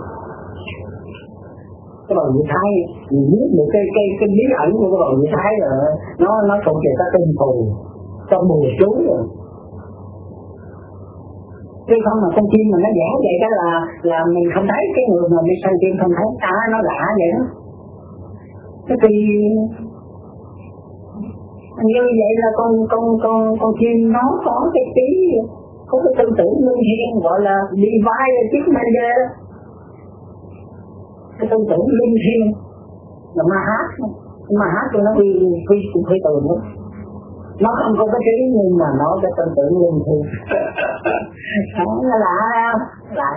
Cái bầu như Thái mình biết được cái bí ẩn của cái bầu như Thái rồi, nó thuộc về các tinh phù trong mùa chú rồi, chứ không mà con chim mà nó vẽ vậy đó là mình không thấy, cái người mà đi săn chim không thấy, nó lạ vậy đó. Cái kỳ Như vậy là con chim nó có cái trí, có cái tư tưởng linh thiêng gọi là divine chiếc cái tư tưởng linh thiêng là ma hát của nó phi tường đó. Nó không có cái trí nhưng mà nó cái tư tưởng linh thiêng. Nó lạ không? Lạ.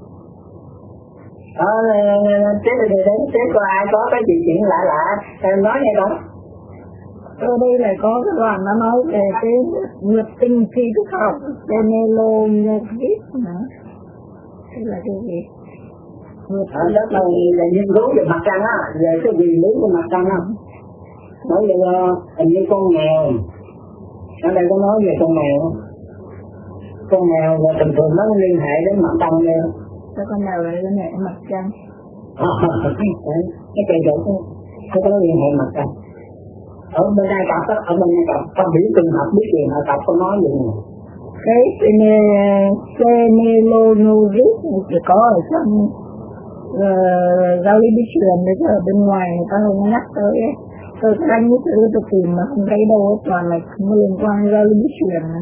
Thế thì đến thế có ai có cái chuyện lạ em nói nghe đó. Ở đây lại có cái đoạn nó nói về cái nguyệt tinh phi thức học Penelope nữa. Thế là cái gì? Đó là nghiên cứu về mặt trăng á, về cái nguyên lý của mặt trăng á. Nói về hình như con mèo. Ở đây có nói về con mèo. Con mèo là thường thường nó liên hệ đến mặt trăng nè. Sao con mèo lại liên hệ đến mặt trăng? Cái cây chỗ nó có liên hệ mặt trăng. Ở bên Ai Cập á, ở bên Ai Cập có biết trường học biết chuyện Ai Cập có nói gì nè. Cái Penelope chỉ có ở trong giáo lý bí truyền đấy, ở bên ngoài người ta không nhắc tới ấy. Tôi thấy như thế tôi tìm mà không thấy đâu, toàn là không liên quan đến giáo lý bí truyền này.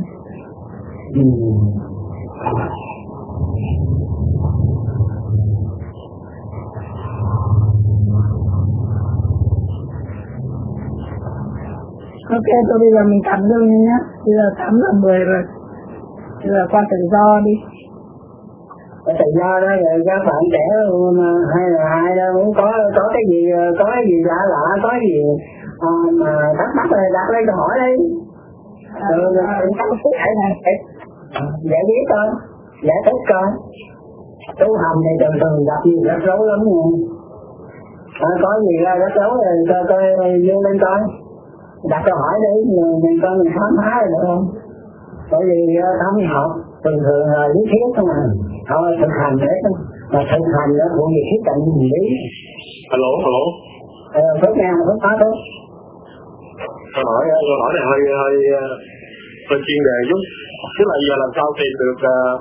Ok, tôi bây giờ mình tắm luôn nhé. Bây giờ tắm là 10 rồi. Bây giờ qua tự do đi. Tự do đó rồi các bạn trẻ hay là ai đâu muốn có cái gì lạ có gì mà thắc mắc rồi đặt lên câu hỏi đi. Rồi các phút này giải biết coi, giải thích coi. Tu hành thì thường gặp gì rắc rối lắm nha. Có gì ra rắc rối rồi coi vô lên coi. Đặt câu hỏi đi, mình coi mình khám phá rồi được không? Bởi vì thấm học thường là lý thuyết không à. Thôi thực hành đấy, mà thực hành đó cũng như khía cạnh lý. Alo. Phước nghe, Phước nói thôi. Câu hỏi này hơi chuyên đề chút. Tức là giờ làm sao tìm được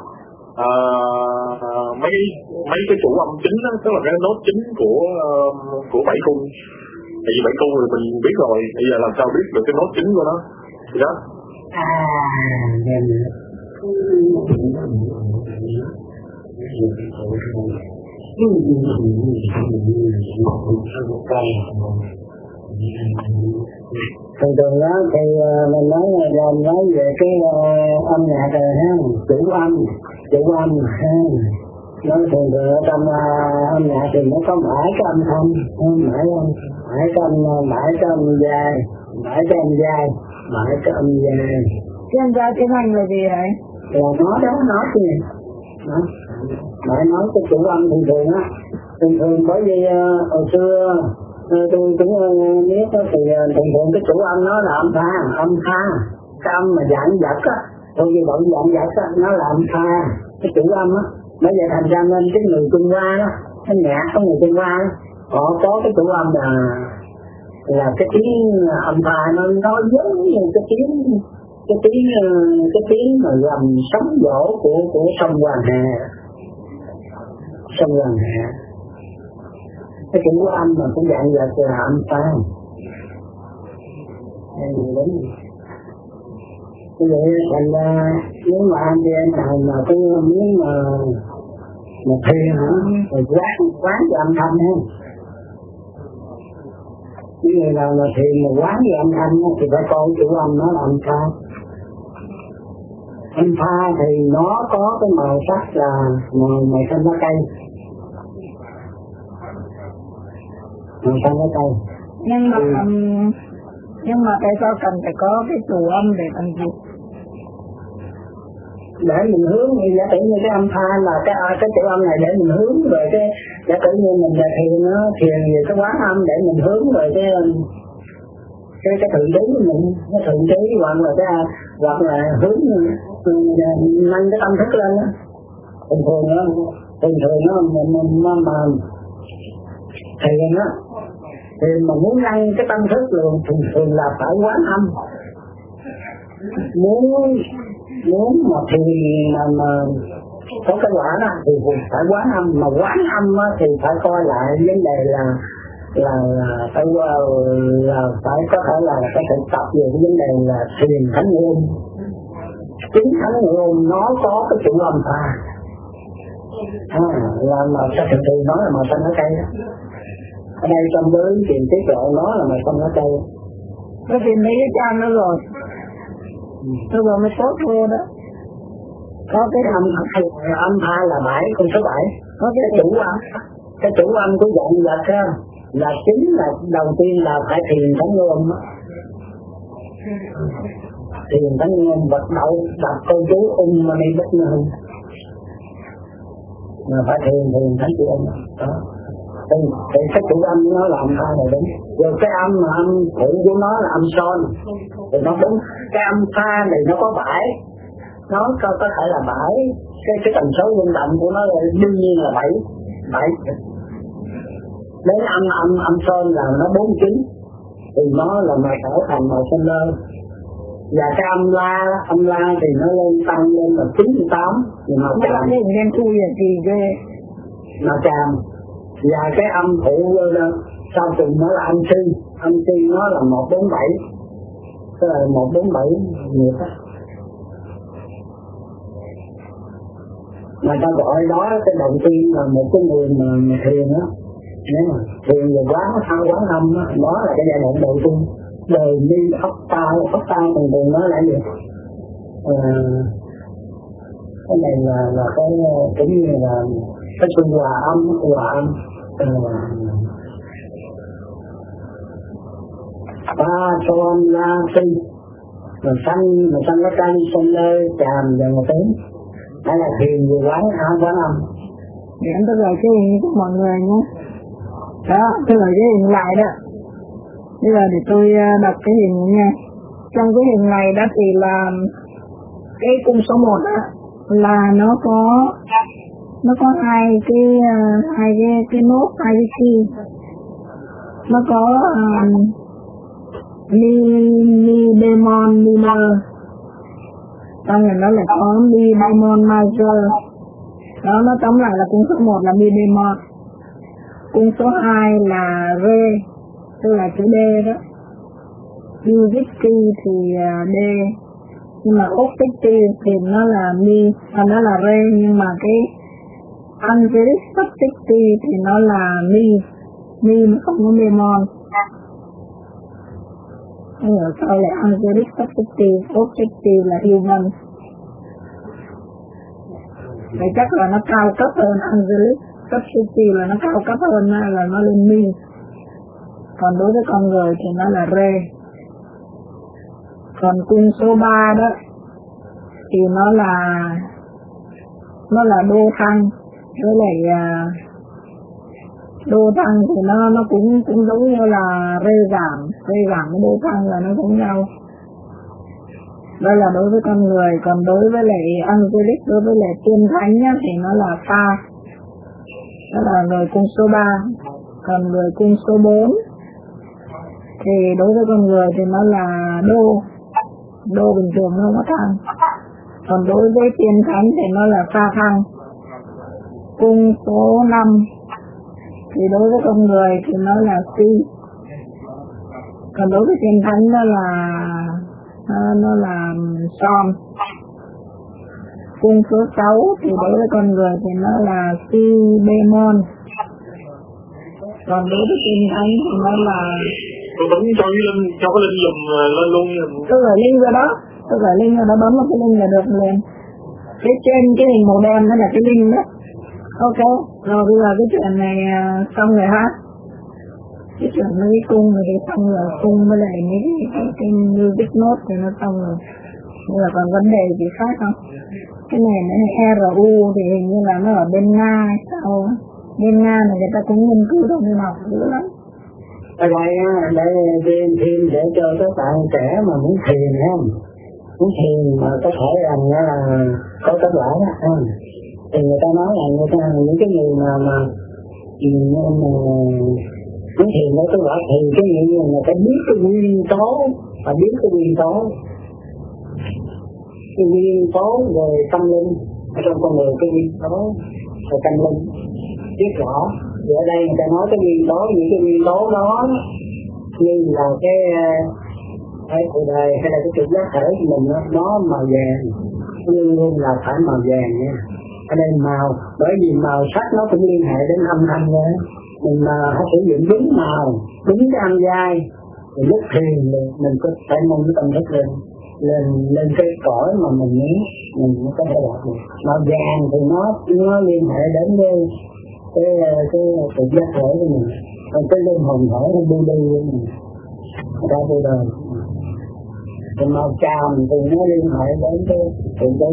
mấy cái chủ âm chính đó, tức là cái nốt chính của bảy cung. Tại vì bảy cung thì mình biết rồi, bây giờ làm sao biết được cái nốt chính của nó thì đó. Thường đó thì mình nói về cái âm nhạc rồi ha, chủ âm ha. Nó thường ở trong âm nhạc thì nó có mãi cái âm thanh, mãi cái âm dài. Cái âm dài tiếng Anh là gì vậy? Là nói gì? Mãi nói cái chủ âm thường á. Thường bởi vì hồi xưa tôi cũng biết đó, thì thường cái chủ âm nó là âm tha. Cái âm mà dạng dật á, tôi như bọn dạng dật á, nó là âm tha. Cái chủ âm á, bởi vậy thành ra nên cái người Trung Hoa đó, cái nhạc của người Trung Hoa đó, họ có cái chủ âm là cái tiếng âm tha, nó giống như cái tiếng mà gầm sóng vỗ của sông Hoàng Hà. Cái chủ âm mà cũng dạng dật là âm tha. Đúng. Như vậy thành ra nếu mà anh đi anh nào mà cái miếng mà thiền hả, rồi quán cho âm thanh ha. Những người nào mà thiền mà quán cho âm thanh thì phải coi chủ âm nó là âm tha. Âm tha thì nó có cái màu sắc là màu xanh lá cây. Nhưng mà tại sao cần phải có cái chủ âm để làm gì? Để mình hướng, giả tự như cái âm tha là cái chủ âm này để mình hướng về cái, giả tự như mình là thiền về cái quán âm để mình hướng về cái thượng trí của mình, cái thượng trí hoặc là hướng nâng cái tâm thức lên đó. Thường thường nó mà thiền á, thì mà muốn nâng cái tâm thức luôn thường là phải quán âm. Muốn mà thiền mà có cái quả đó thì phải quán âm, mà quán âm thì phải coi lại vấn đề là là phải có thể là phải thực tập về cái vấn đề là thiền thánh ngũ ung. Chính thánh ngũ ung nó có cái chủ âm pha, là mà sao thực sự nói là màu xanh lá cây đó. Ở đây trong giới thiền tiết lộ nó là màu xanh lá cây. Nó tìm mấy cái trang đó rồi, rồi mới tốt thôi đó. Có cái âm pha là 7, con số 7. Có cái chủ âm của vọng vật là chính là đầu tiên là phải thiền thánh ngũ ung đó. Thiền thánh ngũ ung vật đậu đọc câu chú mà đi bất ngờ mà phải thiền thánh ngũ ung đó. Thì cái chủ âm nó là âm pha này đúng. Rồi cái âm phụ của nó là âm son, thì nó đúng. Cái âm pha này nó có 7, nó có thể là 7. Cái tần số vận động của nó là đương nhiên là 7. Đến âm son là nó 49, thì nó là màu trở thành màu xanh lơ. Và cái âm la thì nó lên tăng lên là 98, thì màu tràm. Nên thu là gì ghê? Màu tràm. Và cái âm phụ sau cùng nó là âm si nó là 147, tức là 147 nhiệt á. Mà ta gọi đó cái đầu tiên là một cái người mà thiền á, nếu mà thiền về quán âm á, đó là cái giai đoạn đầu tiên. Đời mi ốc ta thường nói là gì? Cái này là cái cũng như là cái sự hòa âm. Ba son la si mà xanh lá cây, xanh lơ, tràm và một tiếng. Đó là thiền về quán âm. Để em tôi gọi cái hình của mọi người nhé. Đó, tôi gọi cái hình lại đó. Bây giờ để tôi đọc cái hình nha. Trong cái hình này đó thì là cái cung số 1 đó là nó có hai cái nốt, hai cái key. Nó có mi bemol minor, xong rồi nó lại có mi bemol major. Đó, nó tóm lại là cung số 1 là mi bemol, cung số 2 là re, tức là chữ D đó. Music key thì D, nhưng mà octave key thì nó là mi, nó là re, nhưng mà cái angelic subject key thì nó là mi mà không có bemol. Rồi sau lại angelic subject key, octave key là human. Vậy chắc là nó cao cấp hơn angelic subject key, là nó cao cấp hơn, là nó lên mi. Còn đối với con người thì nó là re. Còn cung số 3 đó thì nó là đô thăng, với lại đô thăng thì nó cũng giống như là rê giảm với đô thăng là nó giống nhau. Đây là đối với con người. Còn đối với lại angelic, đối với lại tiên thánh nhá, thì nó là pha, đó là người cung số 3. Còn người cung số 4 thì đối với con người thì nó là đô bình thường, nó không có thăng. Còn đối với tiên thánh thì nó là pha thăng. Cung số 5 thì đối với con người thì nó là si. Còn đối với tiên thánh nó là son. Cung số 6 thì đối với con người thì nó là si bemol. Còn đối với tiên thánh thì nó là tôi bấm cho cái link dùng lên luôn. Tôi gửi link vào đó, bấm vào cái link là được liền. Cái trên cái hình màu đen đó là cái link đó. Ok, rồi bây giờ cái chuyện này xong rồi ha. Cái chuyện mấy cái cung này thì xong rồi, cung với lại mấy cái music note thì nó xong rồi. Bây giờ còn vấn đề gì khác không? Cái này nó RU thì hình như là nó ở bên Nga hay sao? Bên Nga này người ta cũng nghiên cứu được nhưng học dữ lắm. Ở đây để thiền để cho các bạn trẻ mà muốn thiền không? Muốn thiền mà có thể rằng là có kết quả đó không? Thì người ta nói là những cái người mà muốn thiền có kết quả thì cái người ta biết cái nguyên tố và biết cái nguyên tố về tâm linh ở trong con người, cái nguyên tố về tâm linh biết rõ Ở đây người ta nói cái nguyên tố, những cái nguyên tố đó như là cái cuộc đời hay là cái trực giác thể của mình nó màu vàng, luôn luôn là phải màu vàng nha. Ở đây màu, bởi vì màu sắc nó cũng liên hệ đến âm thanh nữa. Mình mà phải sử dụng đúng màu, đúng cái âm giai, thì lúc thiền mình có phải mong cái tâm thức lên cái cõi mà mình muốn, mình mới có thể đạt được. Màu vàng thì nó liên hệ đến cái trực giác thể của mình, còn cái linh hồn thể nó đi của mình ra vô đời. Còn màu tràm thì nó liên hệ đến cái tự trí.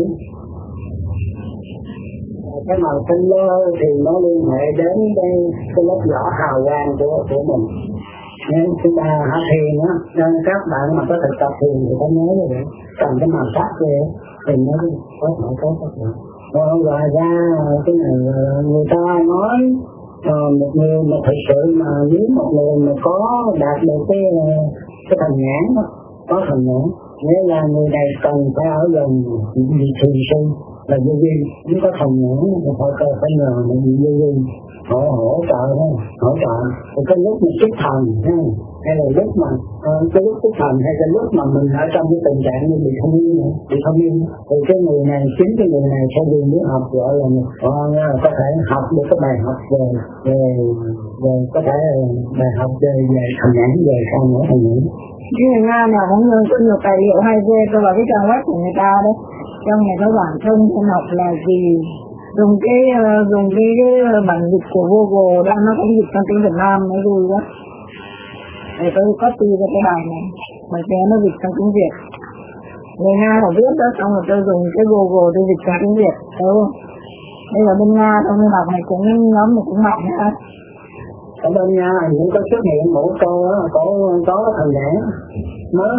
Cái màu xanh lơ thì nó liên hệ đến cái lớp vỏ hào quang của mình. Nên chúng ta học thiền á, nên các bạn mà có thực tập thiền thì có nhớ như vậy, cầm cái màu sắc kia thì nó có thể tốt hơn. Còn ngoài ra cái này người ta nói một người mà thực sự mà nếu một người mà có đạt được cái thần nhãn đó, có thần nhãn, nghĩa là người này cần phải ở gần vị thiền sư là vô vi, nếu có thần nhãn thì phải nhờ vị vô vi hỗ trợ đó, hỗ trợ. Thì cái lúc mà xuất thần hay là lúc mà cái lúc xuất thần hay cái lúc mà mình ở trong cái tình trạng như bị không yên thì cái người này, chính cái người này sẽ dùng nước học gọi là có thể học được cái bài học về có thể bài học về thần nhãn, về sao nữa thần nhãn. Cái người Nga nào cũng có nhiều tài liệu hay ghê, tôi vào cái trang web của người ta đấy, trong này có bản thân thiên học là gì, dùng cái bản dịch của Google đó, nó có dịch sang tiếng Việt Nam mới vui quá. Để tôi copy ra cái bài này, bởi vì nó dịch sang tiếng Việt. Người Nga họ viết đó, xong rồi tôi dùng cái Google tôi dịch sang tiếng Việt, đúng không? Đây là bên Nga, trong bên đọc này cũng nhóm này cũng mạnh nữa. Ở bên Nga cũng có xuất hiện một cô có thần nhãn mới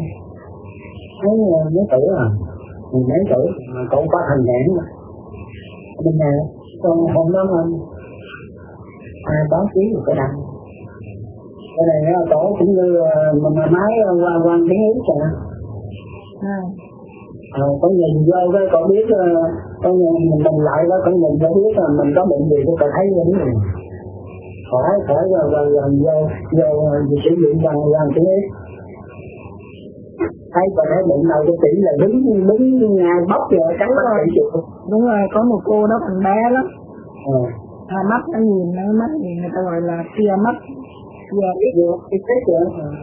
mấy tuổi rồi, mấy tuổi mà cậu có thần nhãn bên nhà. Còn hôm đó mà báo chí rồi có đăng cái này là tổ cũng như mà máy quan tiếng Ý kìa. Có nhìn vô cái cậu biết có nhìn mình lại đó, có nhìn vô biết là mình có bệnh gì tôi thấy như thế này. Khỏi vô sử dụng bằng tiếng Ý. Thấy còn thấy bệnh nào cái tỷ là đứng bóc rồi cắn bác sĩ chịu. Đúng rồi, có một cô đó còn bé lắm. Mắt nó nhìn, mắt nhìn người ta gọi là tia mắt. Giờ biết được, biết rồi.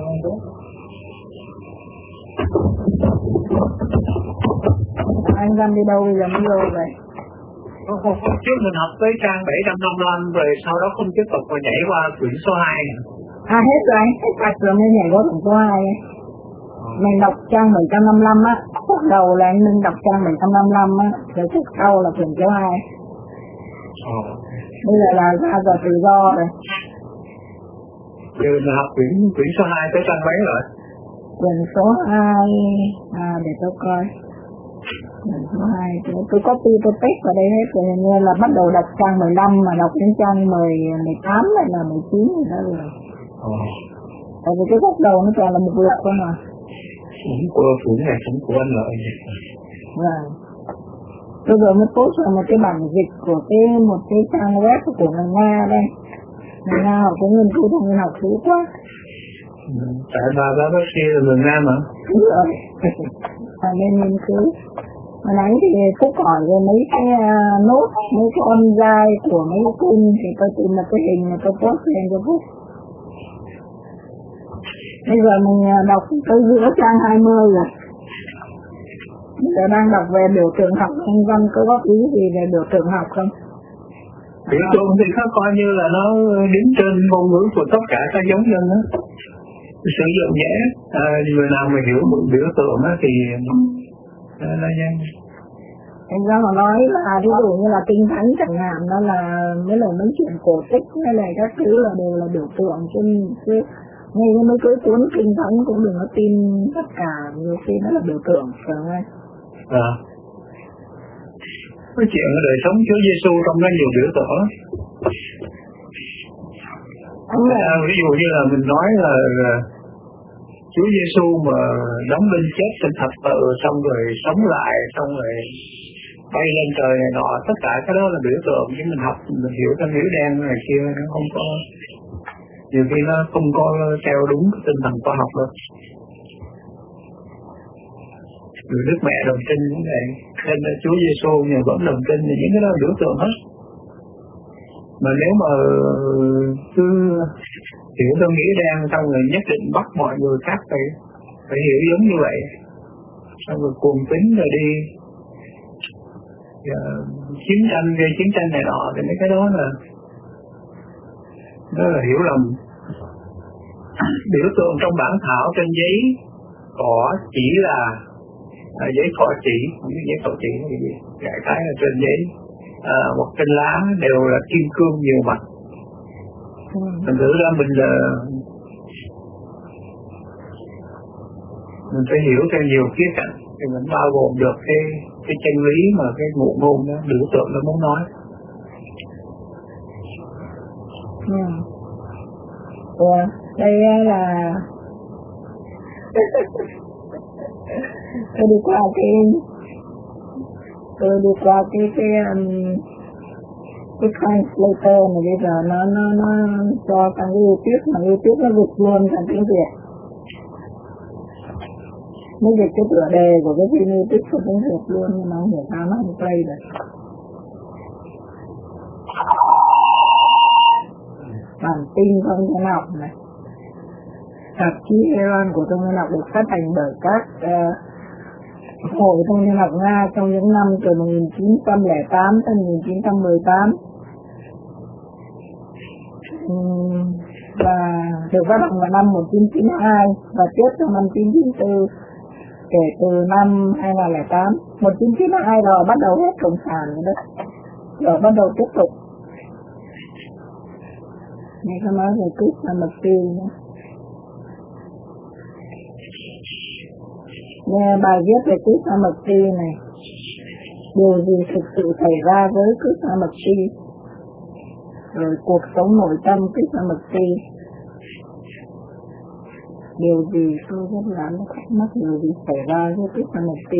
Anh Văn đi đâu bây giờ mới vô vậy? Hôm trước mình học tới trang 755 rồi sau đó không tiếp tục mà nhảy qua quyển số 2. Hết rồi, hết sạch rồi mới nhảy qua quyển số 2. Mình đọc trang 755 á, bắt đầu là anh Minh đọc trang 755 á, rồi trước sau là quyển số 2. Bây giờ là ra giờ tự do rồi. Giờ mình học quyển số 2 tới trang mấy rồi? Quyển số 2, để tôi coi. Quyển số 2, tôi copy tôi paste vào đây hết rồi, nên là bắt đầu đọc trang 15 mà đọc đến trang 18 hay là 19 gì đó rồi. Tại vì cái góc đầu nó toàn là một lục thôi mà. Quyển này cũng của anh lợi. Vâng. Tôi vừa mới post vào một cái bản dịch của một cái trang web của người Nga đây. Người Nga họ cũng nghiên cứu thông tin học sĩ quá. Tại bà bác kia là người Nga mà. Đúng rồi. Và nên nghiên cứu. Mà nãy thì Phúc hỏi về mấy cái nốt, mấy cái âm giai của mấy cái cung thì tôi tìm một cái hình mà tôi post lên cho Phúc. Bây giờ mình đọc tới giữa trang 20 rồi. Bây giờ đang đọc về biểu tượng học, anh Văn có góp ý gì về biểu tượng học không? Biểu tượng thì nó coi như là nó đứng trên ngôn ngữ của tất cả các giống dân đó. Sử dụng dễ, người nào mà hiểu biểu tượng đó thì nó nhanh. Anh Văn mà nói là ví dụ như là kinh thánh chẳng hạn, đó là mấy chuyện cổ tích hay là các thứ là đều là biểu tượng trên ngay mấy cái cuốn kinh thánh cũng đừng có tin tất cả, nhiều khi nó là biểu tượng, phải không anh? Cái chuyện ở đời sống Chúa Giêsu trong đó nhiều biểu tượng. Ví dụ như là mình nói là Chúa Giêsu mà đóng đinh chết trên thập tự xong rồi sống lại, xong rồi bay lên trời này nọ, tất cả cái đó là biểu tượng, chứ mình học mình hiểu trong hiểu đen này kia nó không có, nhiều khi nó không có theo đúng cái tinh thần khoa học đâu. Người Đức Mẹ đồng tin cũng vậy, nên là Chúa Giêsu nhờ vẫn đồng tin, thì những cái đó là biểu tượng hết. Mà nếu mà cứ hiểu theo nghĩa đen xong rồi nhất định bắt mọi người khác phải hiểu giống như vậy, xong rồi cuồng tín rồi đi chiến tranh gây chiến tranh này nọ, thì mấy cái đó là hiểu lầm. Biểu tượng trong bản thảo trên giấy cỏ chỉ là giấy cỏ chỉ, không biết giấy cỏ chỉ là gì, đại khái là trên giấy hoặc trên lá đều là kim cương nhiều mặt. Thành thử ra mình phải hiểu theo nhiều khía cạnh thì mình bao gồm được cái chân lý mà cái ngụ ngôn đó, biểu tượng nó muốn nói. Đây là tôi đi qua cái translator này, bây giờ nó cho thằng YouTube, mà YouTube nó dịch luôn thành tiếng Việt, nó dịch cái tựa đề của cái phim YouTube của tiếng Việt luôn, nhưng mà không hiểu sao nó không play được. Bản tin Thông Nhân Học này, tạp chí Iran của Thông Nhân Học được phát hành bởi các hội Thông Nhân Học Nga trong những năm từ 1908 đến 1918, và được phát hành vào năm 1992 và tiếp trong năm 1994. Kể từ năm 2008, 1992 rồi bắt đầu hết cộng sản rồi đó, rồi bắt đầu tiếp tục. Này có nói về Krishnamurti nhé. Nghe bài viết về Krishnamurti này, điều gì thực sự xảy ra với Krishnamurti, rồi cuộc sống nội tâm Krishnamurti, điều gì tôi rất là thắc mắc, điều gì xảy ra với Krishnamurti.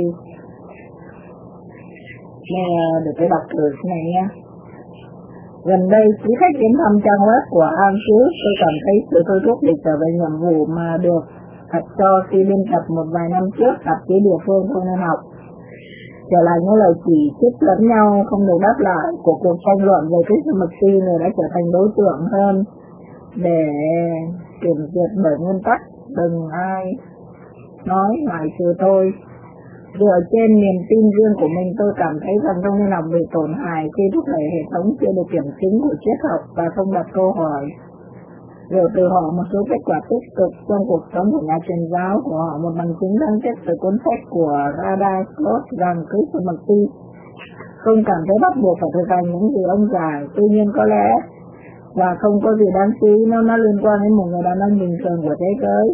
Nghe để tôi đọc thử cái này nha. Gần đây, quý khách đến thăm trang web của An Cứu, tôi cảm thấy sự thôi thúc để trở về nhiệm vụ mà được thật cho khi biên tập một vài năm trước tạp chí địa phương Thông Nhân Học. Trở lại những lời chỉ trích lẫn nhau không được đáp lại của cuộc tranh luận về Krishnamurti, người đã trở thành đối tượng hơn để kiểm duyệt bởi nguyên tắc đừng ai nói ngoại trừ tôi. Dựa trên niềm tin riêng của mình, tôi cảm thấy rằng Thông Nhân Học bị tổn hại khi thúc đẩy hệ thống chưa được kiểm chứng của triết học và không đặt câu hỏi, rồi từ họ một số kết quả tích cực trong cuộc sống của nhà truyền giáo của họ, một bằng chứng đáng tiếc từ cuốn sách của Radha Scott rằng Krishnamurti không cảm thấy bắt buộc phải thực hành những gì ông giải. Tuy nhiên có lẽ và không có gì đáng chú ý, nó liên quan đến một người đàn ông bình thường của thế giới.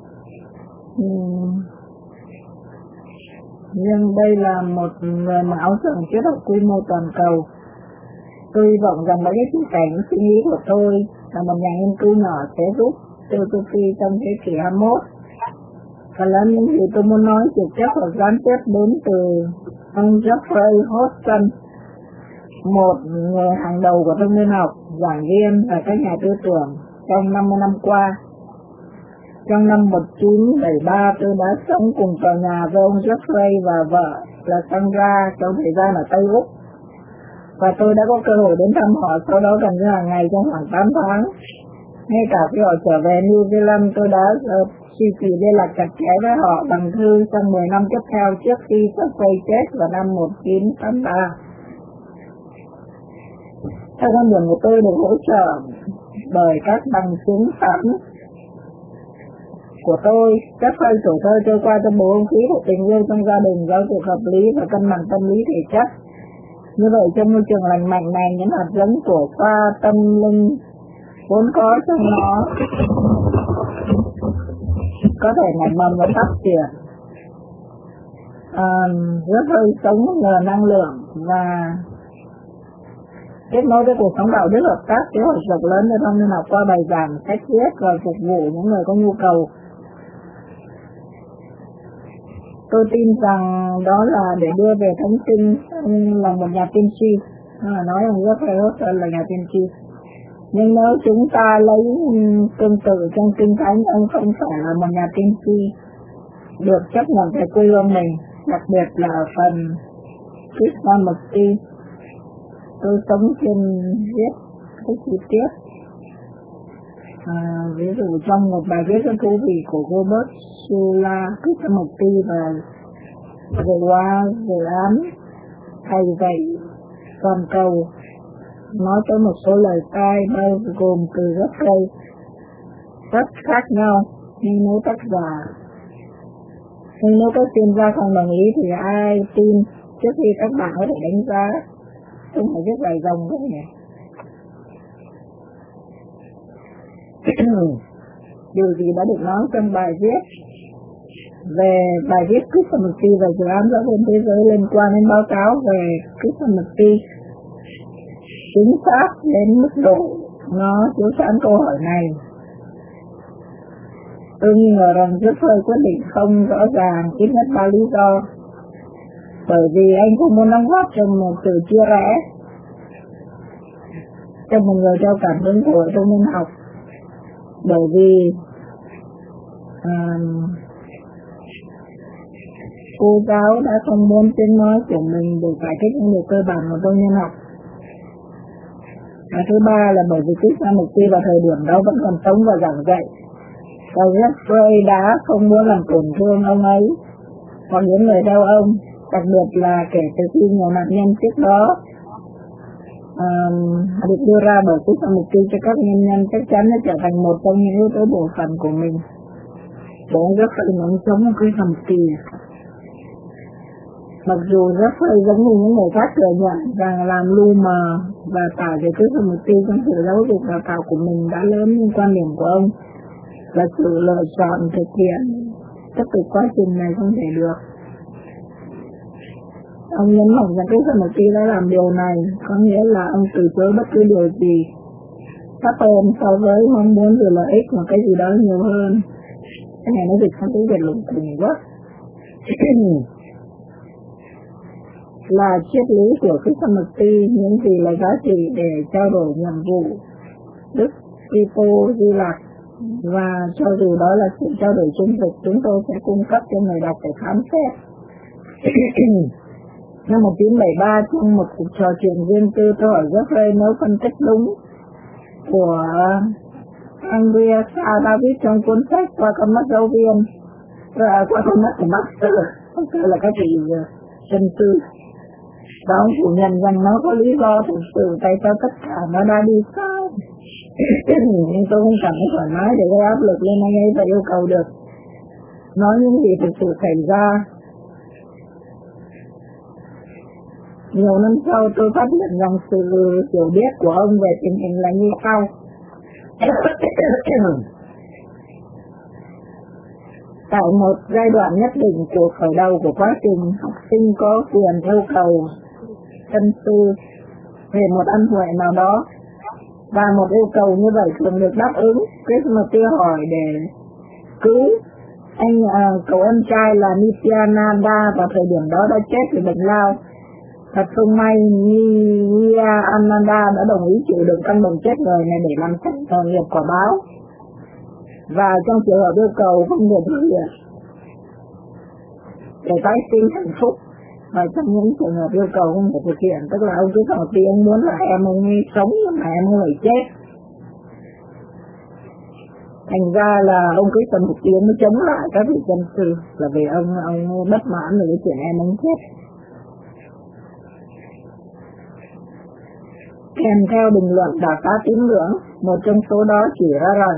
Nhưng đây là một người mà áo sườn triết học quy mô toàn cầu. Tôi hy vọng rằng mấy cái chia sẻ những suy nghĩ của tôi là một nhà nghiên cứu nhỏ sẽ giúp Philosophy trong thế kỷ 21. Phần lớn những gì tôi muốn nói trực tiếp hoặc gián tiếp đến từ ông Jeffrey Hodgson, một người hàng đầu của Thông Nhân Học, giảng viên và các nhà tư tưởng trong 50 năm qua. Trong năm 1973, tôi đã sống cùng tòa nhà với ông Jeffrey và vợ là Sandra trong thời gian ở Tây Úc. Và tôi đã có cơ hội đến thăm họ sau đó gần như hàng ngày trong khoảng 8 tháng. Ngay cả khi họ trở về New Zealand, tôi đã duy trì liên lạc chặt chẽ với họ bằng thư trong 10 năm tiếp theo trước khi Jeffrey chết vào năm 1983. Theo quan điểm của tôi được hỗ trợ bởi các bằng chứng sẵn của tôi, Jeffrey tuổi thơ trôi qua trong bầu không khí của tình yêu trong gia đình, giáo dục hợp lý và cân bằng tâm lý thể chất. Như vậy, trong môi trường lành mạnh này, những hạt giống của khoa tâm linh vốn có trong nó có thể nảy mầm và phát triển. Rất hơi sống nhờ năng lượng và kết nối với cuộc sống đạo đức, hợp tác kế hoạch rộng lớn cho Thông Nhân Học qua bài giảng, sách viết và phục vụ những người có nhu cầu. tôi tin rằng đó là để đưa về thánh kinh. Ông là một nhà tiên tri, nói ông Jeffrey là nhà tiên tri. Nhưng nếu chúng ta lấy tương tự trong kinh thánh, ông không phải là một nhà tiên tri được chấp nhận tại quê hương mình, đặc biệt là phần Krishnamurti. Tôi sống trên viết cái chi tiết. Ví dụ trong một bài viết rất thú vị của Robert Sula Krishnamurti và về qua dự án thầy dạy toàn cầu, nói tới một số lời khai bao gồm từ rất cây rất khác nhau. Nhưng nếu các chuyên gia không đồng ý thì ai tin trước khi các bạn có thể đánh giá. Không phải viết bài dòng thôi nhỉ. Điều gì đã được nói trong bài viết về bài viết Krishnamurti và dự án giáo viên thế giới liên quan đến báo cáo về Krishnamurti chính xác đến mức độ nó chiếu sáng câu hỏi này? Tôi nghi ngờ rằng rất hơi quyết định không rõ ràng, ít nhất 3 lý do. Bởi vì anh không muốn đóng góp trong một sự chia rẽ trong một người theo cảm hứng của tôi nên học. Bởi vì cô giáo đã không muốn tiếng nói của mình để giải thích những điều cơ bản của tôi nên học. Và thứ ba là bởi vì Krishnamurti vào thời điểm đó vẫn còn sống và giảng dạy. Và Jeffrey đã không muốn làm tổn thương ông ấy hoặc những người theo ông, đặc biệt là kể từ khi nhiều nạn nhân trước đó được đưa ra bởi Krishnamurti cho các nguyên nhân chắc chắn nó trở thành một trong những yếu tố bổ phận của mình. Để Jeffrey muốn chống Krishnamurti. Mặc dù Jeffrey giống như những người khác thừa nhận rằng làm lu mờ và tải về Krishnamurti trong sự giáo dục đào tạo của mình đã lớn, nhưng quan điểm của ông là sự lựa chọn thực hiện tất cả quá trình này không thể được. Ông nhấn mạnh rằng Krishnamurti đã làm điều này, có nghĩa là ông từ chối bất cứ điều gì thấp hơn so với mong muốn về lợi ích một cái gì đó nhiều hơn. Cái này nó dịch sang tiếng Việt lụng cùng quá. Là triết lý của Krishnamurti, những gì là giá trị để trao đổi nhiệm vụ Đức Kitô Di Lặc, và cho dù đó là sự trao đổi trung thực, chúng tôi sẽ cung cấp cho người đọc để khám xét. Năm 1973, trong một cuộc trò chuyện riêng tư, tôi hỏi Jeffrey nếu phân tích đúng của Andrea David trong cuốn sách Qua con mắt giáo viên, qua con mắt của Master là các vị chân sư. Và ông phủ nhận rằng nó có lý do thực sự tại sao tất cả nó đã đi sai. Nhưng tôi không cảm thấy thoải mái để gây áp lực lên anh ấy và yêu cầu được nói những gì thực sự xảy ra. Nhiều năm sau tôi phát hiện rằng sự hiểu biết của ông về tình hình là như sau. Tại một giai đoạn nhất định của khởi đầu của quá trình, học sinh có quyền yêu cầu chân sư về một ân huệ nào đó, và một yêu cầu như vậy thường được đáp ứng. Krishnamurti hỏi để cứu cậu em trai là Nityananda vào thời điểm đó đã chết vì bệnh lao. Thật không may, Nityananda đã đồng ý chịu đựng căn bệnh chết người này để làm sạch tội nghiệp quả báo. Và trong trường hợp yêu cầu không được thực hiện để tái sinh hạnh phúc, và trong những trường hợp yêu cầu không được thực hiện, tức là ông cứ thằng tiên ông muốn là em ông ấy sống nhưng mà em ông ấy chết. Thành ra là ông cứ tầm một tiếng mới chống lại các vị chân sư, là vì ông bất mãn về cái chuyện em ông chết. Kèm theo bình luận đả phá tín ngưỡng, một trong số đó chỉ ra rằng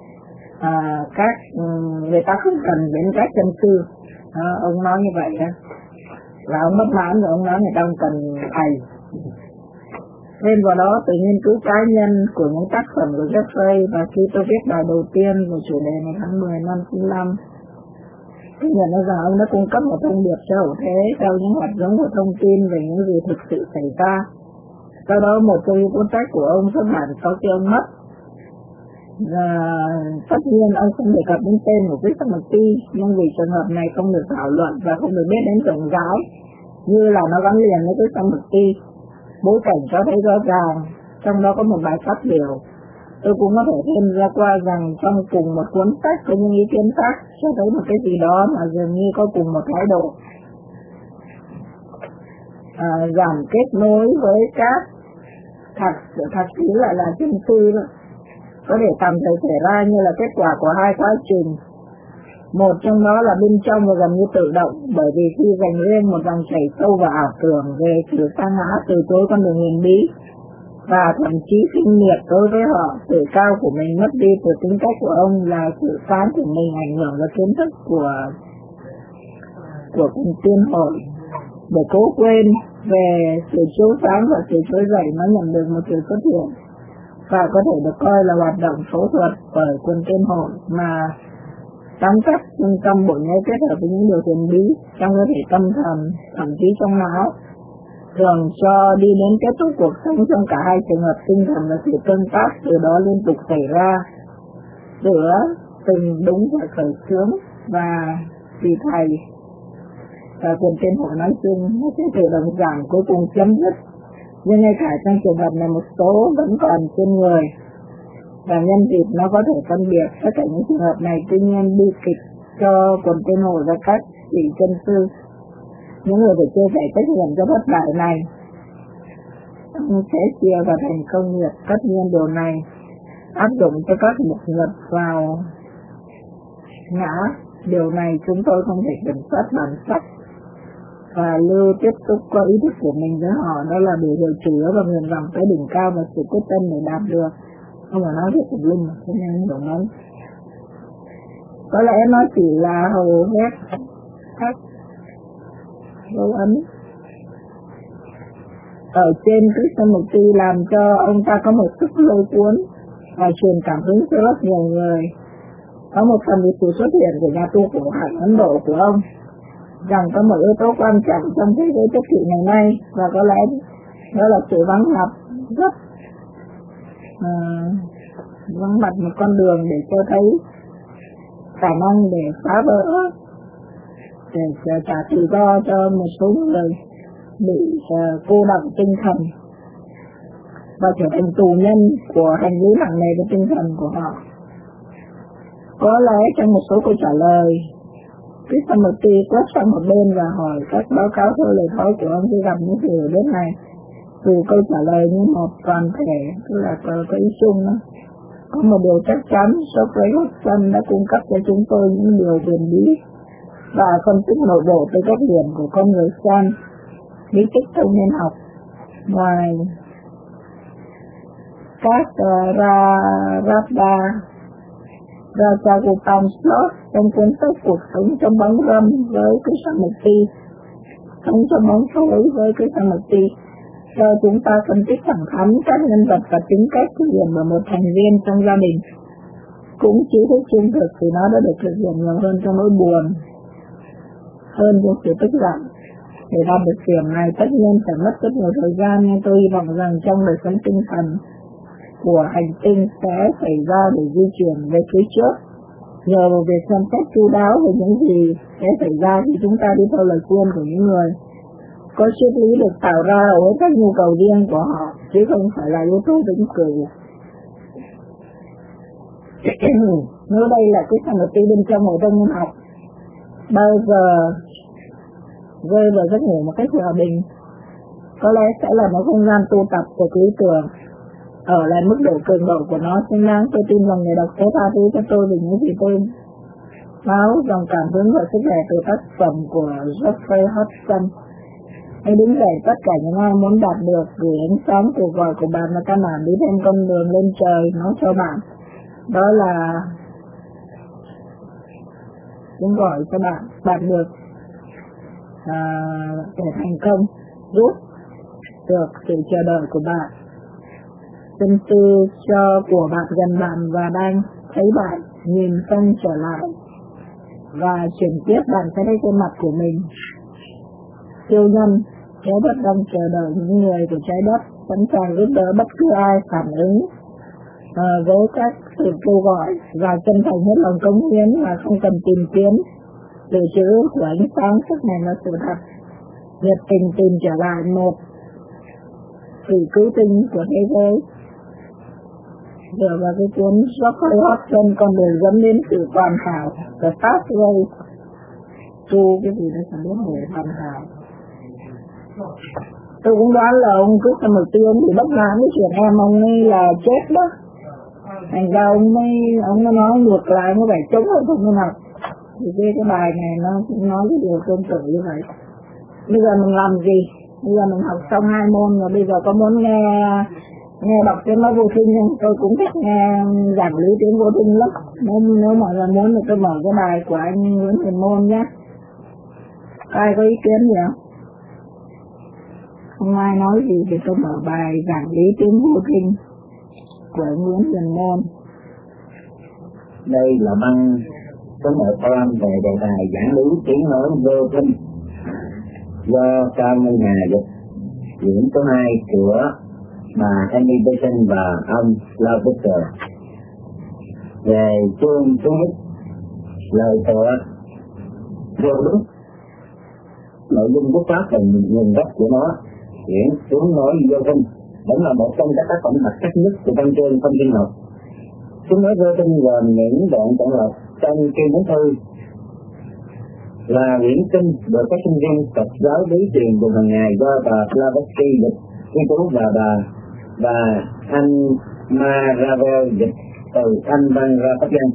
người ta không cần đến các chân sư. Ông nói như vậy đó. Và ông bất mãn rồi ông nói người ta không cần thầy. Thêm vào đó, từ nghiên cứu cá nhân của những tác phẩm của Jeffrey, và khi tôi viết bài đầu tiên về chủ đề này tháng 10 năm 95, tôi nhận ra rằng ông đã cung cấp một thông điệp cho hậu thế theo những hạt giống của thông tin về những gì thực sự xảy ra. Sau đó một trong những cuốn sách của ông xuất bản sau khi ông mất Và tất nhiên ông không đề cập đến tên của Krishnamurti, nhưng vì trường hợp này không được thảo luận và không được biết đến rộng rãi, như là nó gắn liền với Krishnamurti, bối cảnh cho thấy rõ ràng. Trong đó có một bài phát biểu. Tôi cũng có thể thêm ra qua rằng trong cùng một cuốn sách có những ý kiến khác cho thấy một cái gì đó mà dường như có cùng một thái độ giảm kết nối với các thạc sĩ lại là chân sư đó, có thể tạm thời xảy ra như là kết quả của hai quá trình. Một trong đó là bên trong và gần như tự động, bởi vì khi dành riêng một dòng chảy sâu vào ảo tưởng về sự sa ngã, từ chối con đường huyền bí, và thậm chí khinh miệt đối với họ, sự cao của mình mất đi từ tính cách của ông là sự phán của mình ảnh hưởng đến kiến thức của cùng tiên hội, để cố quên về sự chiếu sáng và sự trỗi dậy nó nhận được một sự xuất hiện và có thể được coi là hoạt động phẫu thuật bởi quân tiên hội mà tóm tắt trung tâm bộ nhớ kết hợp với những điều huyền bí trong cơ thể tâm thần, thậm chí trong não, thường cho đi đến kết thúc cuộc sống trong cả hai trường hợp tinh thần và sự tương tác từ đó liên tục xảy ra giữa từng đúng và khởi xướng, và vì thầy và quyền tiên hội nói chung nó sẽ tự động giảm cuối cùng chấm dứt. Nhưng ngay cả trong trường hợp này một số vẫn còn trên người, và nhân dịp nó có thể phân biệt tất cả những trường hợp này. Tuy nhiên bi kịch cho quần tiên hội và các vị chân sư, những người phải chia sẻ trách nhiệm cho thất bại này sẽ chia và thành công nghiệp. Tất nhiên điều này áp dụng cho các mục nhập vào ngã. Điều này chúng tôi không thể kiểm soát bản sắc và lưu tiếp xúc qua ý thức của mình với họ. Đó là điều chủ yếu và nguyện vọng tới đỉnh cao và sự quyết tâm để đạt được. Không phải nói thuyết phục linh mà không nên hiểu lắm. Có lẽ nó chỉ là hầu hết các dấu ấn ở trên Krishnamurti làm cho ông ta có một sức lôi cuốn và truyền cảm hứng cho rất nhiều người. Có một phần vì sự xuất hiện của nhà tu của hạnh Ấn Độ của ông, rằng có một yếu tố quan trọng trong thế giới tiếp thị ngày nay, và có lẽ đó là sự vắng mặt rất vắng mặt một con đường để cho thấy khả năng để phá vỡ, để trả tự do cho một số người bị cô đọng tinh thần và trở thành tù nhân của hành lý nặng nề với tinh thần của họ. Có lẽ trong một số câu trả lời, Krishnamurti quét sang một bên và hỏi các báo cáo theo lời nói của ông khi gặp những sự biết này. Từ câu trả lời như một toàn thể, tức là có ý chung đó. Có một điều chắc chắn, Socrates Hudson đã cung cấp cho chúng tôi những điều huyền bí và phân tích nội bộ tới các điểm của con người xem lý tích thông niên học. Ngoài các Rajagopal Slot trong cuốn sách Cuộc sống trong bóng râm với Krishnamurti, sống trong bóng tối với Krishnamurti, cho chúng ta phân tích thẳng thắn các nhân vật và tính cách thể hiện bởi một thành viên trong gia đình. Cũng chỉ thức trung thực thì nó đã được thực hiện nhiều hơn trong nỗi buồn, hơn trong sự tức giận. Để đạt được điểm này tất nhiên phải mất rất nhiều thời gian, nhưng tôi hy vọng rằng trong đời sống tinh thần của hành tinh sẽ xảy ra để di chuyển về phía trước. Nhờ vào việc xem xét chu đáo về những gì sẽ xảy ra khi chúng ta đi theo lời khuyên của những người có triết lý được tạo ra với các nhu cầu riêng của họ, chứ không phải là yếu tố vĩnh cửu. Nếu đây là cái thằng đầu tiên bên trong hội tâm nhân học, bao giờ rơi vào giấc ngủ một cách hòa bình, có lẽ sẽ là một không gian tu tập của lý tưởng, ở lại mức độ cường độ của nó xứng đáng. Tôi tin rằng người đọc sẽ tha thứ cho tôi vì những gì tôi báo dòng cảm hứng và sức khỏe từ tác phẩm của Geoffrey Hudson. Hãy đứng dậy tất cả những ai muốn đạt được, gửi ánh sáng cuộc gọi của bạn và căn bản đi thêm con đường lên trời, nói cho bạn. Đó là tiếng gọi cho bạn được để thành công, rút được sự chờ đợi của bạn. Tâm tư của bạn gần bạn và đang thấy bạn nhìn phân trở lại và chuyển tiếp, bạn sẽ thấy khuôn mặt của mình. Siêu nhân trái đất đang chờ đợi những người của trái đất sẵn sàng giúp đỡ bất cứ ai phản ứng với các sự kêu gọi và chân thành hết lòng cống hiến và không cần tìm kiếm từ chữ của ánh sáng sức này là sự thật, nhiệt tình tìm trở lại một sự cứu tinh của thế giới, dựa vào cái cuốn gió khơi hót trên con đường dẫn đến sự hoàn hảo, the pathway to cái gì đó chẳng biết để hoàn hảo. Tôi cũng đoán là ông Christian Tiên thì bất mãn với chuyện ông ấy là chết đó, thành ra ông mới nói ngược lại, nó phải chống hơn không nào. Thì cái bài này nó nói cái điều tương tự như vậy. Bây giờ mình làm gì? Bây giờ mình học xong 2 môn rồi, bây giờ có muốn nghe đọc tiếng nói vô sinh không? Tôi cũng thích nghe giảng lý tiếng vô sinh lắm. Nếu mọi người muốn thì tôi mở cái bài của anh Nguyễn Huyền Môn nhé. Ai có ý kiến gì không? Không ai nói gì thì tôi mở bài giảng lý tiếng vô sinh của Nguyễn Huyền Môn. Đây là băng số 1 forum về đề tài giảng lý tiếng nói vô sinh do Cao Minh Hà dịch, diễn số 2 của bà Annie Besson và ông Lao Victor. Về chương thứ nhất, lời tựa vô đúng, nội dung của pháp và nguồn gốc của nó, chuyển tiếng nói vô sinh vẫn là một trong các tác phẩm đặc sắc nhất của văn chương không sinh học. Tiếng nói vô sinh gồm những đoạn tổng hợp trong chuyên huấn thư là quyển kinh được các sinh viên Phật giáo lý truyền từ hàng ngày do bà Blavatsky dịch nghiên cứu và anh Maravel dịch từ anh Văn ra pháp danh.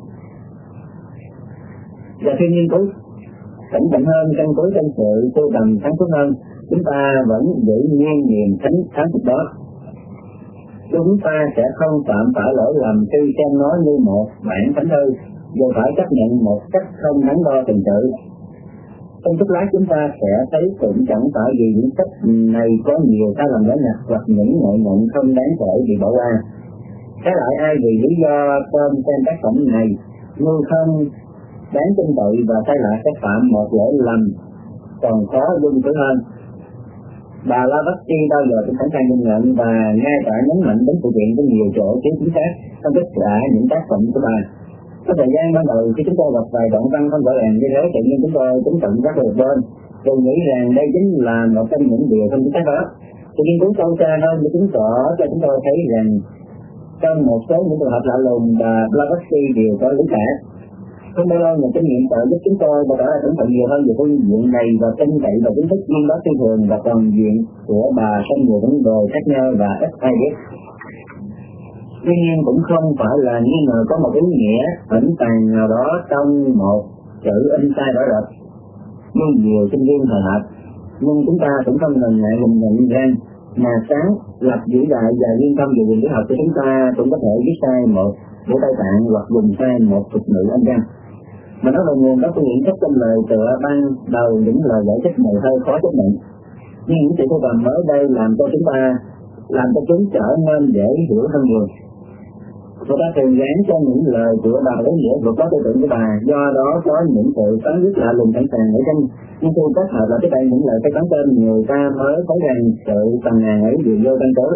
Và khi nghiên cứu cẩn thận hơn căn cứ trên sự tu tầm sáng suốt hơn, chúng ta vẫn giữ nguyên niềm sáng suốt đó. Chúng ta sẽ không phạm phải lỗi lầm khi xem nó như một bản thánh thư, dù phải chấp nhận một cách không đắn đo tình tự. Trong chốc lát chúng ta sẽ thấy cũng chẳng phải vì những sách này có nhiều sai lầm nhỏ nhặt hoặc những nội nhận không đáng kể bị bỏ qua. Trái lại, ai vì lý do tên xem tác phẩm này như không đáng tin cậy và sai lại sẽ phạm một lỗi lầm còn khó dung thứ hơn. Bà Blavatsky bao giờ cũng sẵn sàng nhìn nhận và ngay cả nhấn mạnh đến sự kiện có nhiều chỗ thiếu chính xác trong tất cả những tác phẩm của bà. Có thời gian ban đầu khi chúng tôi gặp vài đoạn văn không rõ ràng như thế, tự nhiên chúng tôi tính tận các được bên, tôi nghĩ rằng đây chính là một trong những điều không chính xác đó. Tôi nghiên cứu sâu xa hơn để chứng tỏ cho chúng tôi thấy rằng trong một số những trường hợp lạ lùng, bà Blavatsky đều có lý lẽ. Không bao lâu một kinh nghiệm tự giúp chúng tôi và đã cẩn thận nhiều hơn về phương diện này và tin cậy và kiến thức nghiên đó phi thường và toàn diện của bà trong nhiều vấn đề khác nhau và ít ai biết. Tuy nhiên cũng không phải là nghi ngờ có một ý nghĩa ẩn tàng nào đó trong một chữ in sai rõ rệt như nhiều sinh viên thời hạt, nhưng chúng ta cũng không ngần ngại nhìn nhận rằng nhà sáng lập vĩ đại và liên tâm về quyền lý học của chúng ta cũng có thể viết sai một của Tây Tạng hoặc dùng sai một thuật ngữ Anh văn. Mà nó là nguồn gốc của những chất trong lời tựa ban đầu những lời giải thích này hơi khó chấp nhận. Nhưng những sự thu tầm mới đây làm cho chúng trở nên dễ hiểu hơn nhiều. Người ta thường gán cho những lời của bà ý nghĩa vượt quá tư tưởng của bà, do đó có những sự phán quyết lạ lùng sẵn sàng ở trong. Nhưng khi kết hợp lại với đây những lời phê phán trên, người ta mới thấy rằng sự tầm ngàn ấy đều vô căn cứ.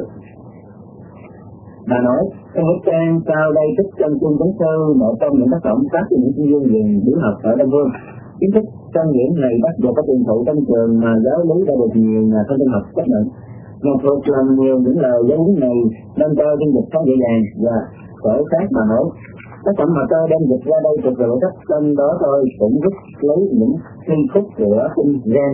Bà nói, trong bức trang sau đây trích trong chương vấn sư một trong những tác phẩm khác của những sinh viên viện biểu học ở Đông Vương. Kiến thức trong quyển này bắt buộc có truyền thụ trong trường mà giáo lý đã được nhiều nhà thông tin học chấp nhận. Một thuộc làm nhiều những lời giáo huấn này nên tôi phiên dịch khá dễ dàng và khổ khác mà nói. Tác phẩm mà tôi đem dịch ra đây thuộc về cách trong đó tôi cũng rút lấy những thi khúc của kinh Gen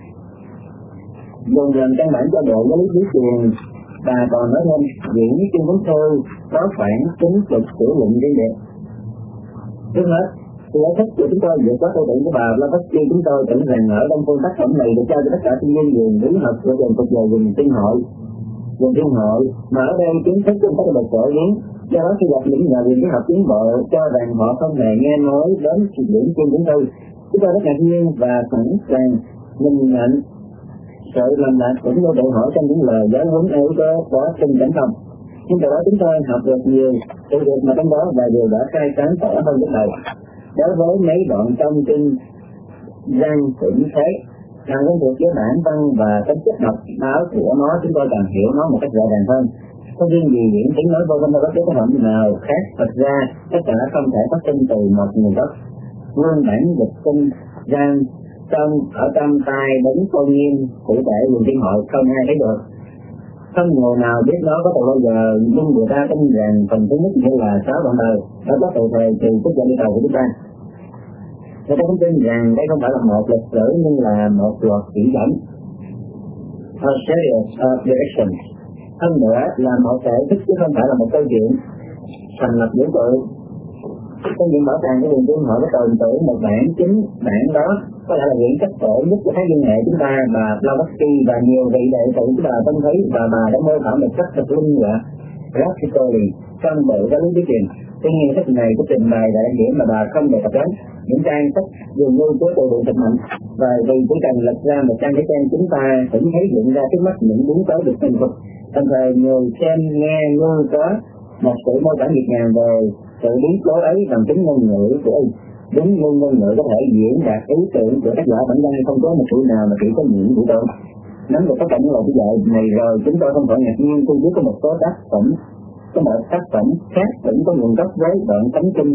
dùng làm căn bản cho độ giáo lý lý truyền. Bà còn nói thêm diễn chuyên vấn thư có khoảng 90 tiểu luận riêng biệt. Trước hết, sự giải thích của chúng tôi vượt qua tư tưởng của bà Blavatsky. Chúng tôi tưởng rằng ở Đông Phương tác phẩm này được trao cho tất cả sinh viên dùng lý học của trường thuộc về dùng thiên hội, mà ở đây kiến thức chúng ta được phổ biến. Do đó khi gặp những nhà viên lý học tiến bộ cho rằng họ không hề nghe nói đến sự diễn chuyên vấn thư, chúng tôi rất ngạc nhiên và sẵn sàng nhìn nhận sự làm lạc cũng như tự hỏi trong những lời giáo huấn ấy có tinh chánh không. Nhưng từ đó chúng tôi học được nhiều sự việc mà trong đó vài điều đã khai sáng tỏ hơn lúc đầu. Đối với mấy đoạn trong kinh Giang cũng thế, càng quen thuộc với bản văn và tính chất độc đáo của nó, chúng tôi càng hiểu nó một cách rõ ràng hơn. Không riêng gì những tiếng nói vô minh có cái hợp nào khác, thật ra tất cả không thể phát sinh từ một nguồn gốc. Nguyên bản dịch sinh ra ở trong tai đến tôn nghiêm cụ thể nguồn thiên hội không ai thấy được. Không người nào biết nó có từ bao giờ, nhưng người ta tin rằng phần thứ nhất như là 6 đoạn đời đã có từ thời kỳ quốc gia đi tàu của chúng ta. Người ta cũng tin rằng đây không phải là một lịch sử nhưng là một luật chỉ dẫn, a series of directions. Hơn nữa là một thể thức chứ không phải là một câu chuyện thành lập vũ trụ. Trong những bảo tàng của đường tiên họ có tồn tưởng một bản chính, bản đó có lẽ là quyển sách cổ nhất của các liên hệ chúng ta, bà Blavatsky và nhiều vị đệ tử của bà Tân Thấy, và bà đã mô tả một cách thật linh và practically trong bộ giáo lý thuyết truyền. Tuy nhiên sách này có trình bày đại điểm mà bà không đề cập đến. Những trang sách dường như chứa từ thực mạnh, và vì chỉ cần lật ra một trang để xem chúng ta cũng thấy hiện ra trước mắt những biến tố được thành phục. Đồng thời người xem nghe như có một sự mô tả nhịp nhàng về sự biến cố ấy bằng tính ngôn ngữ của ông. Đúng như ngôn ngữ có thể diễn đạt ý tưởng của tác giả bản thân, không có một chữ nào mà chỉ có những vũ trụ. Nắm được tất cả những lời như vậy này rồi, chúng tôi không khỏi ngạc nhiên khi biết có một số tác phẩm, có một tác phẩm khác cũng có nguồn gốc với đoạn thánh kinh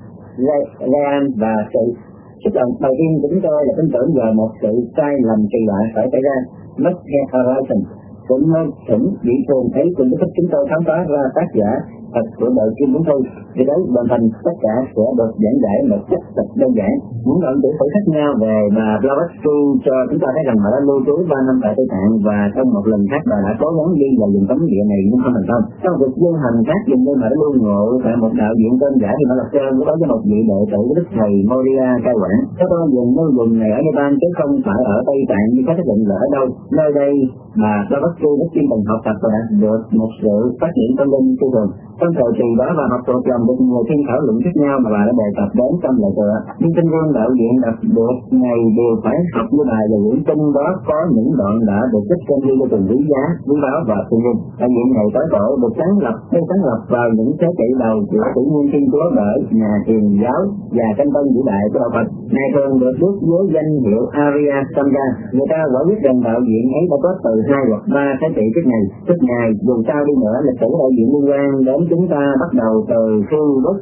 Ryan và sự xúc động đầu tiên của chúng tôi là tin tưởng vào một sự sai lầm kỳ lạ phải xảy ra. Mất Head Horizon cũng mâu thuẫn bị thường ấy cũng giúp chúng tôi khám phá ra tác giả thật của đội Kim Bốn Thu. Vì đấy hoàn thành tất cả sẽ được giảng giải một cách thật đơn giản. Những đoạn tiểu sử khác nhau về bà Blavatsky cho chúng ta thấy rằng bà đã lưu trú 3 năm tại Tây Tạng, và trong một lần khác bà đã cố gắng đi vào vùng cấm địa này nhưng không thành công. Trong việc du hành khác dường như bà đã lưu ngộ tại một đạo diễn tên giả thì bà lập trên lúc đó với một vị đệ tử của đức thầy Moria cai quản. Theo tôi dùng nơi vùng này ở Nepal chứ không phải ở Tây Tạng như có xác định là ở đâu. Nơi đây bà Blavatsky đã chuyên cần học tập và đạt được một sự phát triển tâm linh phi thường. Trong thời kỳ đó bà học thuộc lòng được nhiều thiên thảo luận khác nhau mà bà đã đề cập đến trong lời tựa. Nhưng sinh viên đạo diễn đặc biệt này đều phải học như bài và quyển kinh đó có những đoạn đã được trích trên vô cùng quý giá, quý báu và thiên nhiên. Đạo diễn này tối tổ được sáng lập vào những thế kỷ đầu của tự nhiên Thiên Chúa bởi nhà truyền giáo và tranh tân vĩ đại của đạo Phật. Này thường được biết với danh hiệu Arya Samja. Người ta quả biết rằng đạo diễn ấy đã có từ 2 hoặc 3 thế kỷ trước này. Trước ngày dù sao đi nữa, lịch sử đạo diễn liên quan đến chúng ta bắt đầu từ khi Đức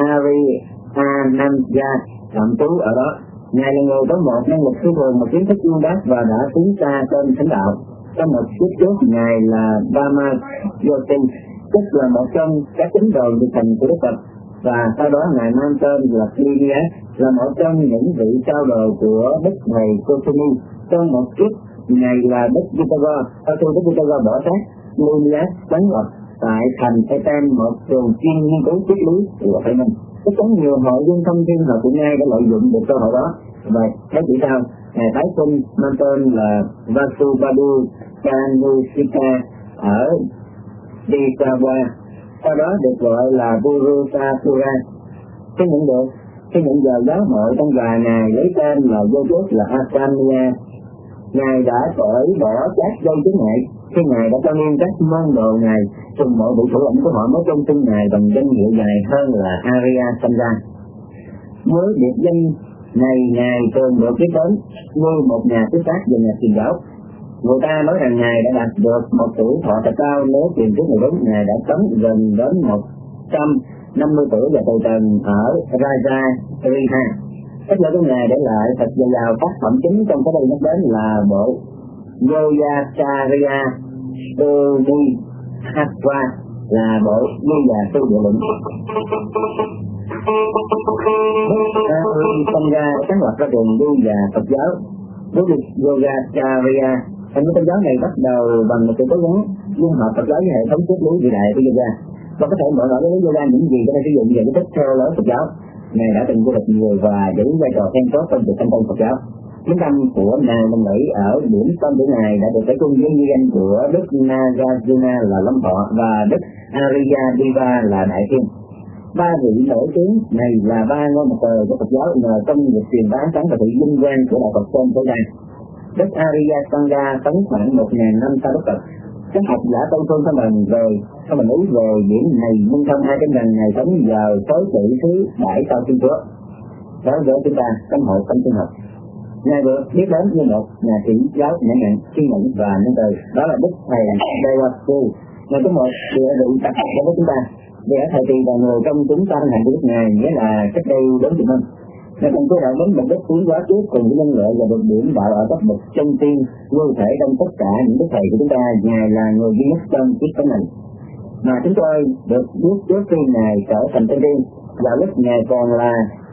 Ariyananda tạm trú ở đó. Ngài là người có một năng lực phi thường, một kiến thức uyên bác và đã tiến xa trên thánh đạo. Trong một kiếp trước, Ngài là Brahma Yogi, tức là một trong các tín đồ thực hành của Đức Phật, và sau đó Ngài mang tên là Lilia, là một trong những vị sao đồ của Đức Thầy Kusumi. Trong một kiếp, Ngài là Đức Vittogo, sau khi Đức Vittogo bỏ xác, Lilia sáng lập tại thành Etan một trường chuyên nghiên cứu triết lý của Tây Minh. Tất cả nhiều hội viên thông thiên học của Ngài đã lợi dụng được cơ hội đó, và thế chỉ sao Ngài tái sinh mang tên là Vasubandhu Kanusika ở Dishawa, sau đó được gọi là Guru Satura. Khi nhận giờ giáo hội trong vài ngày lấy tên là vô chốt là Asamya, Ngài đã cởi bỏ các dây chứng ngại. Khi Ngài đã cho nên các môn đồ Ngài, cùng mọi vị thủ lĩnh của họ mới tôn xưng Ngài bằng danh hiệu dài hơn là Arya Samja. Với biệt danh này, Ngài thường được biết đến như một nhà thuyết pháp về nhà truyền giáo. Người ta nói rằng Ngài đã đạt được một tuổi thọ thật cao nếu truyền thuyết này đúng. Ngài đã sống gần đến 150 tuổi và từ trần ở Raja Riha. Tất cả của Ngài để lại thật dồi dào. Tác phẩm chính trong cái đây nhắc đến là bộ Yoyacharya Studi Hatva, là bộ Duy và Tu Địa Luận. Tâm ra sáng lập ra trường Duy và Phật giáo. Đối với Yoyacharya, thành tôn giáo này bắt đầu bằng một sự cố gắng dung hợp Phật giáo với hệ thống triết lý vĩ đại của yoga, và có thể mọi người với yoga những gì có thể sử dụng để tiếp theo lối Phật giáo. Ngài đã từng du lịch nhiều và giữ vai trò then chốt trong việc thành công Phật giáo. Chuyến thăm của nàng Minh Mỹ ở điểm tâm của Ngài đã được kể chung với ghi danh của Đức Nagarjuna là Lâm Thọ và Đức Aryadeva là Đại Thiên. 3 vị nổi tiếng này là 3 ngôi mặt trời của Phật giáo nhờ công việc truyền bá sáng và sự vinh quang của Đạo Phật trên thế gian. Đức Arya Sangha sống khoảng 1000 năm sau Đức Phật. Các học giả Tây phương không bàn ý về điểm này, nhưng không ai tin rằng Ngài sống vào tối kỷ thứ 7 sau Thiên Chúa. Đó với chúng ta trong hội tâm sinh học, Ngài được biết đến như một nhà truyền giáo nhã nhặn, kiên nhẫn và nhân từ. Đó là Đức Thầy Devasu, Nên có một địa vị đặc biệt đối với chúng ta. Vì ở thời kỳ là người trong chúng ta hành của Đức Ngài, nghĩa là cách đây 40 năm. Nên trong cái đạo đến mục đích tiến hóa trước cùng với nhân loại và được điểm đạo ở cấp bậc chân tiên, vô thể trong tất cả những đức thầy của chúng ta. Ngài là người duy nhất trong chiếc tấm này mà chúng tôi được biết trước khi Ngài trở thành chân tiên, và lúc Ngài còn là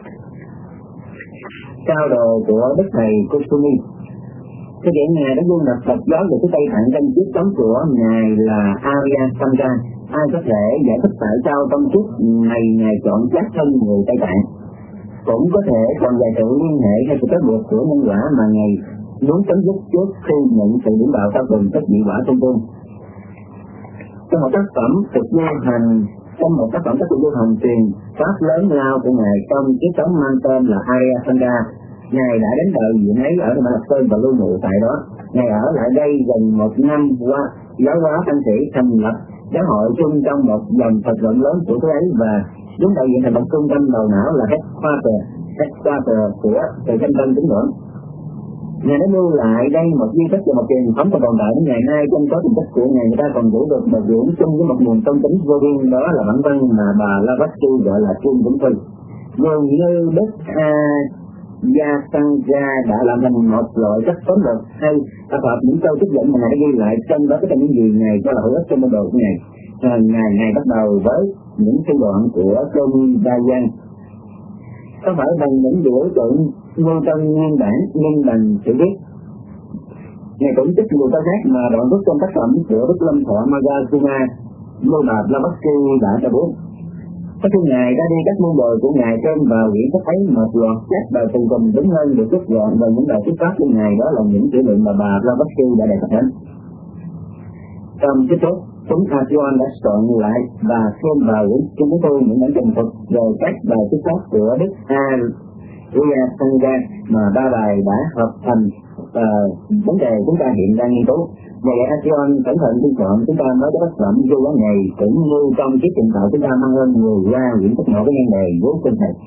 cao đồ của đức thầy Kusumi. Thế vậy Ngài đã du nhập Phật giáo về phía Tây Tạng trong chiếc tấm của Ngài là Arya Samja. Ai có thể giải thích tại sao trong chiếc này Ngài chọn các thân người Tây Tạng? Cũng có thể còn vài sự liên hệ hay sự kết buộc của nhân quả mà Ngài muốn chấm dứt trước khi nhận sự điểm đạo sau cùng tất dị quả trung tương. Trong một tác phẩm thực du hành, truyền pháp lớn lao của Ngài trong chiếc tấm mang tên là Arya Samja, Ngài đã đến đời diện ấy ở Mã Lạp Sơn và lưu ngụ tại đó. Ngài ở lại đây gần 1 năm qua, giáo hóa thanh sĩ thành lập giáo hội chung trong một dòng Phật rộng lớn của thế ấy, và đứng đại diện thành một trung tâm đầu não là headquarter của từ chân tâm tín ngưỡng. Ngài đã lưu lại đây một di tích và một truyền thống còn tồn tại đến ngày nay. Trong số truyền tích của Ngài, người ta còn giữ được một dưỡng chung với một nguồn tôn tính vô biên, đó là bản văn mà bà Blavatsky gọi là Trung Vĩnh Phi. Dường như Đức Yasanga đã làm thành một loại chất toán luật hay tập hợp những câu trích dẫn mà Ngài đã ghi lại, trong đó có những gì Ngài cho là hữu ích trong bản đồ của Ngài. Ngài bắt đầu với những suy đoạn của Johnny Dayan. Có phải bằng những biểu tượng như trong nguyên bản nhưng bằng chữ viết. Ngài cũng trích nhiều câu khác mà đoạn viết trong tác phẩm của Đức Lâm Thọ Nagasuma như bà Blavatsky đã cho biết. Sau khi Ngài đã đi các môn đồ của Ngài trên vào quyển sách ấy, một loạt các bài tường trình đúng hơn được rút gọn và những bài thuyết pháp của Ngài, đó là những kỷ niệm mà bà Blavatsky đã đề cập đến. Trong kết thúc, chúng Asion đã soạn lại và thêm vào quyển Kinh Thánh những bản trình thuật về các bài thuyết pháp của Đức Arya Samja mà 3 bài đã hợp thành vấn đề chúng ta hiện đang nghiên cứu. Vậy Asion cẩn thận biên soạn chúng ta mới có tác phẩm vô quán này, cũng như trong chiếc trình tạo chúng ta mang hơn người ra quyển sách nhỏ với nhan đề vô kinh thầy.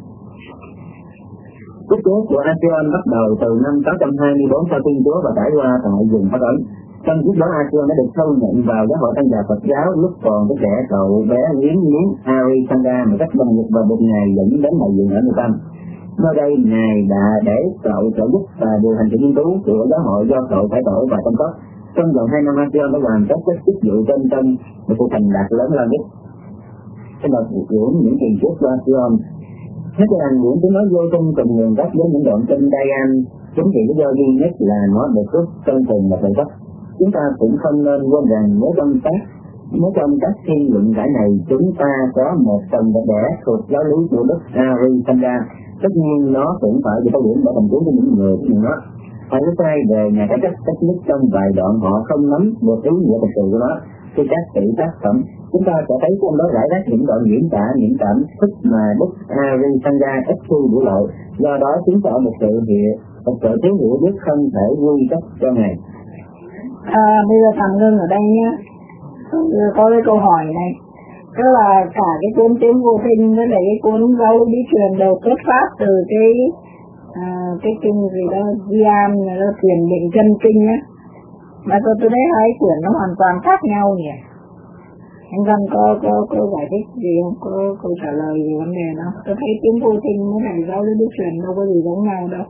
Quốc chúa của Asion bắt đầu từ năm 624 sau Thiên Chúa và trải qua tại vùng Bắc Ấn. Trong chiếc đó Asion đã được sâu nhận vào giáo hội Tăng già Phật giáo lúc còn cái trẻ cậu bé liếng Ari Sanga một cách đồng nghiệp và được Ngài dẫn đến đại diện ở Nội Tâm. Nơi đây Ngài đã để cậu trợ giúp và điều hành sự nghiên cứu của giáo hội do cậu cải tổ và chăm sóc. Trong vòng 2 năm Asion đã hoàn tất các chức vụ trên tâm một sự thành đạt lớn lao nhất. Trong đợt của những kỳ trước của Asion, hết là những tiếng nói vô chung cùng nguồn gốc với những đoạn kinh Dayan. Chính vì lý do duy nhất là nó được rút trong cùng một lời gốc. Chúng ta cũng không nên quên rằng nếu trong các thiên luận giải này chúng ta có một phần đẹp đẽ thuộc giáo lý của Đức Ari Samja, tất nhiên nó cũng phải bị tác điểm để thành cứu cho những người của nó. Phải nói sai về nhà cải cách cách nhất trong vài đoạn họ không nắm được ý nghĩa thực sự của nó. Khi các tỷ tác phẩm, chúng ta sẽ thấy trong đó rải rác những đoạn diễn tả những cảm xúc mà Đức Ari Samja ít khi biểu lộ. Do đó chứng tỏ một sự thiếu hiểu biết không thể quy trách cho Ngài. Bây giờ thằng Ngân ở đây nhá, có cái câu hỏi này, tức là cả cái cuốn Tiếng Vô Tinh với lại cái cuốn Giáo lý bí truyền đều xuất phát từ cái kinh gì đó Diam nó truyền định chân kinh á, mà tôi thấy hai quyển nó hoàn toàn khác nhau nhỉ. Anh Văn có giải thích gì không, có câu trả lời gì vấn đề đó? Tôi thấy Tiếng Vô Tinh với lại Giáo lý bí truyền đâu có gì giống nhau đâu.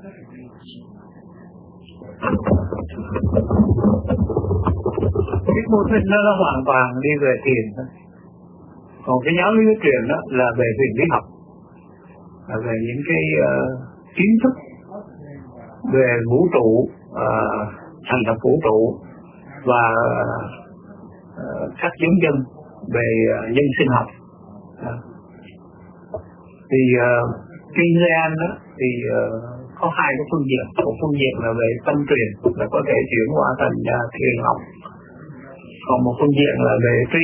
Cái mô hình nó hoàn toàn đi về tiền thôi. Còn cái giáo lý truyền đó là về huyền lý học, là về những cái kiến thức về vũ trụ, thành lập vũ trụ và các giống dân về nhân sinh học. Thì kinh Gian đó thì có hai cái phương diện. Một phương diện là về tâm truyền, là có thể chuyển qua thành thiền học. Còn một phương diện là về trí.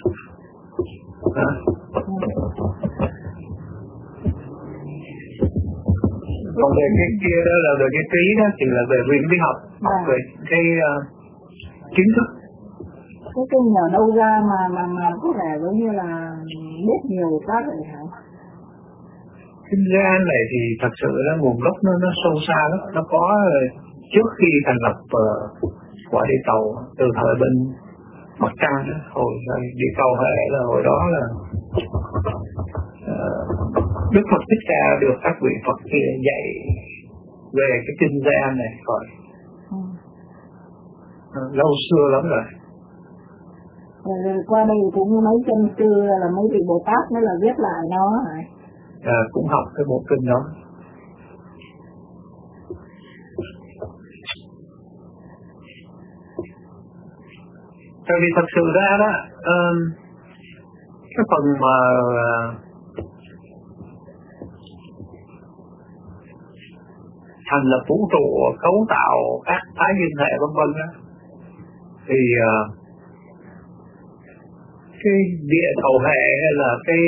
Còn về cái kia đó là về cái trí đó thì là về huyền lý học, về cái kiến thức. Cái kinh ở đâu ra mà có vẻ giống như là biết nhiều các rồi hả? Kinh Gian này thì thật sự là nguồn gốc nó sâu xa lắm. Nó có trước khi thành lập quả địa cầu từ thời bên mặt trăng đó, hồi địa cầu hệ là hồi đó là Đức Phật Thích Ca được các vị Phật kia dạy về cái kinh gian này rồi lâu xưa lắm rồi. Qua đây cũng mấy chân xưa là mấy vị Bồ Tát mới là viết lại nó hả? Cũng học cái bộ kinh đó. Tại vì thật sự ra đó cái phần mà thành lập vũ trụ, cấu tạo các thái dương hệ vân vân đó, thì cái địa cầu hệ hay là cái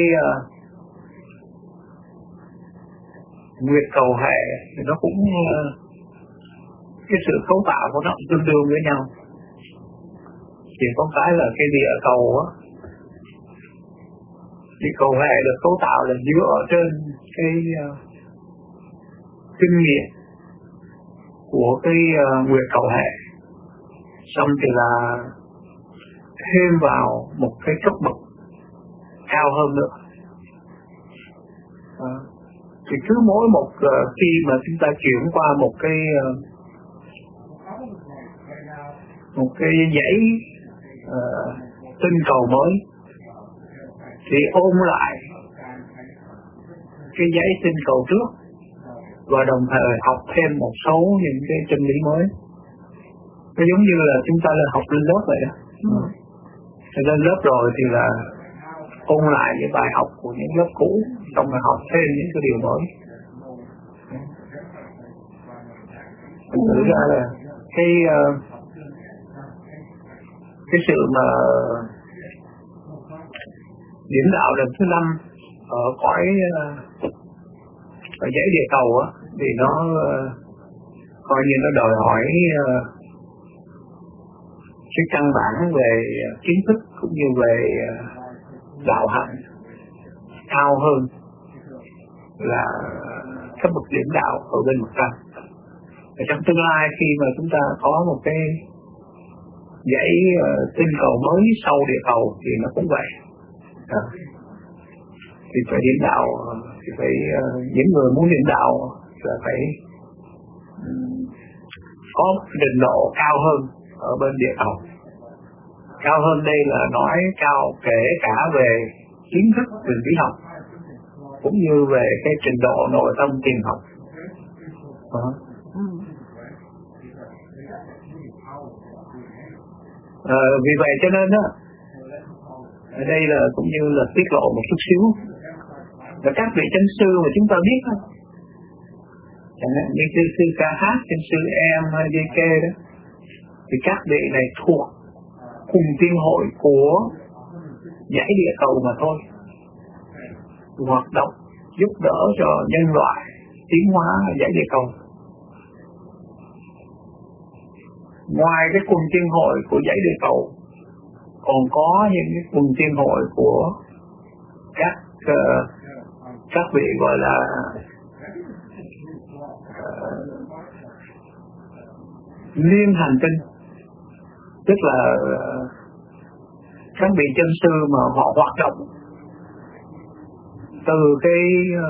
nguyệt cầu hệ thì nó cũng cái sự cấu tạo của nó tương đương với nhau, chỉ có cái là cái địa cầu á, địa cầu hệ được cấu tạo là dựa trên cái kinh nghiệm của cái nguyệt cầu hệ, xong thì là thêm vào một cái cấp bậc cao hơn nữa. Thì cứ mỗi một khi mà chúng ta chuyển qua một cái dãy tinh cầu mới thì ôn lại cái dãy tinh cầu trước và đồng thời học thêm một số những cái chân lý mới. Nó giống như là chúng ta lên học lên lớp vậy đó. Lên lớp rồi thì là ôn lại những bài học của những lớp cũ, xong rồi học thêm những cái điều mới. Thực ra là cái sự mà điểm đạo lần thứ 5 ở cõi ở dãy địa cầu á, thì nó coi như nó đòi hỏi cái căn bản về kiến thức cũng như về đạo hạnh cao hơn là các bậc điểm đạo ở bên mặt trăng. Ở trong tương lai khi mà chúng ta có một cái dãy tinh cầu mới sau địa cầu thì nó cũng vậy. Thì phải điểm đạo, thì phải những người muốn điểm đạo là phải có trình độ cao hơn ở bên địa cầu. Cao hơn đây là nói cao kể cả về kiến thức về lý học cũng như về cái trình độ nội tâm tiền học. Vì vậy cho nên đó, ở đây là cũng như là tiết lộ một chút xíu và các vị chân sư mà chúng ta biết đó, chẳng hạn như sư KH, chân sư Em hay DK đó, thì các vị này thuộc cùng tiên hội của dãy địa cầu mà thôi, hoạt động giúp đỡ cho nhân loại tiến hóa ở dãy địa cầu. Ngoài cái quần tiên hội của dãy địa cầu còn có những cái quần tiên hội của các vị gọi là liên hành tinh, tức là các vị chân sư mà họ hoạt động từ cái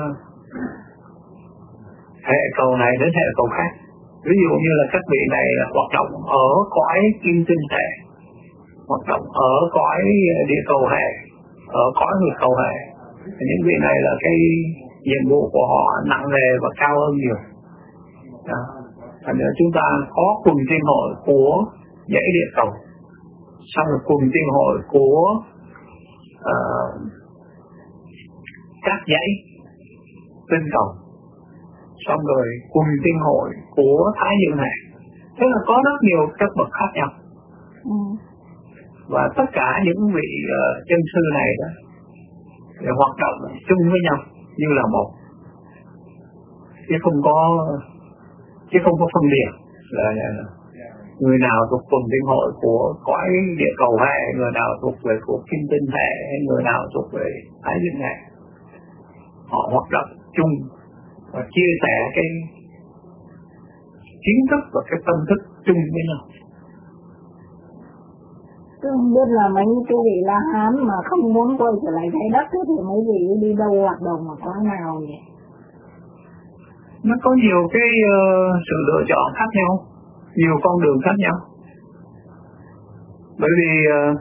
hệ cầu này đến hệ cầu khác. Ví dụ như là các vị này là hoạt động ở cõi kim tinh hệ, hoạt động ở cõi địa cầu hệ, ở cõi nguyệt cầu hệ. Những vị này là cái nhiệm vụ của họ nặng nề và cao hơn nhiều. Thành ra chúng ta có quần tiên hội của dãy địa cầu, xong rồi quần tiên hội của các dãy tinh cầu, xong rồi quần tiên hội của thái dương hệ. Thế là có rất nhiều các bậc khác nhau. Và tất cả những vị chân sư này đó để hoạt động chung với nhau như là một, chứ không có phân biệt là người nào thuộc quần tiên hội của cõi địa cầu hệ, người nào thuộc về của kim tinh hệ, hay người nào thuộc về thái dương hệ. Họ hoạt động chung và chia sẻ cái kiến thức và cái tâm thức chung với nhau. Tôi không biết là mấy cái vị La Hán mà không muốn quay trở lại trái đất thì mấy vị đi đâu hoạt động ở cõi nào nhỉ? Nó có nhiều cái sự lựa chọn khác nhau, nhiều con đường khác nhau. Bởi vì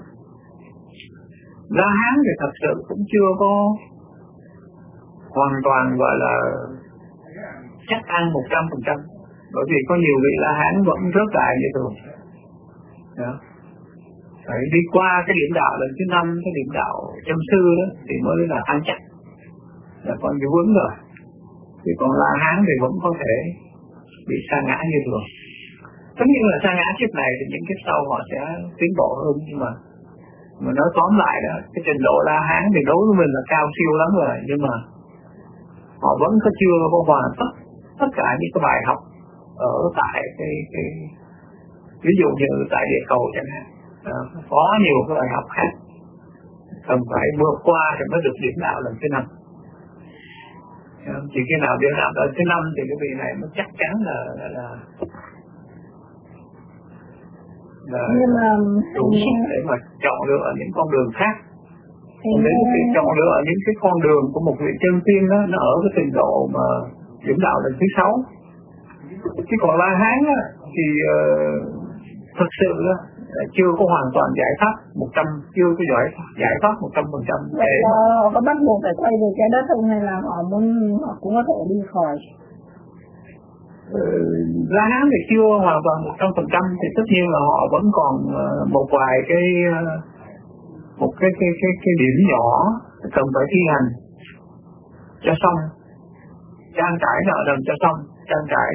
La Hán thì thật sự cũng chưa có hoàn toàn gọi là chắc ăn 100%, bởi vì có nhiều vị La Hán vẫn rớt lại như thường. Phải đi qua cái điểm đạo lần thứ 5, cái điểm đạo châm sư đó thì mới là ăn chắc, là còn bị vướng rồi. Thì còn La Hán thì vẫn có thể bị sa ngã như thường. Tất nhiên là sa ngã kiếp này thì những kiếp sau họ sẽ tiến bộ hơn, nhưng mà nói tóm lại đó, cái trình độ La Hán thì đối với mình là cao siêu lắm rồi, nhưng mà họ vẫn có chưa có hoàn tất cả những cái bài học ở tại cái ví dụ như tại địa cầu chẳng hạn, có nhiều cái bài học khác cần phải vượt qua thì mới được điểm đạo lần thứ 5. Chỉ khi nào điểm đạo lần thứ 5 thì cái vị này mới chắc chắn là đủ sức để mà chọn lựa những con đường khác. Còn đến cái chọn lựa những cái con đường của một vị chân tiên đó, nó ở cái trình độ mà điểm đạo lần thứ 6. Chứ còn La Hán á, thì thực sự đó, chưa có hoàn toàn giải thoát 100, chưa có giải thoát 100%. Vậy họ có bắt buộc phải quay về trái đất không, hay là họ cũng có thể đi khỏi? La Hán thì chưa hoàn toàn 100%, thì tất nhiên là họ vẫn còn một vài cái điểm nhỏ cần phải thi hành cho xong, trang trải nợ nần cho xong, trang trải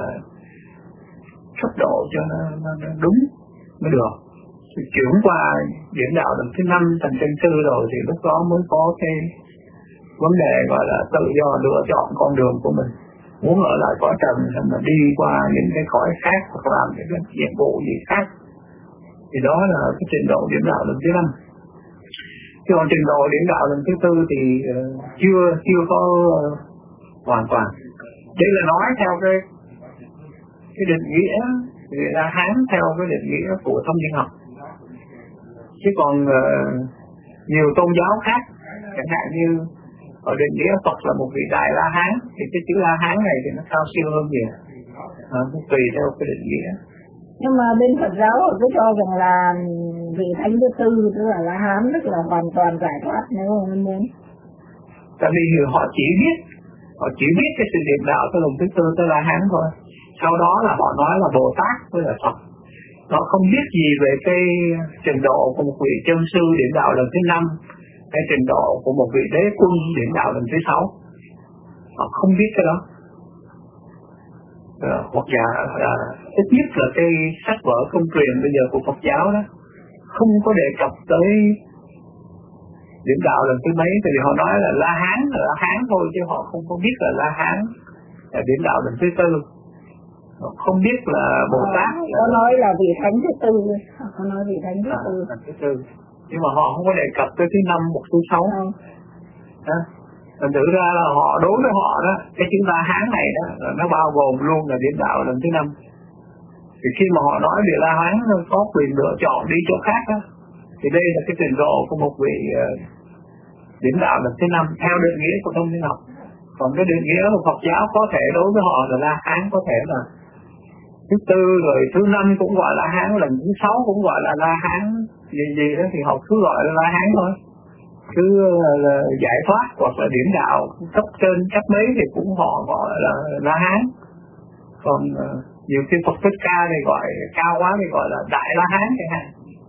cấp độ cho nó đúng mới được. Thì chuyển qua điểm đạo lần thứ 5 thành chân sư rồi thì lúc đó mới có cái vấn đề gọi là tự do lựa chọn con đường của mình, muốn ở lại cõi trần hay là đi qua những cái cõi khác hoặc làm những cái nhiệm vụ gì khác. Thì đó là cái trình độ điểm đạo lần thứ 5. Chứ còn trình độ điểm đạo lần thứ 4 thì chưa có hoàn toàn. Đây là nói theo cái định nghĩa người La Hán theo cái định nghĩa của thông nhân học. Chứ còn nhiều tôn giáo khác, chẳng hạn như ở định nghĩa Phật là một vị đại La Hán, thì cái chữ La Hán này thì nó cao siêu hơn nhiều, tùy theo cái định nghĩa. Nhưng mà bên Phật giáo họ cứ cho rằng là vị thánh thứ 4 tức là La Hán tức là hoàn toàn giải thoát nếu mà muốn. Tại vì họ chỉ biết cái sự điểm đạo tới lần thứ 4 tới La Hán thôi. Sau đó là họ nói là Bồ Tát với là Phật. Họ không biết gì về cái trình độ của một vị chân sư điểm đạo lần thứ 5, cái trình độ của một vị đế quân điểm đạo lần thứ 6. Họ không biết cái đó. Hoặc giả ít nhất là cái sách vở công truyền bây giờ của Phật giáo đó không có đề cập tới điểm đạo lần thứ mấy, thì họ nói là La Hán thôi, chứ họ không có biết là La Hán là điểm đạo lần thứ 4. Họ không biết là Bồ Tát có nói là vị thánh thứ 4, có nói vị thánh thứ 4. Nhưng mà họ không có đề cập tới thứ 5 hoặc thứ 6. Thành thử ra là họ đối với họ đó, cái chữ La Hán này đó là nó bao gồm luôn là điểm đạo lần thứ 5. Thì khi mà họ nói về La Hán có quyền lựa chọn đi chỗ khác đó, thì đây là cái trình độ của một vị điểm đạo lần thứ 5 theo định nghĩa của thông nhân học. Còn cái định nghĩa của Phật giáo có thể đối với họ là La Hán có thể là thứ 4, rồi thứ 5 cũng gọi là La Hán, lần thứ 6 cũng gọi là La Hán, gì đó thì họ cứ gọi là La Hán thôi. Cứ là giải thoát hoặc là điểm đạo cấp trên cấp mấy thì cũng họ gọi là La Hán. Còn nhiều khi Phật Thích Ca thì gọi cao quá thì gọi là Đại La Hán chẳng hạn.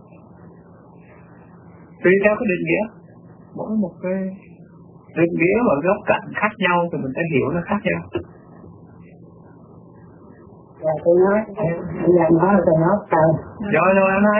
Tùy theo cái định nghĩa, mỗi một cái định nghĩa và góc cạnh khác nhau thì mình sẽ hiểu nó khác nhau. Tôi nói, làm nói tôi nói sao? Rồi anh ơi,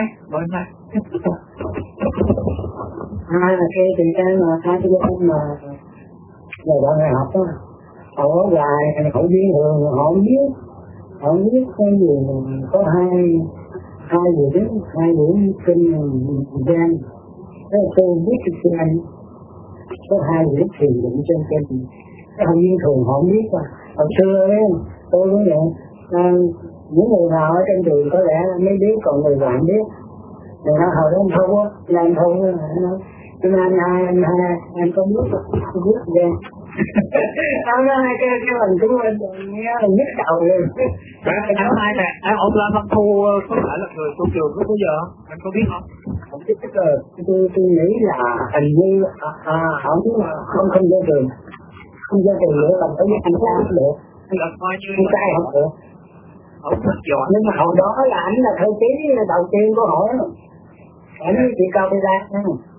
Hai là cái tình trạng mà hai cái dân mà người bạn đại học đó, họ nói dài, họ biết đường, họ không biết cái gì có hai điểm kinh gian, thế tôi biết cái kinh anh, có 2 điểm thiền định trên kinh, cái học viên thường họ không biết mà, hồi xưa ấy, tôi cũng vậy, những người nào ở trên đường có lẽ mới biết, còn người bạn biết. rồi nó hồi đó anh thu á, là anh thu cho nên anh có biết ghê. Tao nói cái mình cũng nghe là nhức đầu rồi. Năm nay nè, ông Lâm Văn Thu có phải là người của trường lúc bây giờ không? Anh có biết không? Không biết rồi, tôi nghĩ là hình như không vô trường. Không vô trường nữa, còn phải với anh trai không được. Là coi như anh trai không được. Ông rất giỏi. Nhưng mà hồi đó là ảnh là thư ký đầu tiên của hội. Ảnh với chị Cao Tây Lan.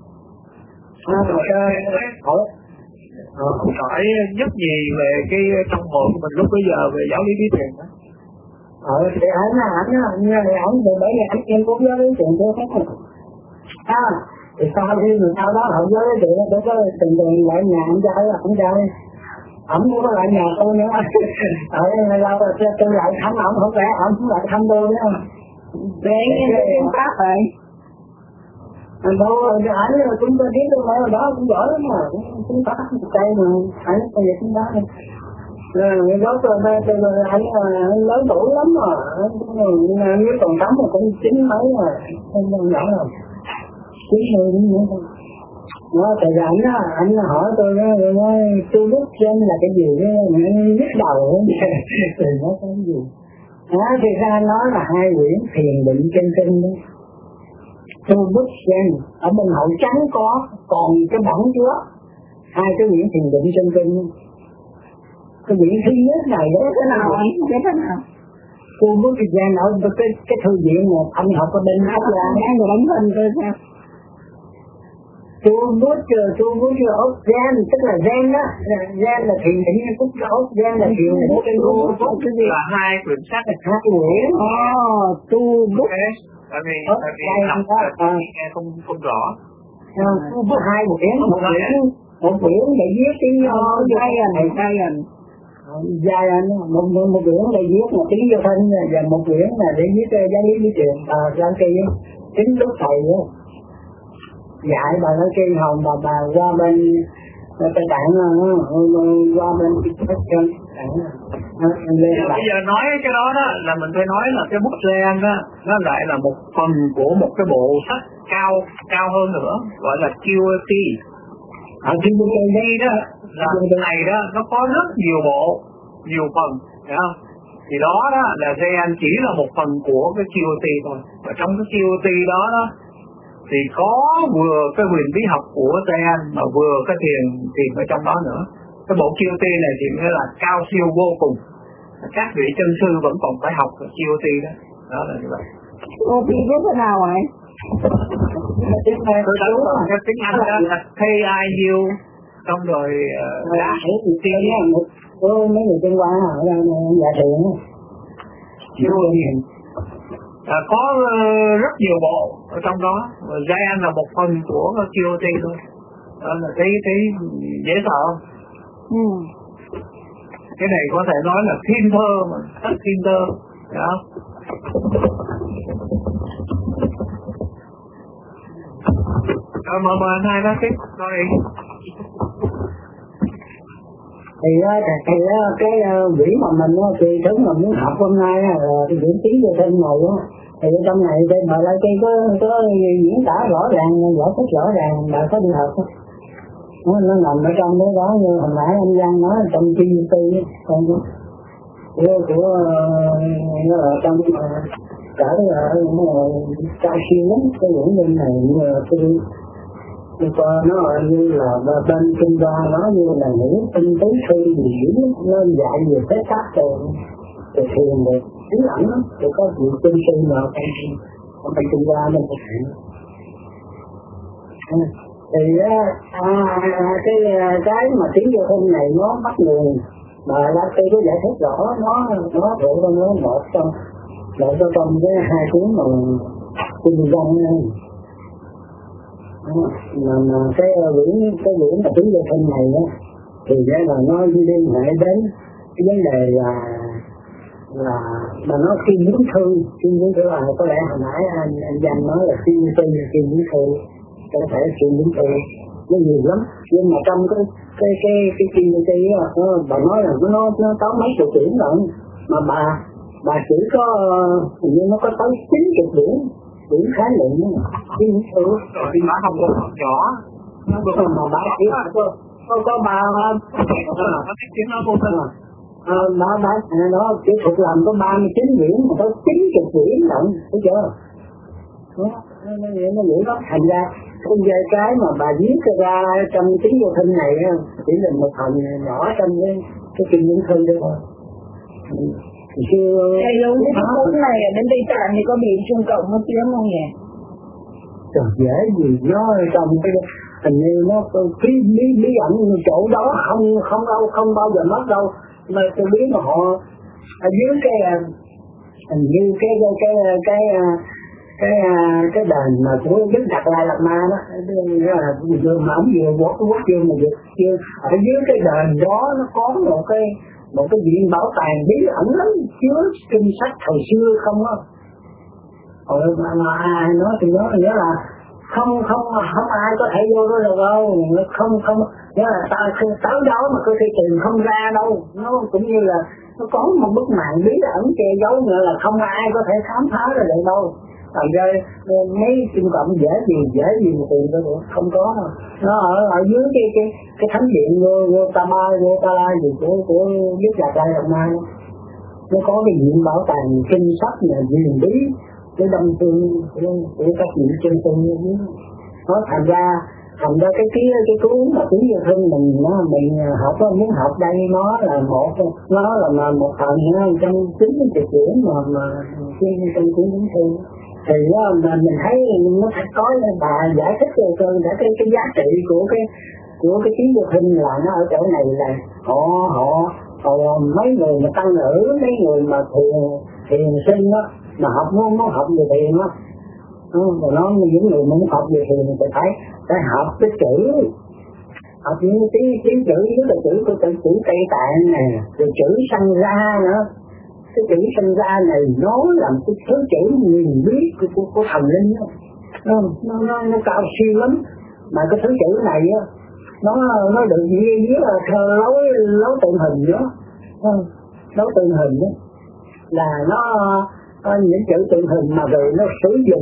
Ông hỏi nhất gì về cái trong hội của mình lúc bây giờ về giáo lý bí thiền đó. Thì ảnh bởi vì ảnh em cũng giáo lý thiền chưa hết rồi. Thì sau khi người sau đó họ giáo lý thiền nó có từng lại nhà anh trai ổng cũng có lại nhà tôi nữa. Ở đây lâu rồi tôi lại thăm ổng, không lẽ ổng cũng lại thăm tôi nữa không? Để phương pháp vậy. Đâu ảnh chúng tôi biết tôi nói đó cũng giỏi lắm mà, chúng ta cây mà ảnh bây giờ chúng ta người đó tôi anh lớn tuổi lắm mà, nếu còn tắm mà cũng 9 mấy rồi, không nhỏ rồi, 90 đến nữa thôi. Nó tại vì anh hỏi tôi nói tôi biết trên là cái gì đó, nhức đầu thì nó có cái gì. Thì ra nói là 2 quyển thiền định trên kinh đó. Tôi bút xem ở bên hậu trắng có, còn cái bản chứa 2 cái quyển thiền định trên kinh. Cái quyển thứ nhất này đó thế nào anh? Thế nào? Tôi bút xem ở cái thư viện mà anh học ở bên Ốc Giang. Anh rồi đánh hình tôi sao? Tôi bút Ốc Giang, tức là Giang đó, Giang là thiền định, bút Ốc Giang là thiền định trên kinh. Là 2 quyển sách. 2 quyển. Tôi bút. Tại vì nghe không rõ. Tôi bút 2 quyển, một quyển để viết tiếng dài một quyển để viết một tiếng vô thân, và một quyển là để viết giáo lý lý truyền. Lan Kỳ chính lúc thầy dạy bà Lan Kỳ hồng bà qua bên Tây Tạng, qua bên bây giờ nói cái đó là mình phải nói là cái bút Zen đó nó lại là một phần của một cái bộ sách cao hơn nữa, gọi là QT. Ở QT đây đó là này đó nó có rất nhiều bộ, nhiều phần, hiểu không? Thì đó là Zen chỉ là một phần của cái QT thôi. Và trong cái QT đó thì có vừa cái huyền bí học của Zen mà vừa cái thiền ở trong đó nữa. Cái bộ QT này thì nghĩa là cao siêu vô cùng. Các vị chân sư vẫn còn phải học QT đó. Đó là như vậy. QT biết thế nào vậy? Tôi đã có cái tiếng Anh đó là KIU, xong rồi mấy người trên qua ở đây nhà thiền có rất nhiều bộ ở trong đó. Zen là một phần của QT thôi. Đó là cái dễ sợ. Cái này có thể nói là thiên thơ mà, rất thiên thơ, đó. Mà hai đó tiếp, sorry. Thì cái quyển mà mình thì thứ mà muốn học hôm nay là cái quyển tiếng vô thân này á, thì trong này trên bà Lan Kỳ có diễn tả rõ ràng, giải thích rõ ràng bà có đi học á. Nó nằm ở trong đó như hồi nãy anh Giang nói trong QT con của trong cả cao siêu lắm cái quyển bên này, tôi coi nó như là bên kinh gia nó như là những tinh tế thư gì nên dạy về phép pháp rồi thiền rồi tiếng lặng lắm, rồi có chuyện tinh sư nào trong kinh gia bên thực hiện. Thì cái mà tiếng vô thân này nó bắt nguồn mà Lan Kỳ có giải thích rõ, nó thuộc trong nó một trong cái 2 cuốn mà kinh văn mà cái quyển mà tiếng vô thân này đó thì ra là nó liên hệ đến cái vấn đề là mà nó khi muốn thư là có lẽ hồi nãy anh Danh nói là khi muốn thư có thể chuyện những thư nó nhiều lắm, nhưng mà trong cái kinh tế bà nói là nó có mấy chục quyển lận, mà bà chỉ có hình như nó có tới 90 quyển đủ khái niệm nhưng thì nó không có nhỏ, nó có mà bà biết có bà nó tiếng nó vô tình nó kỹ thuật làm có 39 điểm mà có 90 điểm lận, thấy chưa? Nó vậy đó, thành ra cái mà bà viết ra trong chính vô thinh này chỉ là một phần nhỏ trong cái kinh nghiệm thư thôi. Thầy luôn cái cuốn này ở bên Tây Tạng thì có bị Trung Cộng nó tiếng không nhỉ? Trời dễ gì nó trong cái hình như nó cái bí ẩn chỗ đó không bao giờ mất đâu, mà tôi biết mà họ ở dưới cái hình như cái đền mà của Đức Đạt Lai Lạt Ma đó, vừa mà ông vừa quốc dương mà vừa ở dưới cái đền đó nó có một cái viện bảo tàng bí ẩn lắm, chứa kinh sách thời xưa không á. Mà ai nói thì nói nghĩa là không ai có thể vô đó được đâu, không nghĩa là tới đó mà có thể tìm không ra đâu, nó cũng như là nó có một bức màn bí ẩn che giấu, nghĩa là không ai có thể khám phá ra được đâu. Thành ra mấy Trung Cộng dễ gì mà tìm ra được, không có đâu. Nó ở dưới cái thánh điện vô Tala gì của Đức Đạt Lai Lạt Ma, nó có cái viện bảo tàng kinh sách là huyền bí cái đông phương của các vị chân tinh. Nó thành ra cái cuốn mà tiếng Vô Thân mình học muốn học đây nó là một phần trong 90 quyển mà trong cuốn Vô Thân thì mình thấy nó phải có bà giải thích cho cái giá trị của cái tiếng Vô Thân là nó ở chỗ này là họ mấy người mà tăng nữ, mấy người mà thiền sinh đó mà muốn học về thiền đó, rồi nó những người muốn học về thiền thì phải học cái chữ, học những tiếng chữ, nhất là chữ Tây Tạng nè, rồi chữ sanh ra nữa. Cái chữ sanh ra này nó làm cái thứ chữ huyền bí của thần linh đó. Nó cao siêu lắm, mà cái thứ chữ này á nó được ghi là lấu tượng hình đó, lấu tượng hình đó là nó những chữ tượng hình mà rồi nó sử dụng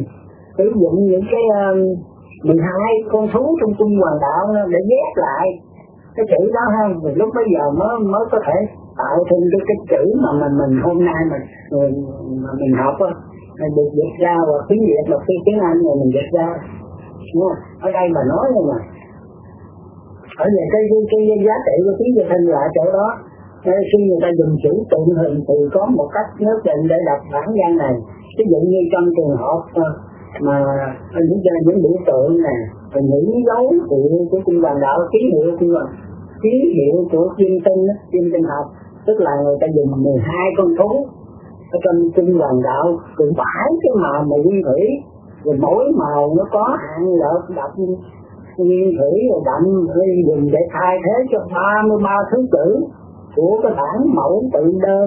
những cái 12 con thú trong cung hoàng đạo để ghép lại cái chữ đó ha, rồi lúc bây giờ mới có thể tạo thêm cái chữ mà mình hôm nay mà mình học á, được dịch ra và tiếng Việt là tiếng Anh rồi mình dịch ra. Đúng không? Ở đây mà nói rồi mà ở về cái giá trị của tiếng Việt hình là chỗ đó. Khi người ta dùng chữ tượng hình thì có một cách nhất định để đọc bản văn này. Ví dụ như trong trường hợp mà những biểu tượng này, rồi những dấu hiệu của cung hoàng đạo, ký hiệu của kim tinh học, tức là người ta dùng 12 con thú ở trong cung hoàng đạo, cùng phải cái màu nguyên thủy, rồi mỗi màu nó có hạn lợi đậm nguyên thủy rồi đậm, dùng để thay thế cho 33 thứ chữ của cái bản mẫu tự đơn,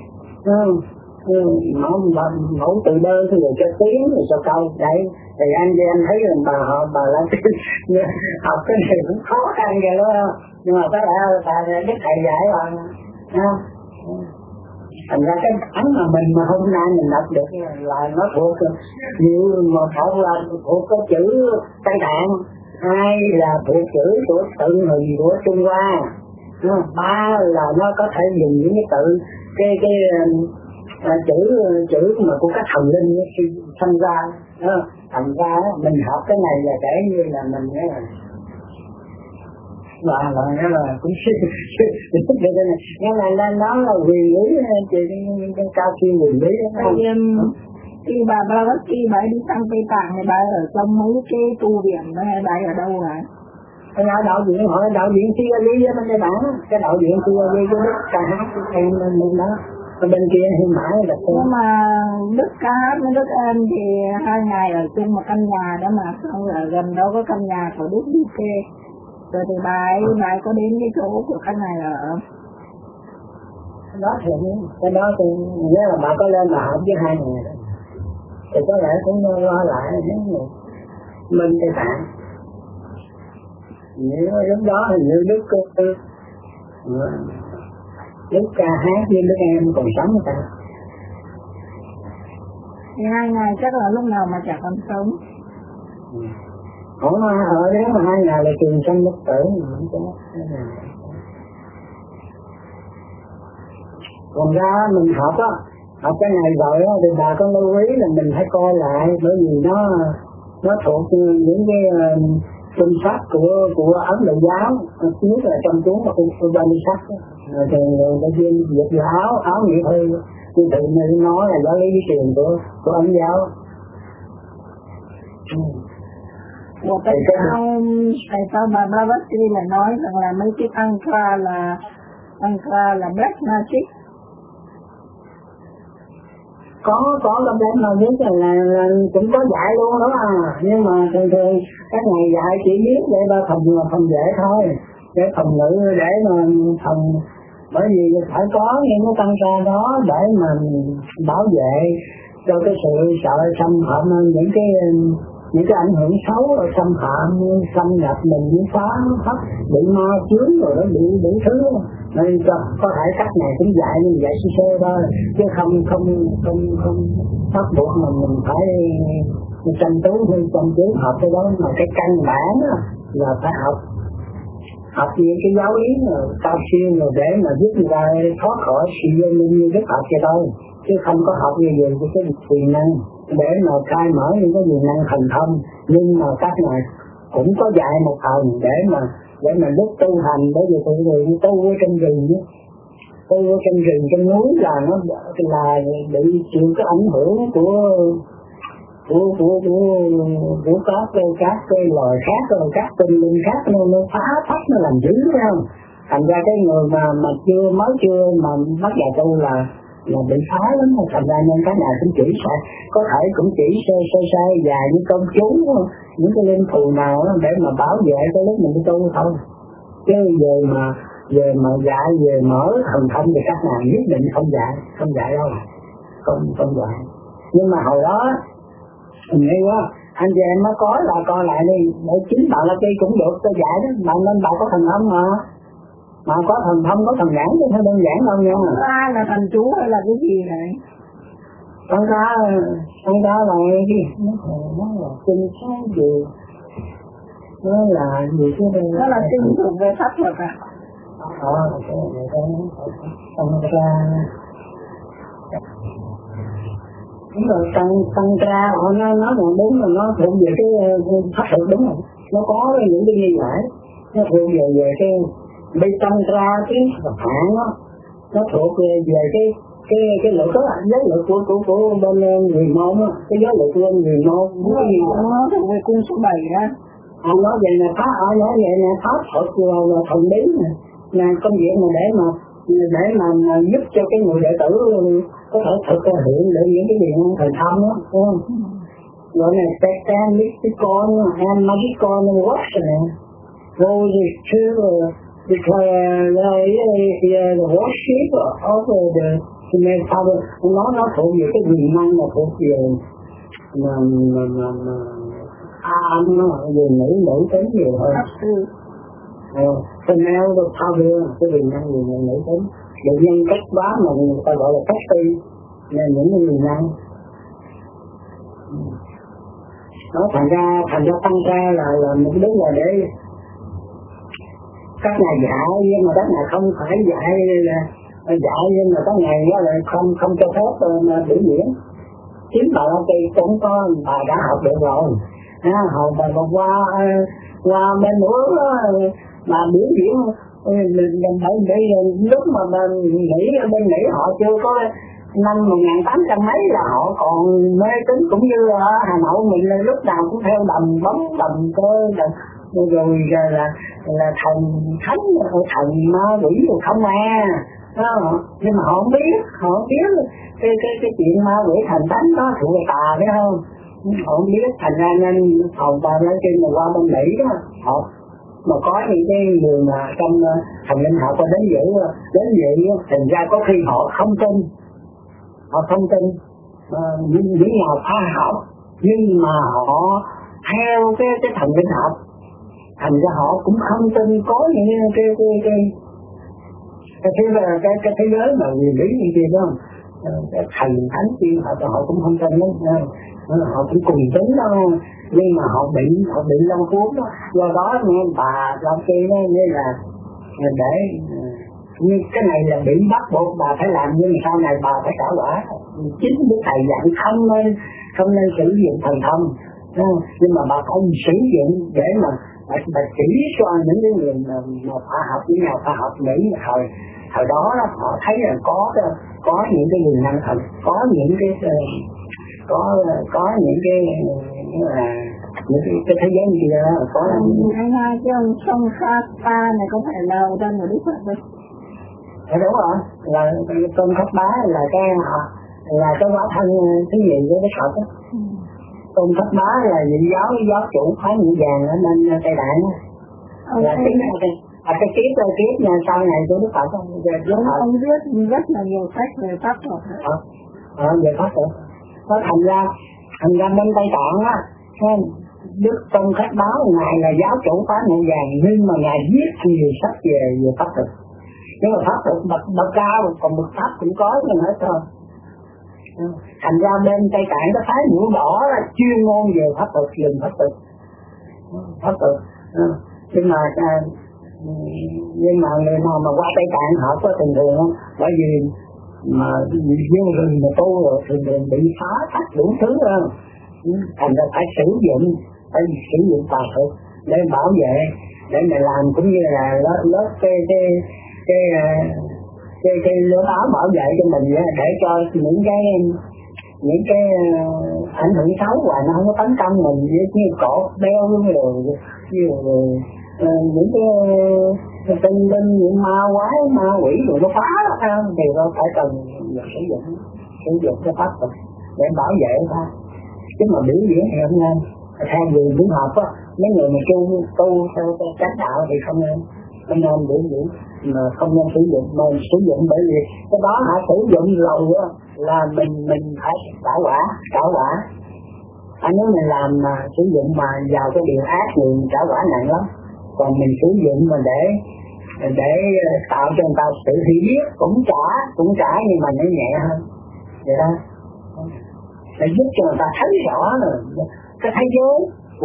mẫu tự đơn thì rồi cho tiếng rồi cho câu. Đấy thì anh thấy là bà là học cái này cũng khó khăn vậy đó, nhưng mà có lẽ bà biết thầy dạy rồi không? Thành ra cái bản mà mình mà hôm nay mình đọc được là nó thuộc nhiều, mà một là thuộc cái chữ Tây Tạng, hai là thuộc chữ của tượng hình của Trung Hoa, ba là nó có thể dùng những cái tự cái chữ mà của các thần linh khi sinh ra. Thành ra mình học cái này là kể như là mình là cũng thích được cái này, nhưng mà nó là quyền lý trên cao siêu quyền lý đó. Khi bà Blavatsky bà đi sang Tây Tạng thì bà ở trong mấy cái tu viện đó, bà ở đâu hả? Cái đạo viện họ là đạo viện Sigali á bên Tây Tạng, cái đạo viện Sigali của Đức Ca Hát em mình đó, ở bên kia Hy Mã là thế. Nhưng mà Đức Ca Hát với Đức Em thì hai ngày ở chung một căn nhà đó mà, xong ở gần đó có căn nhà của Đức Đi Kê. Rồi thì bà ấy có đến cái chỗ của căn này ở đó thì cái đó thì nếu là bà có lên bà học với hai người đó thì có lẽ cũng lo lại nếu mình Tây Tạng. Nếu lúc đó thì như Đức Ca Hát với Đức Em còn sống người ta. Thì 2 ngày chắc là lúc nào mà chả còn sống. Ủa mà nếu mà 2 ngày là trường sanh bất tử mà không có. Còn ra mình học cái ngày rồi thì bà có lưu ý là mình phải coi lại, bởi vì nó thuộc những cái kinh sách của Ấn Độ giáo, nhất là trong cuốn Upanishad thì người ta việc là áo nghĩa thư, nhưng tự mình nói là giáo lý truyền của Ấn giáo. Ủa tại sao bà Bhavati là nói rằng là mấy cái Tantra là black magic? Có trong đấy mà biết là cũng có dạy luôn đó à, nhưng mà thường các ngày dạy chỉ biết để ba phòng dễ thôi, để phòng ngữ, để mà phòng, bởi vì phải có những cái tăng tra đó để mà bảo vệ cho cái sự sợ xâm phạm, những cái ảnh hưởng xấu rồi xâm nhập mình, những phá pháp bị ma chướng rồi đó, bị thứ. Nên có thể cách này cũng dạy, nhưng dạy sơ thôi, chứ không bắt buộc mình phải chăm chú hay chăm chú học cái đó. Mà cái căn bản là phải học những cái giáo lý cao siêu rồi để mà giúp người ta thoát khỏi sự vô minh như Đức Phật vậy thôi, chứ không có học gì của cái quyền năng để mà khai mở những cái quyền năng thành thông. Nhưng mà các này cũng có dạy một phần để mà lúc tu hành, bởi vì tụi người tu ở trong rừng trong núi là nó là bị chịu cái ảnh hưởng của các cái loài khác, rồi các tinh linh khác nó phá thách, nó làm dữ, phải không? Thành ra cái người mà mới chưa mà bắt đầu tu là bị phá lắm. Thành ra nên cái nào cũng chỉ sai, có thể cũng chỉ sai và những công chúng, những cái linh phù nào để mà bảo vệ cái lúc mình đi tu thôi. Chứ về mà dạy về mở thần thông thì các nào nhất định không dạy đâu, không dạy. Nhưng mà hồi đó mình nghĩ anh chị em nó có là coi lại đi, để chính bạn là kia cũng được tôi dạy đó. Bạn nên bạn có thần thông mà có thần thông có thần nhãn chứ không đơn giản đâu nha. Là thần chú hay là cái gì này? Con ra là cái nó là tinh sáng gì, nó là gì chứ đây? Nó là tinh thuộc về pháp thuật à? Con ra đúng rồi, tăng ra họ nói là đúng là nó thuộc về cái pháp thuật, đúng rồi, nó có những cái nghi lễ, nó thuộc về cái bị tăng ra cái hạn đó, nó thuộc về cái luật đó, giới luật của bên người Mông á, cái giới luật của bên người Mông, nó thuộc về cung số 7 đó. Ông nói vậy là pháp thuật là thần bí nè, công việc mà để mà giúp cho cái người đệ tử có thể thực hiện được những cái điều thần thông đó, đúng không? Gọi là Satan, Mysticon and Magicon and Works nè, rồi to declare the worship of the Supreme Power. Nó thuộc về cái quyền năng, là thuộc về về nữ tính nhiều hơn. Supreme Power, cái quyền năng về nữ tính, để nhân cách đó mà người ta gọi là cách ti, nên những cái quyền năng. Nó thành ra tăng ra là mục đích là để các nhà dạy, nhưng mà các nhà không phải dạy nhưng mà các ngày đó là không cho phép biểu diễn. Chính bà Lan Kỳ cũng có, bà đã học được rồi, hồi bà qua bên nữa bà biểu diễn. Bởi lúc mà Mỹ bên Mỹ họ chưa có năm 1800 mấy là họ còn mê tín, cũng như ở Hà Nội mình lúc nào cũng theo đầm cơ rồi là thần thánh, thần ma quỷ rồi không nhưng mà họ không biết cái chuyện ma quỷ thần thánh đó thuộc về tà, phải không? Họ không biết, thành ra nên hầu bà nói trên mà qua bên Mỹ đó họ mà có những cái người mà trong thần linh học đến dự thành ra có khi họ không tin những nhà khoa học, nhưng mà họ theo cái thần linh học, thành ra họ cũng không tin có những cái thế giới mà quyền lý như kia, đúng không? thầy thánh chi họ cũng không tin lắm, họ cũng cùng tính đó, nhưng mà họ bị long cuốn đó. Do đó nghe bà Long Chi đó như là để như cái này là bị bắt buộc bà phải làm, nhưng mà sau này bà phải trả quả. Chính cái thầy dặn không nên sử dụng thần thông, nhưng mà bà không sử dụng để mà bà chỉ cho những cái người mà khoa học với nhà khoa học Mỹ hồi đó họ thấy là có những cái quyền năng thật, có những cái cái thế giới như kia đó, có là hai cái ông sông Sa này có phải là ở trong người Đức Phật không? Đúng rồi, là Tôn Thất Bá là cái hóa thân thứ gì với Đức Phật đó. Tôn Thất Bá là vị giáo chủ phái nhị vàng ở bên Tây Tạng, là cái kiếp nhà sau này của Đức Phật. Ông viết rất là nhiều sách về pháp thuật. Về pháp thuật. Nó thành ra bên Tây Tạng á, Đức Tôn Thất Bá ngài là giáo chủ phái nhị vàng, nhưng mà ngài viết nhiều sách về pháp thuật. Nhưng mà pháp thuật bậc cao, còn bậc thấp cũng có nhưng hết thôi. Thành ra bên Tây Tạng có phái mũ đỏ là chuyên môn về pháp thuật, dùng pháp thuật. Nhưng mà người nào mà qua Tây Tạng họ có tình thường không? Bởi vì mà vô rừng mà tu rồi thường bị phá thách đủ thứ không? Thành ra phải sử dụng tà thuật để bảo vệ, để mà làm cũng như là lớp cái lưới áo bảo vệ cho mình vậy, để cho những cái ảnh hưởng xấu và nó không có tấn công mình, như cổ đeo rồi những cái tinh linh, những ma quái, ma quỷ rồi nó phá đó không? Thì nó phải cần sử dụng cái pháp thuật để bảo vệ ta, chứ mà biểu diễn thì không nên. Theo người cũng hợp á, mấy người mà tu theo cách đạo thì không nên biểu diễn, mà không nên sử dụng, mà sử dụng bởi vì cái đó sử dụng rồi là mình phải trả quả. Nếu mình làm mà sử dụng mà vào cái điều ác thì trả quả nặng lắm. Còn mình sử dụng mà để tạo cho người ta sự hiểu biết cũng trả nhưng mà nó nhẹ hơn vậy đó, để giúp cho người ta thấy rõ rồi cái thế giới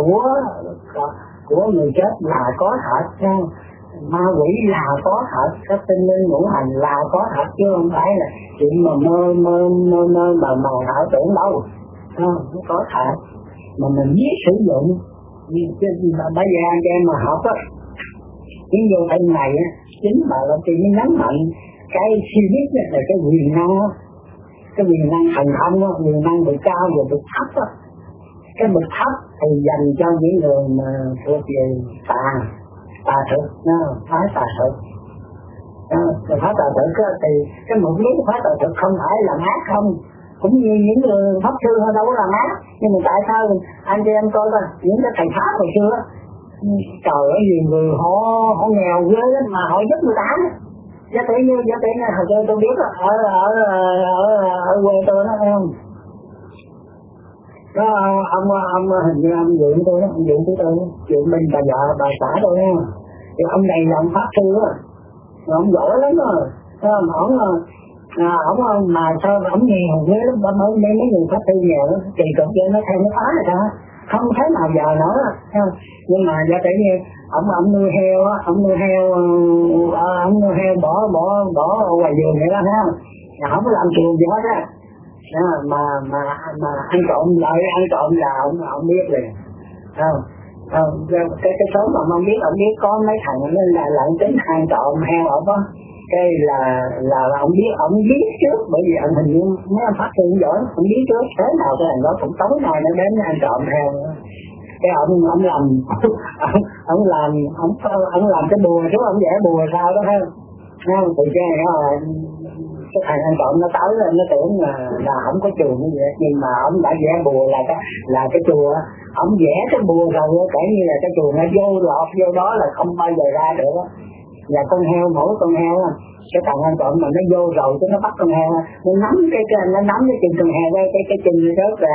của người chết là có thật, ma quỷ là có thật, các tinh linh ngũ hành là có thật, chứ không phải là chuyện mà mơ mà ảo tưởng đâu, nó có thật mà mình biết sử dụng. Mà bây giờ anh em mà học á, cái vô bên này á, chính bà Long Chi mới nhấn mạnh cái suy biết là cái quyền năng thành thông á, quyền năng bậc cao và bậc thấp á. Cái bậc thấp thì dành cho những người mà thuộc về tà thực, phái tà thực. Phái tà thực thì cái mục đích phái tà thực không phải là ác không, cũng như những người pháp sư họ đâu có làm ác, nhưng mà tại sao anh chị em coi coi những cái thầy pháp hồi xưa, trời ơi nhiều người họ nghèo ghê lắm mà họ giúp người ta. Giá tỷ như hồi xưa tôi biết ở quê tôi đó, thấy không? Đó ông hình như ông dượng tôi đó, ông dượng của tôi, dượng bên bà xã tôi đó. Thì ông này là ông pháp sư á, ông giỏi lắm rồi, ông mà sao ông nghèo ghê lắm, mấy người pháp sư nghèo đó, kỳ cực cho nó theo nó phá rồi đó, không thấy nào giờ nữa. Nhưng mà giả tỷ như ông nuôi heo á, ông nuôi heo bỏ ngoài vườn vậy đó, thấy không? Không có làm chuồng gì hết á. Mà ăn trộm là ông biết liền, không? Cái số mà ông biết có mấy thằng nên là lợn tính ăn trộm heo ở đó, cái là ông biết trước, bởi vì ông hình như mấy ông phát hiện giỏi, ông biết trước thế nào cái thằng đó cũng tối nay nó đến ăn trộm heo. Cái ông làm cái bùa chứ ông vẽ bùa sao đó, thấy không? Từ cái này cái thằng ăn trộm nó tới lên nó tưởng là không có chuồng như vậy, nhưng mà ông đã vẽ bùa là cái chùa, ông vẽ cái bùa rồi kể như là cái chùa nó lọt vô đó là không bao giờ ra được đó. Và con heo, mỗi con heo cái thằng ăn trộm mà nó vô rồi cái nó bắt con heo, nó nắm cái nó nắm cái chân con heo cái chân nó rớt ra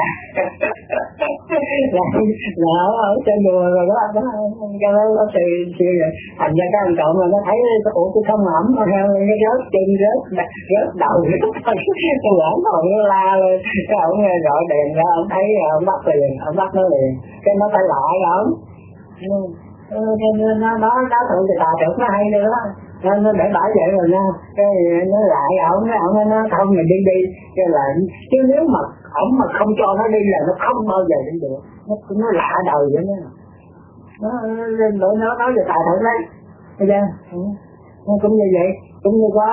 là ở trên đùa rồi đó cho nó thì thành ra cái ăn trộm mà nó thấy cái ổ cái không ẩm con heo nó rớt chân rớt đầu cái lỡn rồi nó la lên cái ông gọi đèn ra ông thấy ông bắt liền, ông bắt nó liền cái nó phải lại ông nó thường thì tà tưởng nó hay nữa nó để bả vậy rồi nha cái nó lại ổng nó không mình đi cái là chứ nếu mà ổng mà không cho nó đi là nó không bao giờ đi được nó lạ đời vậy đó nó nói về tà tưởng đấy bây giờ cũng như vậy cũng như có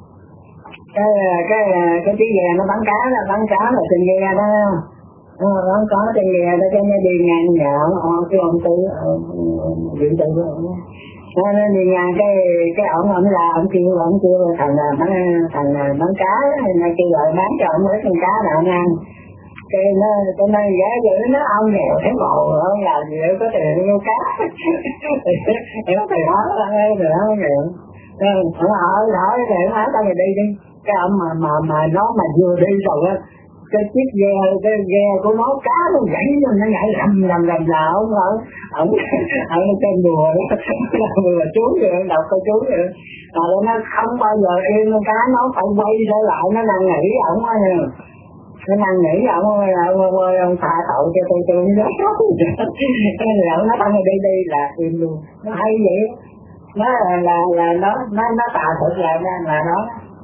cái tí ghe nó bắn cá là trên ghe đó nó có trên ghe đó cái nó đi ngang nhở cái ông Tư điện tử đó nó đi ngang cái ông là ông kêu thằng bán cá nó kêu gọi bán cho ông mấy con cá nào ăn cái nó ghé vậy nó ông nghèo thấy bộ không làm gì để có tiền mua cá nó thì đó rồi nó nghèo nó hỏi thì nó nói tao mày đi cái ông mà nó mà vừa đi rồi á cái chiếc ghe của nó cá nó nhảy rầm là ông trên đùa là chú vậy đọc câu chú vậy rồi nó không bao giờ yên con cá nó phải quay trở lại nó năn nỉ ổng á nó năn nỉ ông xả tội cho tôi cái người ổng nói tao mày đi là im luôn nó hay vậy nó là nó tà thực là nó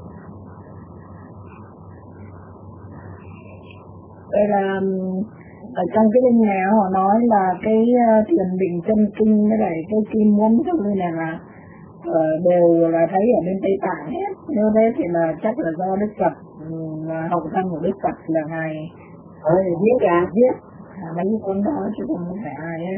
đây là ở trong cái bên nhà họ nói là cái thiền định chân kinh với lại cái kim muốn trong đây này là đều là thấy ở bên Tây Tạng hết. Nếu thế thì là chắc là do Đức Phật là học thân của Đức Phật là ngài viết mấy cái cuốn đó chứ không phải ai hết.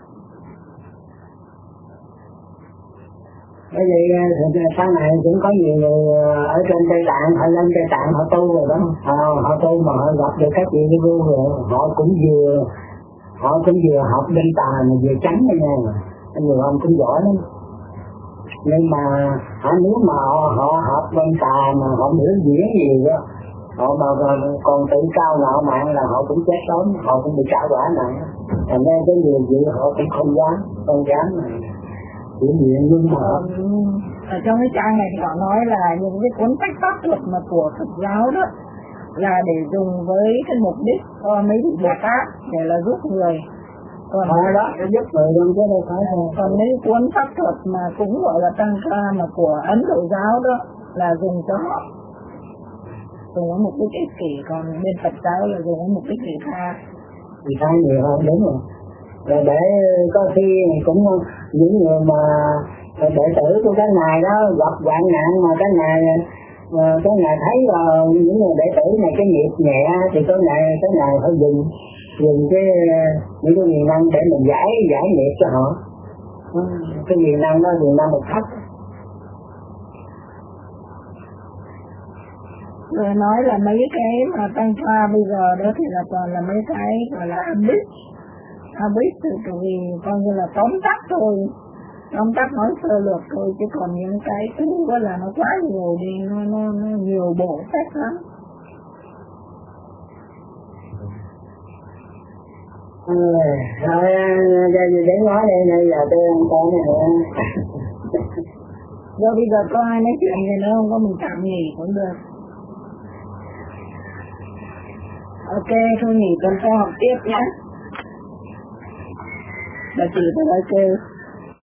Bởi vì sau này cũng có nhiều người ở trên Tây Tạng, họ lên Tây Tạng họ tu rồi đó, họ tu mà họ gặp được các vị như rồi họ cũng vừa học bên tà mà vừa tránh đó nha, nhiều ông cũng giỏi lắm. Nhưng mà nếu mà họ học bên tà mà họ biểu diễn nhiều đó, họ mà còn tự cao ngạo mạn là họ cũng chết sớm, họ cũng bị trả quả nặng. Thành ra cái nhiều vị họ cũng không dám chuyển diện. Nhưng mà ở trong cái trang này thì họ nói là những cái cuốn sách pháp luật mà của Phật giáo đó là để dùng với cái mục đích cho mấy vị Bồ Tát để là giúp người. Còn đó để giúp người luôn chứ đâu phải thôi. Còn mấy cuốn pháp thuật mà cũng gọi là tăng ca mà của Ấn Độ giáo đó là dùng cho họ, dùng với mục đích ích kỷ, còn bên Phật giáo là dùng với mục đích vị tha. Vị tha nhiều hơn, đúng rồi. Rồi để có khi cũng những người mà đệ tử của cái ngài đó gặp hoạn nạn mà cái ngài thấy những người đệ tử này cái nghiệp nhẹ thì cái ngài phải dùng những cái quyền năng để mình giải nghiệp cho họ. Cái quyền năng đó quyền năng một thấp. Rồi nói là mấy cái mà tăng pha bây giờ đó thì là toàn là mấy cái gọi là habit thì vì coi như là tóm tắt thôi, tóm tắt nói sơ lược thôi, chứ còn những cái thứ đó là nó quá nhiều đi, nó nhiều bộ sách lắm. Rồi để nói đây giờ tôi ăn con này nữa. Rồi bây giờ có ai nói chuyện gì nữa không? Có mình tạm nghỉ cũng được. Ok, thôi nghỉ tuần sau học tiếp nhé. Bà chị tôi đã kêu.